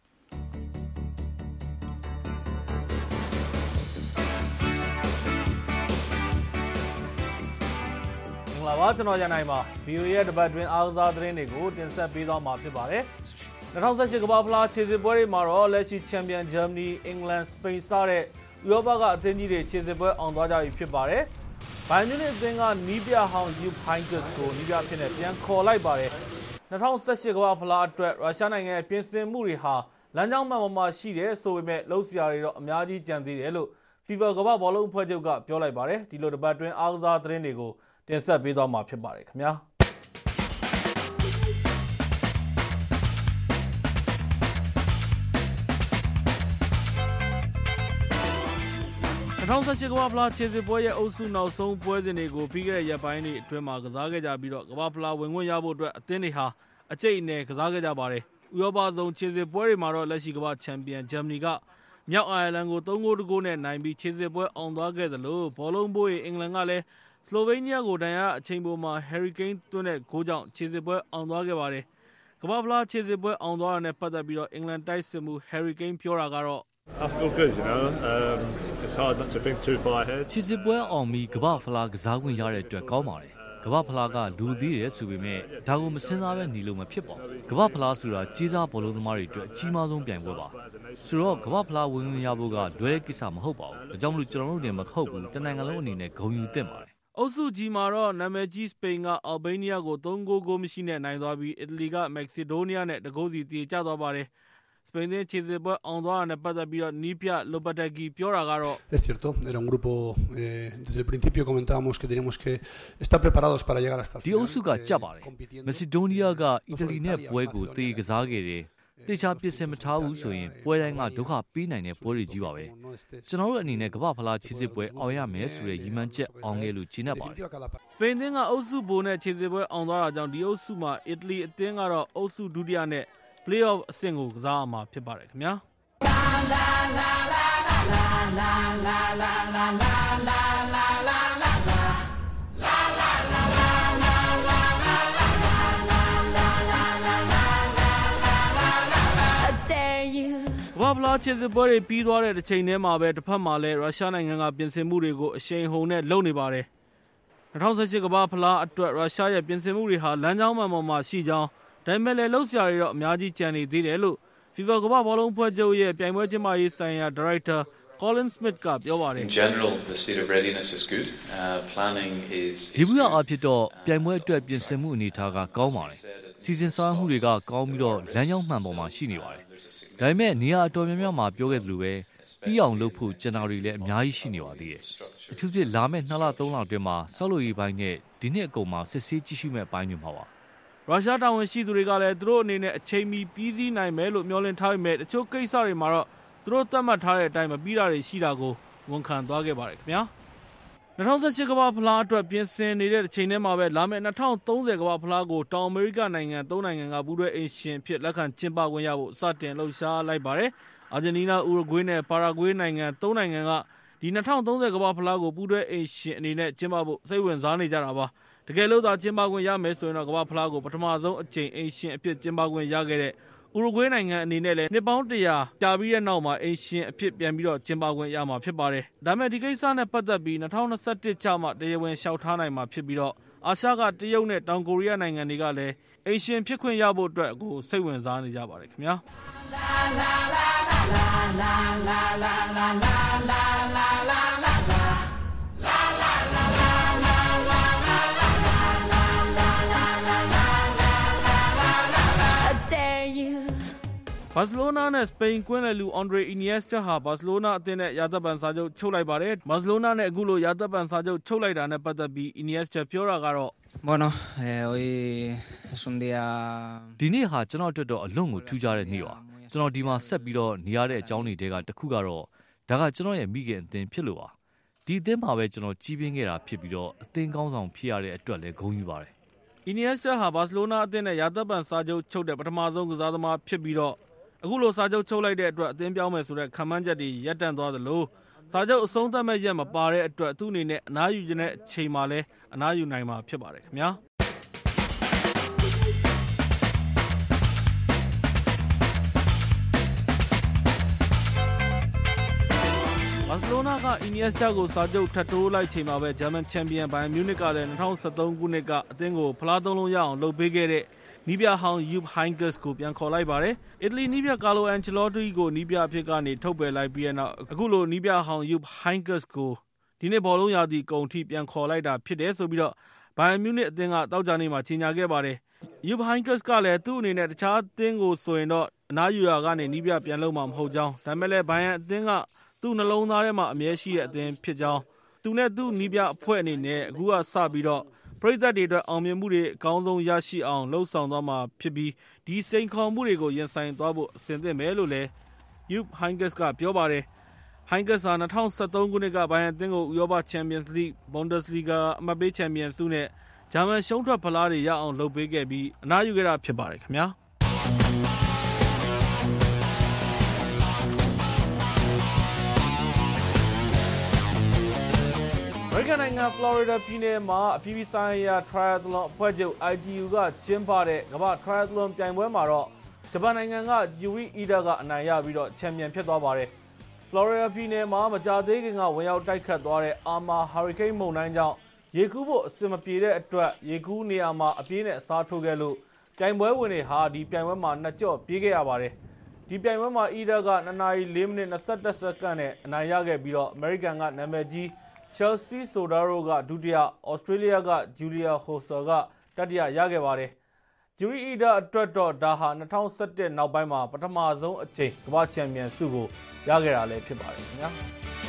[SPEAKER 1] လာပါကျွန်တော်ရန်နိုင်ပါ ဗီအိုအေ ရဲ့တပတ်တွင်အားကစားသတင်းတွေကိုတင်ဆက်ပေးသွားမှာဖြစ်ပါတယ်။၂၀၁၈ကမ္ဘာဖလားခြေစစ်ပွဲတွေမှာတော့လက်ရှိချန်ပီယံဂျာမနီအင်္ဂလန်စပိန်စတဲ့ဥရောပကအသင်းကြီးတွေခြေစစ်ပွဲအောင်သွားကြပြီဖြစ်ပါတယ်။ဘိုင်ယန်မြူနစ်အသင်းကနီးပြဟောင်းယူဖိုင်ဂတ်ကိုနီးပြဖြစ်နေပြန်ခေါ်လိုက်ပါတယ်။၂၀၁၈ကမ္ဘာဖလားအတွက်ရုရှားနိုင်ငံရဲ့ပြင်ဆင်မှုတွေဟာလမ်းကြောင်းမှန်ပေါ်မှာရှိတယ်ဆိုပေမဲ့လှုပ်ရှားတွေတော့အများကြီးကြံသေးတယ်လို့ FIFA ကမ္ဘာဘောလုံးအဖွဲ့ချုပ်ကပြောလိုက်ပါတယ်။ဒီလိုတပတ်တွင်အားကစားသတင်းတွေကိုတင်ဆက်ပေးသွားမှာဖြစ်ပါတယ်ခင်ဗျာ။၂၀၁၈ကမ္ဘာဖလားခြေစစ်ပွဲရဲ့အုပ်စုနောက်ဆုံးပွဲစဉ်တွေကိုပြီးခဲ့တဲ့ရက်ပိုင်းတွေအတွင်းမှာကစားခဲ့ကြပြီးတော့ကမ္ဘာဖလားဝင်ခွင့်ရဖို့အတွက်အသင်းတွေဟာအကျိတ်အနယ်ကစားခဲ့ကြပါတယ်။ဥရောပဆုံးခြေစစ်ပွဲတွေမှာတော့လက်ရှိကမ္ဘာချန်ပီယံဂျာမနီကမြောက်အိုင်ယာလန်ကိုသုံးဂိုးတစ်ဂိုးနဲ့နိုင်ပြီးခြေစစ်ပွဲအောင်သွားခဲ့သလိုဘောလုံးဘိုးရီအင်္ဂလန်ကလည်းစလိုဗေးနီးယားကိုတန်ရအချိန်ပေါ်မှာဟယ်ရီကိန်းသွင်းတဲ့ဂိုးကြောင့်ခြေစစ်ပွဲအောင်သွားခဲ့ပါတယ်။ကမ္ဘာဖလားခြေစစ်ပွဲအောင်သွားတာနဲ့ပတ်သက်ပြီးတော့အင်္ဂလန်တိုက်စစ်မှုဟယ်ရီကိန်းပြောတာကတော့
[SPEAKER 22] I feel good, you know. Um, it's hard not to think too far ahead.
[SPEAKER 9] ခြေစစ်ပွဲအောင်ပြီးကမ္ဘာဖလားကစားခွင့်ရတဲ့အတွက်ကောင်းပါတယ်။ကမ္ဘာဖလားကလူသေးတယ်ဆိုပေမဲ့ဒါကိုမစင်စားပဲနေလို့မဖြစ်ပါဘူး။ကမ္ဘာဖလားဆိုတာကြီးစားဘောလုံးသမားတွေအတွက်အကြီးမားဆုံးပြိုင်ပွဲပါ။ဆိုတော့ကမ္ဘာဖလားဝင်ခွင့်ရဖို့ကလွယ်တဲ့ကိစ္စမဟုတ်ပါဘူး။ဒါကြောင့်မလို့ကျွန်တော်တို့လည်းမဟုတ်ဘူးတနိုင်ငံလုံးအနေနဲ့ဂုဏ်ယူသင့်ပါတယ်
[SPEAKER 1] ။အုပ်စုကြီးမှာတော့နာမည်ကြီးစပိန်ကအာလ်ဘေးနီးယားကိုသုံးဂိုးဂိုးမရှိနဲ့နိုင်သွားပြီးအီတလီကမက္ကဆီဒိုးနီးယားနဲ့တဂိုးစီတည်ကျသွားပါတယ်။စပိန်သင်းခြေစစ်ပွဲအောင်သွားတာနဲ့ပတ်သက်ပြီးတော့နီးပြလိုပတက်ဂီပြောတာကတော့
[SPEAKER 23] Es cierto, era un grupo eh, desde el principio comentábamos que teníamos que estar preparados para llegar hasta el final.
[SPEAKER 9] ဒီအုပ်စုကကြက်ပါတယ်။မက်ဆီဒိုးနီးယားကအီတလီနဲ့ပွဲကိုတည်ကစားခဲ့တယ်။တေချာပြစ်စင်မထားဘူးဆိုရင်ပွဲတိုင်းကဒုက္ခပေးနိုင်တဲ့ပွဲတွေကြီးပါပဲ။ကျွန်တော်တို့အနေနဲ့ကမ္ဘာဖလားခြေစစ်ပွဲအောင်ရမယ်ဆိုတဲ့ရည်မှန်းချက်အောင်ခဲ့လို့ဂျင်းနေပါတယ်
[SPEAKER 1] ။စပိန်သင်းကအုပ်စုဘိုနဲ့ခြေစစ်ပွဲအောင်သွားတာကြောင့်ဒီအုပ်စုမှာအီတလီအသင်းကတော့အုပ်စုဒုတိယနဲ့Playoff အဆင့်ကိုကစားရမှာဖြစ်ပါတယ်ခင်ဗျာကမ္ဘာဖလားခြေစစ်ပွဲတွေပြီးသွားတဲ့တစ်ချိန်တည်းမှာပဲတစ်ဖက်မှာလည်းရုရှားနိုင်ငံကပြင်ဆင်မှုတွေကိုအရှိန်ဟုန်နဲ့လုပ်နေပါတယ်၂၀၁၈ကမ္ဘာဖလားအတွက်ရုရှားရဲ့ပြင်ဆင်မှုတွေဟာလမ်းကြောင်းမှန်ပေါ်မှာရှိကြောင်းဒါပေမဲ့လည်းလှုပ်ရှားတွေတော့အများကြီးကြံနေသေးတယ်လို့ FIFA ကမ္ဘာဘောလုံးဖွဲ့ချုပ်ရဲ့ပြိုင်ပွဲကျင်းပရေးဆိုင်ရာဒါရိုက်တာ Colin Smith ကပြောပါတယ်
[SPEAKER 24] In general the state of readiness is good. Uh, planning is
[SPEAKER 9] ဒီဘူးအဖြစ်တော့ပြိုင်ပွဲအတွက်ပြင်ဆင်မှုအနေအထားကကောင်းပါတယ်စီစဉ်ဆောင်မှုတွေကကောင်းပြီးတော့လမ်းကြောင်းမှန်ပေါ်မှာရှိနေပါတယ်ဒါပေမဲ့နေရာအတော်များများမှာပြောခဲ့သလိုပဲပြီးအောင်လုပ်ဖို့ကျန်တာတွေလည်းအများကြီးရှိနေပါသေးတယ်အထူးဖြင့်လာမယ့်နှစ်လသုံးလအတွင်းမှာဆောက်လုပ်ရေးပိုင်းနဲ့ဒီနှစ်အကုန်မှာစစ်ဆေးကြည့်ရှုမဲ့အပိုင်းတွေမှာပါ
[SPEAKER 1] ရုရှားတာဝန်ရှိသူတွေကလည်းသူတို့အနေနဲ့အချိန်မီပြီးစီးနိုင်မယ်လို့မျှော်လင့်ထားပေမဲ့တချို့ကိစ္စတွေမှာတော့သူတို့သတ်မှတ်ထားတဲ့အတိုင်းမပြီးတာတွေရှိတာကိုဝန်ခံသွားခဲ့ပါတယ်ခင်ဗျာ၂၀၁၈ကမ္ဘာဖလားအတွက်ပြင်ဆင်နေတဲ့တစ်ချိန်တည်းမှာပဲလာမယ့်၂၀၃၀ကမ္ဘာဖလားကိုတောင်အမေရိကနိုင်ငံသုံးနိုင်ငံကပူးတွဲအိမ်ရှင်ဖြစ်လက်ခံကျင်းပခွင့်ရဖို့စတင်လှုပ်ရှားလိုက်ပါတယ်အာဂျင်တီးနားဥရုဂွေးနဲ့ပါရာဂွေးနိုင်ငံသုံးနိုင်ငံကဒီ၂၀၃၀ကမ္ဘာဖလားကိုပူးတွဲအိမ်ရှင်အနေနဲ့ကျင်းပဖို့စိတ်ဝင်စားနေကြတာပါတကယ်လို့သာကျင်းပခွင့်ရမယ်ဆိုရင်တော့ကမ္ဘာဖလားကိုပထမဆုံးအကြိမ်အိမ်ရှင်အဖြစ်ကျင်းပခွင့်ရခဲ့တဲ့ဥရုဂွေးနိုင်ငံအနေနဲ့လည်းနှစ်ပေါင်းတရာကြာပြီးတဲ့နောက်မှာအိမ်ရှင်အဖြစ်ပြန်ပြီးတော့ကျင်းပခွင့်ရမှာဖြစ်ပါတယ်။ဒါပေမဲ့ဒီကိစ္စနဲ့ပတ်သက်ပြီး၂၀၂၁ကျမှတရားဝင်လျှောက်ထားနိုင်မှာဖြစ်ပြီးတော့အာရှကတရုတ်နဲ့တောင်ကိုရီးယားနိုင်ငံတွေကလည်းအိမ်ရှင်ဖြစ်ခွင့်ရဖို့အတွက်ကိုစိတ်ဝင်စားနေကြပါတယ်ခင်ဗျာ။ဘာစီလိုနာနဲ့စပိန်ကွင်းလယ်လူအန်ဒရေအီနီယက်စတာဟာဘာစီလိုနာအသင်းနဲ့ရာသက်ပန်စာချုပ်ချုပ်လိုက်ပါတယ်။ဘာစီလိုနာနဲ့အခုလိုရာသက်ပန်စာချုပ်ချုပ်လိုက်တာနဲ့ပတ်သက်ပြီးအီနီယက်စတာပြောတာကတော့
[SPEAKER 25] Bueno, eh, hoy es un día
[SPEAKER 9] ဒီနေ့ဟာကျွန်တော်အတွက်တော့အလွန်ကိုထူးခြားတဲ့နေ့ပါ။ကျွန်တော်ဒီမှာဆက်ပြီးတော့နေရတဲ့အကြောင်းတွေတဲကတစ်ခုကတော့ဒါကကျွန်တော်ရဲ့မိခင်အသင်းဖြစ်လို့ပါဒီအသင်းမှာပဲကျွန်တော်ကြီးပြင်းခဲ့တာဖြစ်ပြီးတော့အသင်းကောင်းဆောင်ဖြစ်ရတဲ့အတွက်လည်းဂုဏ်ယူပါတယ်
[SPEAKER 1] အီနီယက်စတာဟာဘာစီလိုနာအသင်းနဲ့ရာသက်ပန်စာချုပ်ချုပ်တဲ့ပထမဆုံးကစားသမားဖြစ်ပြီးတော့အခုလိုစာချုပ်ချုပ်လိုက်တဲ့အတွက်အသင်းပြောင်းမယ်ဆိုတဲ့ခံမှန်းချက်တွေရပ်တန့်သွားသလိုစာချုပ်အဆုံးသတ်မဲ့ရက်မပါတဲ့အတွက်သူ့အနေနဲ့အနားယူခြင်းတဲ့အချိန်မှာလည်းအနားယူနိုင်မှာဖြစ်ပါတယ်ခင်ဗျာဘာစီလိုနာကအီနီယက်စတာကိုစာချုပ်ထပ်တိုးလိုက်ချိန်မှာပဲဂျာမန်ချန်ပီယံဘိုင်မြူနစ်ကလည်း၂၀၁၃ခုနှစ်ကအသင်းကိုဖလားသုံးလုံးရအောင်လုပ်ပေးခဲ့တဲ့နီးပြဟောင်း Jupp Heynckes ကိုပြန်ခေါ်လိုက်ပါတယ်။အီတလီနီးပြကာလိုအန်ချယ်လော်တီကိုနီးပြအဖြစ်ကနေထုတ်ပယ်လိုက်ပြီးတဲ့နောက်အခုလိုနီးပြဟောင်း Jupp Heynckes ကိုဒီနေ့ဘောလုံးရာသီကုန်ထိပြန်ခေါ်လိုက်တာဖြစ်တယ်ဆိုပြီးတော့ဘိုင်မြူနစ်အသင်းကတောက်ကြနေမှာကြေညာခဲ့ပါတယ်။ Jupp Heynckes ကလည်းသူ့အနေနဲ့တခြားအသင်းကိုဆိုရင်တော့အနားယူရာကနေနီးပြပြန်လုပ်မှာမဟုတ်ကြောင်းဒါပေမဲ့လည်းဘိုင်ယန်အသင်းကသူ့နှလုံးသားထဲမှာအမြဲရှိတဲ့အသင်းဖြစ်ကြောင်းသူနဲ့သူ့နီးပြအဖွဲ့အနေနဲ့အခုကစပြီးတော့ပရိသတ်တွေအတွက်အောင်မြင်မှုတွေအကောင်းဆုံးရရှိအောင်လှုံ့ဆော်သွားမှာဖြစ်ပြီးဒီစိန်ခေါ်မှုတွေကိုရင်ဆိုင်သွားဖို့အဆင်သင့်ပဲလို့လည်း Jupp Heynckes ကပြောပါတယ်။ Heynckes ဟာ၂၀၁၃ခုနှစ်ကဘိုင်ယန်အသင်းကိုဥရောပချန်ပီယံစ်လိဂ် Bundesliga အမှတ်ပေးချန်ပီယံဆုနဲ့ဂျာမန်ရှုံးထွက်ဖလားတွေရအောင်လုပ်ပေးခဲ့ပြီးအနားယူခဲ့တာဖြစ်ပါတယ်ခင်ဗျာ။အမေရိကန်နိုင်ငံဖလော်ရီဒါပြည်နယ်မှာအပြည်ပြည်ဆိုင်ရာ Triathlon အဖွဲ့ချုပ် I T U ကကျင်းပတဲ့ကမ္ဘာ့ Triathlon ပြိုင်ပွဲမှာတော့ဂျပန်နိုင်ငံက Yuri Ida ကအနိုင်ရပြီးတော့ချန်ပီယံဖြစ်သွားပါတယ်။ ဖလော်ရီဒါပြည်နယ်မှာမကြာသေးခင်ကဝင်ရောက်တိုက်ခတ်သွားတဲ့ Irma ဟာရီကိန်းမုန်တိုင်းကြောင့်ရေကူးဖို့အဆင်မပြေတဲ့အတွက်ရေကူးနေရာမှာအပြေးနဲ့အစားထိုးခဲ့လို့ပြိုင်ပွဲဝင်တွေဟာဒီပြိုင်ပွဲမှာနှစ်ကြော့ပြေးခဲ့ရပါတယ်။ဒီပြိုင်ပွဲမှာ Ida က၂နာရီ၄မိနစ်၂၁စက္ကန့်နဲ့အနိုင်ရခဲ့ပြီးတော့အမေရိကန်ကနာမည်ကြီးChelsea Sodaro ကဒုတိယ၊ဩစတြေးလျက Julia Hossel ကတတိယရခဲ့ပါတယ်။ Yuri Ida အတွက်တော့ဒါဟာ၂၀၁၁နောက်ပိုင်းမှာပထမဆုံးအချိန်ကမ္ဘာ့ချန်ပီယံဆုကိုရခဲ့တာလည်းဖြစ်ပါတယ်ခင်ဗျာ။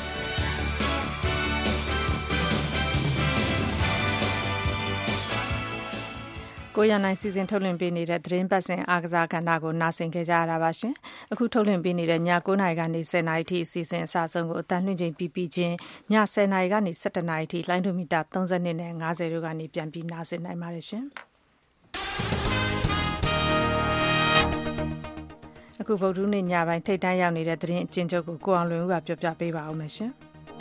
[SPEAKER 2] ကိုရနိုင်စီစဉ်ထုတ်လွှင့်ပေးနေတဲ့သတင်းပတ်စဉ်အားကစားကဏ္ဍကိုနားဆင်ခဲ့ကြရတာပါရှင်။အခုထုတ်လွှင့်ပေးနေတဲ့ည၉နာရီကနေ၁၀နာရီထိအစီအစဉ်အစဆုံးကိုအတန်းလွှင့်ချိန်ပြီးပြီးချင်းည၁၀နာရီကနေ၁၁နာရီထိလိုင်းဒိုမီတာ၃၂နဲ့၅၀တို့ကနေပြန်ပြီးနားဆင်နိုင်ပါတယ်ရှင်။အခုဗုဒ္ဓနေ့ညပိုင်းထိပ်တန်းရောက်နေတဲ့သတင်းအကျဉ်းချုပ်ကိုကိုအောင်လွင်ဦးကပြောပြပေးပါဦးမယ်ရှင်။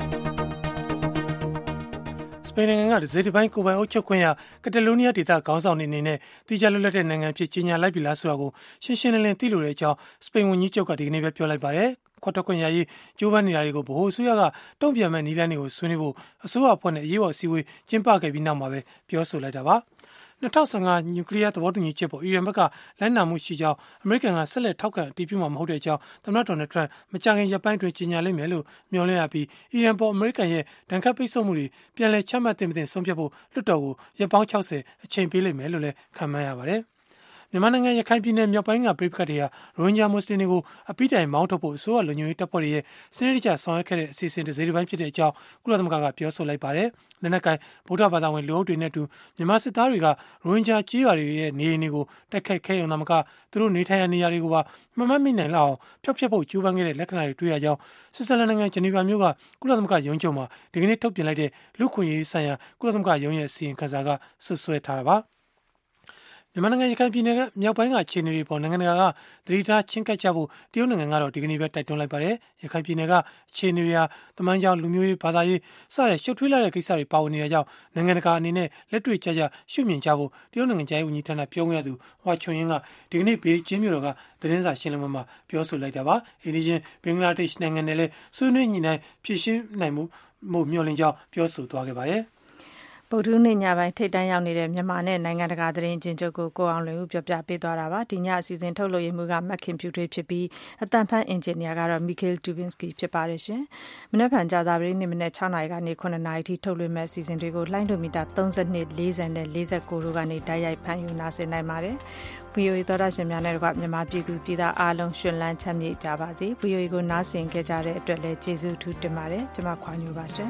[SPEAKER 3] စပိန်နိုင်ငံကဒဇယ်ဒီပိုင်းကိုပိုင်အုပ်ချုပ်ခွင့်ရကတလိုးနီးယားဒေသခေါင်းဆောင်နေနေနဲ့တိကျလွတ်လပ်တဲ့နိုင်ငံဖြစ်ကြီးညာလိုက်ပြီလားဆိုတာကိုရှင်းရှင်းလင်းလင်းသိလို့တဲ့အကြောင်းစပိန်ဝန်ကြီးချုပ်ကဒီကနေ့ပဲပြောလိုက်ပါတယ်။ခွတ်ထွက်ခွင့်ရရေးကြိုးပမ်းနေတာတွေကိုဗဟိုအစိုးရကတုံ့ပြန်မဲ့နည်းလမ်းတွေကိုဆွေးနွေးဖို့အစိုးရအဖွဲ့နဲ့အရေးပေါ်အစည်းအဝေးကျင်းပခဲ့ပြီးနောက်မှာပဲပြောဆိုလိုက်တာပါ။၂၀၁၅နျူကလ িয়ার သဘောတူညီချက်ပေါ်အီရန်ဘက်ကလိုက်နာမှုရှိကြောင်းအမေရိကန်ကဆက်လက်ထောက်ခံအတည်ပြုမှာမဟုတ်တဲ့အကြောင်းသမ္မတဒေါ်နယ်ထရန့်မကြာခင်ရက်ပိုင်းတွင်ကြေညာလိမ့်မယ်လို့မျှော်လင့်ရပြီးအီရန်ပေါ်အမေရိကန်ရဲ့ဒဏ်ခတ်ပိတ်ဆို့မှုတွေပြန်လည်ချမှတ်သင့်မသင့်ဆုံးဖြတ်ဖို့လွှတ်တော်ကိုရက်ပေါင်း၆၀အချိန်ပေးလိမ့်မယ်လို့လည်းခန့်မှန်းရပါတယ်။မြန်မာနိုင်ငံရခိုင်ပြည်နယ်မြောက်ပိုင်းကပြည်ပခတ်တွေဟာရိုဟင်ဂျာမွတ်စလင်တွေကိုအပိတိုင်မောင်းထုတ်ဖို့အစိုးရလုံခြုံရေးတပ်ဖွဲ့တွေရဲ့စနစ်တကျဆောင်ရွက်ခဲ့တဲ့အစီအစဉ်တစ်စိတ်တစ်ပိုင်းဖြစ်တဲ့အကြောင်းကုလသမဂ္ဂကပြောဆိုလိုက်ပါတယ်။လက်နက်ကိုင်ဗုဒ္ဓဘာသာဝင်လူအုပ်တွေနဲ့အတူမြန်မာစစ်သားတွေကရိုဟင်ဂျာကြေးရွာတွေရဲ့နေအိမ်တွေကိုတိုက်ခိုက်ခဲ့ရုံသာမကသူတို့နေထိုင်ရာနေရာတွေကိုပါမမှတ်မိနိုင်လောက်အောင်ဖျောက်ဖျက်ဖို့ကြိုးပမ်းခဲ့တဲ့လက္ခဏာတွေတွေ့ရကြောင်းဆွစ်ဇာလန်နိုင်ငံဂျနီဗာမြို့ကကုလသမဂ္ဂရုံးချုပ်မှာဒီကနေ့ထုတ်ပြန်လိုက်တဲ့လူ့ခွင့်ရေးဆိုင်ရာကုလသမဂ္ဂရုံးရဲ့အစီရင်ခံစာကဆွဆွဲထားတာပါ။မြန်မာနိုင်ငံရခိုင်ပြည်နယ်ကမြောက်ပိုင်းကအခြေအနေတွေပေါ်နိုင်ငံတကာကသတိထားချင်းကပ်ကြဖို့တရုတ်နိုင်ငံကတော့ဒီကနေ့ပဲတိုက်တွန်းလိုက်ပါတယ်။ရခိုင်ပြည်နယ်ကအခြေအနေတွေဟာတမန်ကြောင်လူမျိုးရေးဘာသာရေးစတဲ့ရှုပ်ထွေးလာတဲ့ကိစ္စတွေပါဝင်နေတာကြောင့်နိုင်ငံတကာအနေနဲ့လက်တွေ့ကျကျရှုမြင်ကြဖို့တရုတ်နိုင်ငံရဲ့ဝန်ကြီးဌာနပြောခွင့်ရသူဟွာချွန်ယင်းကဒီကနေ့ဘေကျင်းမြို့တော်ကသတင်းစာရှင်းလင်းပွဲမှာပြောဆိုလိုက်တာပါ။အင်းဒီချင်းဘင်္ဂလားဒေ့ရှ်နိုင်ငံနဲ့လည်းဆွေးနွေးညှိနှိုင်းဖြေရှင်းနိုင်မှုမှုမျှော်လင့်ကြောင်းပြောဆိုသွားခဲ့ပါတယ်။
[SPEAKER 2] ဗုဒ္ဓနေ့ညပိုင်းထိပ်တန်းရောက်နေတဲ့မြန်မာနဲ့နိုင်ငံတကာသတင်းချင်းချုပ်ကိုကိုအောင်လွင်ဦးပြောပြပေးသွားတာပါဒီညအစီအစဉ်ထုတ်လို့ရမှုကမက်ခင်ဖြူထွေးဖြစ်ပြီးအတန်ဖန်အင်ဂျင်နီယာကတော့မီကေးတူဘင်စကီဖြစ်ပါတယ်ရှင်မနေ့ကကြာသပတေးနေ့မနေ့၆နာရီကနေခုနှစ်နာရီထိထုတ်လွှင့်မဲ့အစီအစဉ်တွေကိုလှိုင်းဒိုမီတာ၃၂ ၄၀နဲ့၄၉တို့ကနေတိုက်ရိုက်ဖန်ယူနာဆင်နိုင်ပါတယ် ဗွီအိုအေသောတာရှင်များနဲ့တကွမြန်မာပြည်သူပြည်သားအားလုံးရှင်လန်းချမ်းမြေ့ကြပါစေ ဗွီအိုအေကိုနားဆင်ခဲ့ကြတဲ့အတွက်လည်းကျေးဇူးထူးတင်ပါတယ်ကျွန်မခွာညိုပါရှင်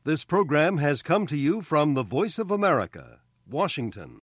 [SPEAKER 4] This program has come to you from the Voice of America, Washington.